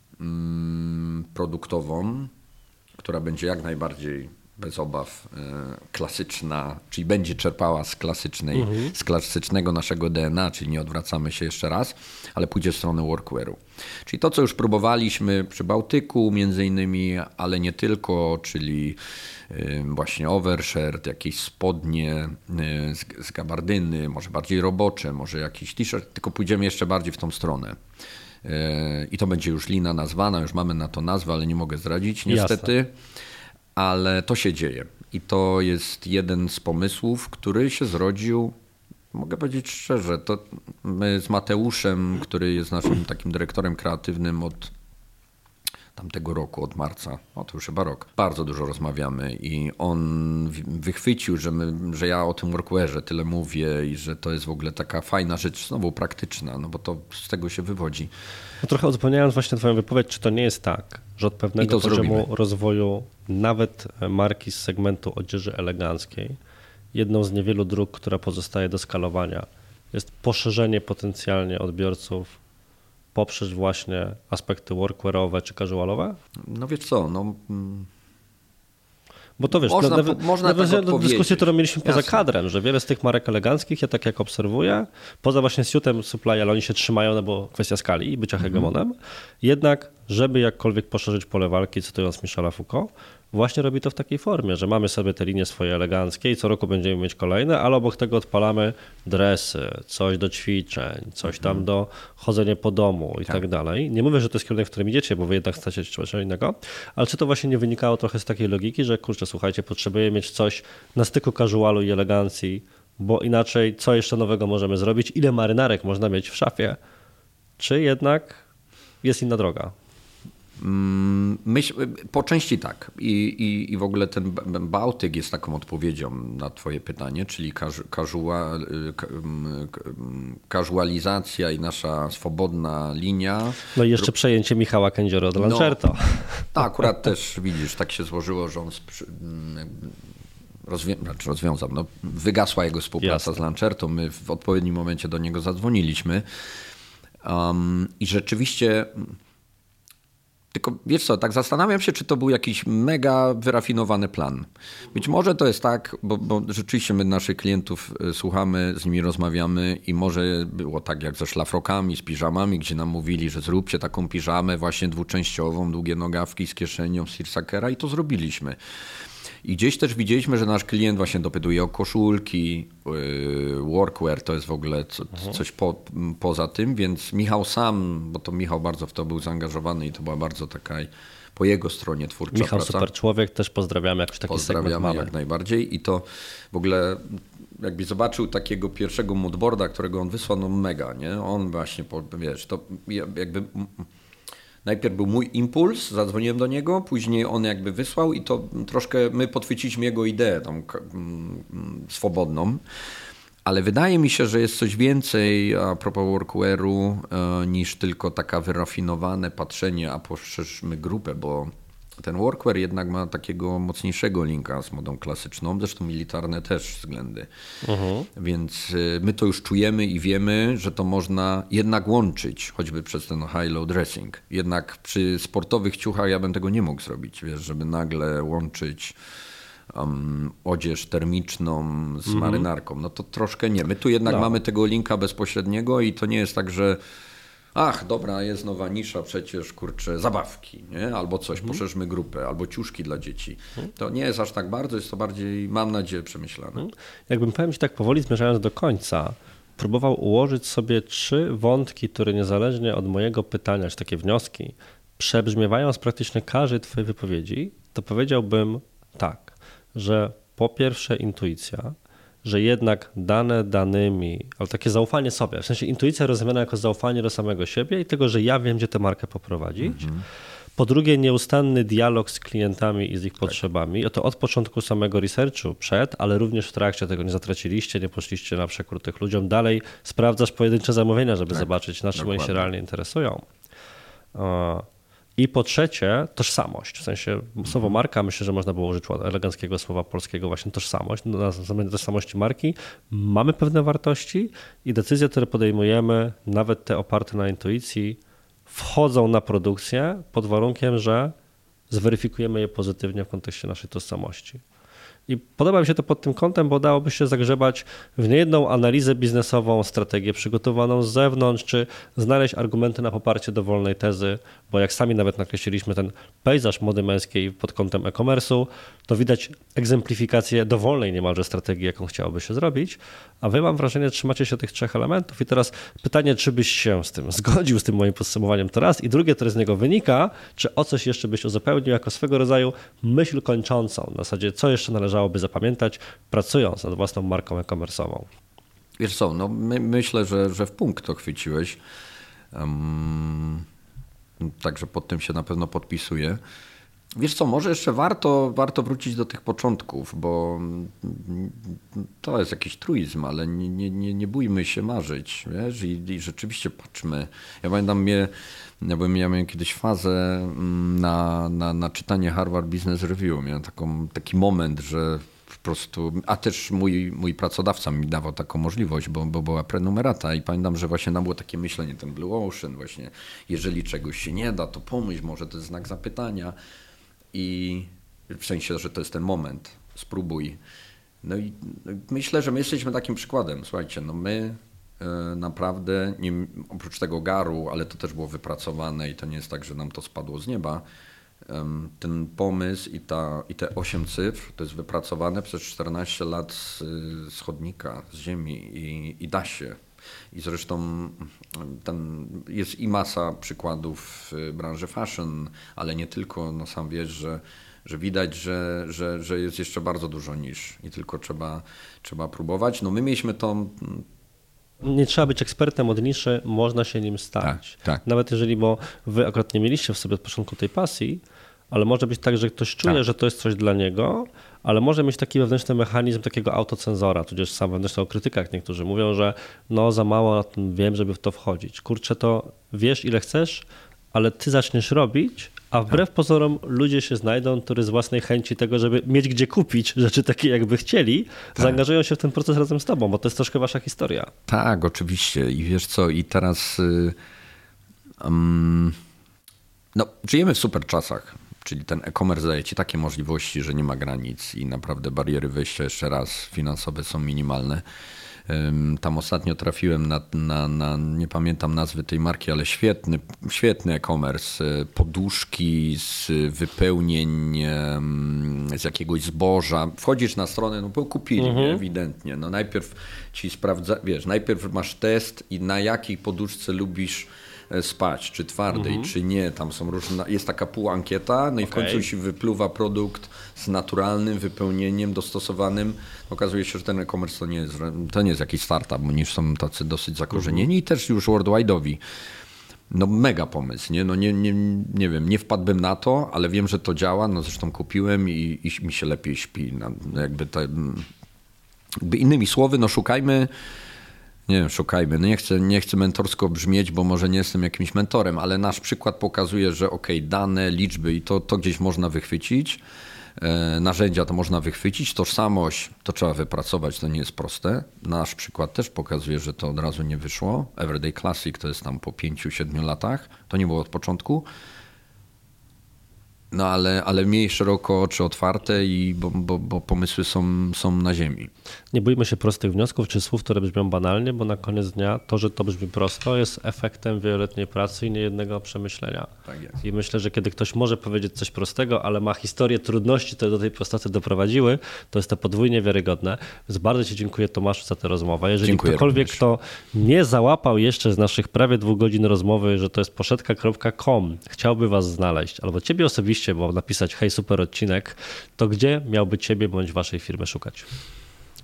produktową, która będzie jak najbardziej bez obaw klasyczna, czyli będzie czerpała z klasycznego naszego DNA, czyli nie odwracamy się jeszcze raz, ale pójdzie w stronę workwearu. Czyli to, co już próbowaliśmy przy Bałtyku między innymi, ale nie tylko, czyli właśnie overshirt, jakieś spodnie z gabardyny, może bardziej robocze, może jakiś t-shirt, tylko pójdziemy jeszcze bardziej w tą stronę. I to będzie już lina nazwana, już mamy na to nazwę, ale nie mogę zdradzić niestety. Jasne. Ale to się dzieje i to jest jeden z pomysłów, który się zrodził, mogę powiedzieć szczerze, to my z Mateuszem, który jest naszym takim dyrektorem kreatywnym od tamtego roku, od marca, to już chyba rok, bardzo dużo rozmawiamy i on wychwycił, że ja o tym workwearze tyle mówię i że to jest w ogóle taka fajna rzecz, znowu praktyczna, no bo to z tego się wywodzi. No trochę uzupełniając właśnie twoją wypowiedź, czy to nie jest tak, że od pewnego poziomu rozwoju nawet marki z segmentu odzieży eleganckiej, jedną z niewielu dróg, która pozostaje do skalowania, jest poszerzenie potencjalnie odbiorców poprzez właśnie aspekty workwearowe czy casualowe? No wiesz co, bo to wiesz, można tak do dyskusji, którą mieliśmy poza kadrem, że wiele z tych marek eleganckich, ja tak jak obserwuję, poza właśnie suitem supply, ale oni się trzymają, no bo kwestia skali i bycia hegemonem, jednak żeby jakkolwiek poszerzyć pole walki, cytując Michela Foucault, właśnie robi to w takiej formie, że mamy sobie te linie swoje eleganckie i co roku będziemy mieć kolejne, ale obok tego odpalamy dresy, coś do ćwiczeń, coś tam do chodzenia po domu i tak dalej. Nie mówię, że to jest kierunek, w którym idziecie, bo wy jednak chcecie coś innego, ale czy to właśnie nie wynikało trochę z takiej logiki, że kurczę, słuchajcie, potrzebujemy mieć coś na styku casualu i elegancji, bo inaczej co jeszcze nowego możemy zrobić, ile marynarek można mieć w szafie, czy jednak jest inna droga? Po części tak. I w ogóle ten Bałtyk jest taką odpowiedzią na twoje pytanie, czyli casualizacja i nasza swobodna linia. No i jeszcze przejęcie Michała Kędziora od Lancerto. Tak, akurat też widzisz, tak się złożyło, że on rozwiązał. Wygasła jego współpraca z Lancerto. My w odpowiednim momencie do niego zadzwoniliśmy. I rzeczywiście... Tylko wiesz co, tak zastanawiam się, czy to był jakiś mega wyrafinowany plan. Być może to jest tak, bo rzeczywiście my naszych klientów słuchamy, z nimi rozmawiamy i może było tak jak ze szlafrokami, z piżamami, gdzie nam mówili, że zróbcie taką piżamę właśnie dwuczęściową, długie nogawki z kieszenią, z seersuckera i to zrobiliśmy. I gdzieś też widzieliśmy, że nasz klient właśnie dopytuje o koszulki, workwear to jest w ogóle coś poza tym, więc Michał sam, bo to Michał bardzo w to był zaangażowany i to była bardzo taka po jego stronie twórcza Michał praca. super człowiek, też pozdrawiamy, jakiś taki segment mamy. Jak najbardziej i to w ogóle jakby zobaczył takiego pierwszego moodboarda, którego on wysłał, no mega, nie? On właśnie, wiesz, to jakby... Najpierw był mój impuls, zadzwoniłem do niego, później on jakby wysłał i to troszkę my podchwyciliśmy jego ideę tą swobodną, ale wydaje mi się, że jest coś więcej a propos workwearu niż tylko taka wyrafinowane patrzenie, a poszerzmy grupę, bo ten workwear jednak ma takiego mocniejszego linka z modą klasyczną, zresztą militarne też względy. Więc my to już czujemy i wiemy, że to można jednak łączyć, choćby przez ten high-low dressing. Jednak przy sportowych ciuchach ja bym tego nie mógł zrobić, wiesz, żeby nagle łączyć odzież termiczną z marynarką. No to troszkę nie. My tu jednak mamy tego linka bezpośredniego i to nie jest tak, że ach, dobra, jest nowa nisza, przecież, kurczę, zabawki, nie? Albo coś, poszerzmy grupę, albo ciuszki dla dzieci. To nie jest aż tak bardzo, jest to bardziej, mam nadzieję, przemyślane. Jakbym powiem ci tak powoli zmierzając do końca, próbował ułożyć sobie 3 wątki, które niezależnie od mojego pytania, czy takie wnioski, przebrzmiewają z praktycznie każdej twojej wypowiedzi, to powiedziałbym tak, że po pierwsze intuicja, że jednak dane danymi, ale takie zaufanie sobie, w sensie intuicja rozumiana jako zaufanie do samego siebie i tego, że ja wiem, gdzie tę markę poprowadzić. Po drugie, nieustanny dialog z klientami i z ich potrzebami. To od początku samego researchu, ale również w trakcie tego nie zatraciliście, nie poszliście na przekór tych ludziom. Dalej sprawdzasz pojedyncze zamówienia, żeby zobaczyć, na czym oni się realnie interesują. I po trzecie, tożsamość. W sensie słowo marka, myślę, że można było użyć eleganckiego słowa polskiego, właśnie tożsamość. Na zamiast tożsamości marki mamy pewne wartości i decyzje, które podejmujemy, nawet te oparte na intuicji, wchodzą na produkcję pod warunkiem, że zweryfikujemy je pozytywnie w kontekście naszej tożsamości. I podoba mi się to pod tym kątem, bo dałoby się zagrzebać w niejedną analizę biznesową, strategię przygotowaną z zewnątrz, czy znaleźć argumenty na poparcie dowolnej tezy, bo jak sami nawet nakreśliliśmy ten pejzaż mody męskiej pod kątem e-commerce'u, to widać egzemplifikację dowolnej niemalże strategii, jaką chciałoby się zrobić, a wy mam wrażenie, trzymacie się tych trzech elementów i teraz pytanie, czy byś się z tym zgodził, z tym moim podsumowaniem to raz i drugie, które z niego wynika, czy o coś jeszcze byś uzupełnił jako swego rodzaju myśl kończącą, na zasadzie co jeszcze należałoby zapamiętać, pracując nad własną marką e-commerce'ową. Wiesz co, no myślę, że w punkt to chwyciłeś. Także pod tym się na pewno podpisuję. Wiesz co, może jeszcze warto wrócić do tych początków, bo to jest jakiś truizm, ale nie bójmy się marzyć, wiesz? I rzeczywiście patrzmy. Ja pamiętam, ja miałem kiedyś fazę na czytanie Harvard Business Review. Miałem taki moment, że po prostu, a też mój pracodawca mi dawał taką możliwość, bo była prenumerata i pamiętam, że właśnie tam było takie myślenie, ten Blue Ocean właśnie, jeżeli czegoś się nie da, to pomyśl, może to jest znak zapytania i w sensie, że to jest ten moment, spróbuj. No i myślę, że my jesteśmy takim przykładem, słuchajcie, no my naprawdę, oprócz tego garu, ale to też było wypracowane i to nie jest tak, że nam to spadło z nieba, ten pomysł i te 8 cyfr to jest wypracowane przez 14 lat z chodnika, z ziemi i da się. I zresztą jest i masa przykładów w branży fashion, ale nie tylko. No sam wiesz, że widać, że jest jeszcze bardzo dużo nisz i tylko trzeba próbować. No my mieliśmy to. Nie trzeba być ekspertem od niszy, można się nim stać. Tak. Nawet jeżeli, bo wy akurat nie mieliście w sobie od początku tej pasji, ale może być tak, że ktoś czuje, że to jest coś dla niego, ale może mieć taki wewnętrzny mechanizm takiego autocenzora, tudzież sam wewnętrznego krytyka, jak niektórzy mówią, że no za mało na tym wiem, żeby w to wchodzić. Kurczę, to wiesz ile chcesz, ale ty zaczniesz robić, a wbrew pozorom ludzie się znajdą, którzy z własnej chęci tego, żeby mieć gdzie kupić rzeczy takie jakby chcieli, zaangażują się w ten proces razem z tobą, bo to jest troszkę wasza historia. Tak, oczywiście. I wiesz co, i teraz no, żyjemy w super czasach. Czyli ten e-commerce daje ci takie możliwości, że nie ma granic i naprawdę bariery wejścia, jeszcze raz, finansowe są minimalne. Tam ostatnio trafiłem na nie pamiętam nazwy tej marki, ale świetny e-commerce. Poduszki z wypełnień z jakiegoś zboża. Wchodzisz na stronę, no bo kupili, nie? Ewidentnie. No najpierw ci sprawdza, wiesz, najpierw masz test i na jakiej poduszce lubisz spać, czy twardej, czy nie. Tam są różne, jest taka półankieta, no i w końcu się wypluwa produkt z naturalnym wypełnieniem, dostosowanym. Okazuje się, że ten e-commerce to nie jest jakiś startup, bo niż są tacy dosyć zakorzenieni i też już worldwide'owi. No mega pomysł, nie? No nie wiem, nie wpadłbym na to, ale wiem, że to działa, no zresztą kupiłem i mi się lepiej śpi. No, jakby innymi słowy, no szukajmy. No nie chcę mentorsko brzmieć, bo może nie jestem jakimś mentorem, ale nasz przykład pokazuje, że dane, liczby i to gdzieś można wychwycić, narzędzia to można wychwycić, tożsamość to trzeba wypracować, to nie jest proste. Nasz przykład też pokazuje, że to od razu nie wyszło. Everyday Classic to jest tam po 5-7 latach, to nie było od początku. No ale miej szeroko oczy otwarte bo pomysły są na ziemi. Nie bójmy się prostych wniosków czy słów, które brzmią banalnie, bo na koniec dnia to, że to brzmi prosto, jest efektem wieloletniej pracy i niejednego przemyślenia. Tak jest. I myślę, że kiedy ktoś może powiedzieć coś prostego, ale ma historię trudności, które do tej prostoty doprowadziły, to jest to podwójnie wiarygodne. Więc bardzo ci dziękuję, Tomaszu, za tę rozmowę. Jeżeli ktokolwiek, kto nie załapał jeszcze z naszych prawie 2 godzin rozmowy, że to jest poszetka.com, chciałby was znaleźć, albo ciebie osobiście, bo napisać hej, super odcinek, to gdzie miałby ciebie bądź waszej firmy szukać?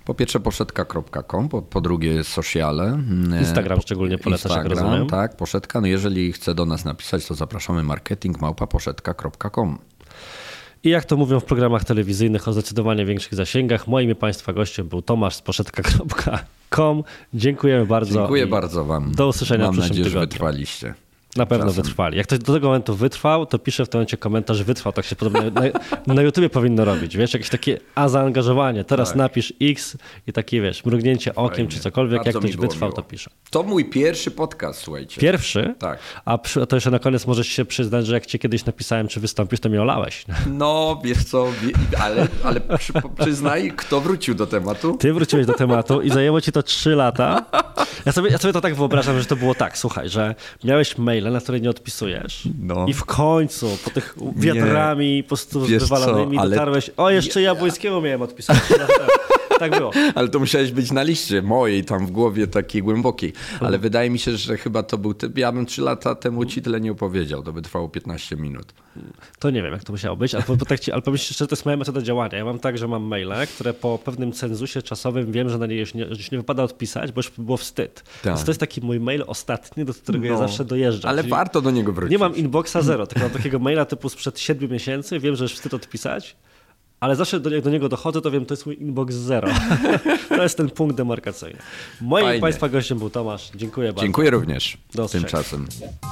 Po pierwsze poszetka.com, po drugie sociale. Instagram szczególnie polecasz, jak rozumiem. Tak, Poszetka. No jeżeli chce do nas napisać, to zapraszamy marketing@poszetka.com. I jak to mówią w programach telewizyjnych o zdecydowanie większych zasięgach, moim i Państwa gościem był Tomasz z poszetka.com. Dziękujemy bardzo. Dziękuję bardzo Wam. Do usłyszenia w przyszłym tygodniu. Mam nadzieję, że tygodniu. wytrwaliście. Na pewno wytrwali. Jak ktoś do tego momentu wytrwał, to pisze w tym momencie komentarz wytrwał. Tak się podobnie na YouTubie powinno robić. Wiesz, jakieś takie zaangażowanie. Teraz napisz X i takie, wiesz, mrugnięcie okiem Fajnie. czy cokolwiek. Bardzo jak ktoś mi było wytrwał, miło. to pisze. To mój pierwszy podcast, słuchajcie. Pierwszy? Tak. A to jeszcze na koniec możesz się przyznać, że jak cię kiedyś napisałem, czy wystąpisz, to mnie olałeś. No, wiesz co, ale przyznaj, kto wrócił do tematu? Ty wróciłeś do tematu i zajęło ci to 3 lata. Ja sobie to tak wyobrażam, że to było tak, słuchaj, że miałeś maile, na które nie odpisujesz No. i w końcu po tych wiadrami po prostu wywalonymi dotarłeś, jeszcze Jabłońskiego miałem odpisać. Tak było. Ale to musiałeś być na liście mojej, tam w głowie takiej głębokiej. Ale wydaje mi się, że chyba to był typ. Ja bym 3 lata temu ci tyle nie opowiedział. To by trwało 15 minut. To nie wiem, jak to musiało być, ale powiem ci, że to jest moja metoda działania. Ja mam tak, że mam maile, które po pewnym cenzusie czasowym wiem, że na nie już nie wypada odpisać, bo już było wstyd. Tak. Więc to jest taki mój mail ostatni, do którego ja zawsze dojeżdżam. Ale warto do niego wrócić. Nie mam inboxa 0, tylko mam takiego maila typu sprzed 7 miesięcy, wiem, że już wstyd odpisać, ale zawsze jak do niego dochodzę, to wiem, to jest mój inbox 0. To jest ten punkt demarkacyjny. Moim Państwa gościem był Tomasz. Dziękuję bardzo. Dziękuję również. Do tymczasem.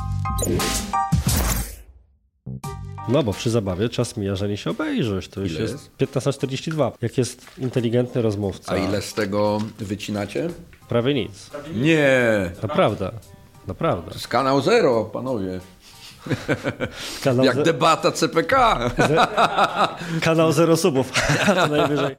No bo przy zabawie czas mija, że nie się obejrzysz. To już jest 15:42. Jak jest inteligentny rozmówca. A ile z tego wycinacie? Prawie nic. Nie. Naprawdę. To jest kanał 0, panowie. Kanał Jak debata CPK. Kanał 0 subów. Najwyżej.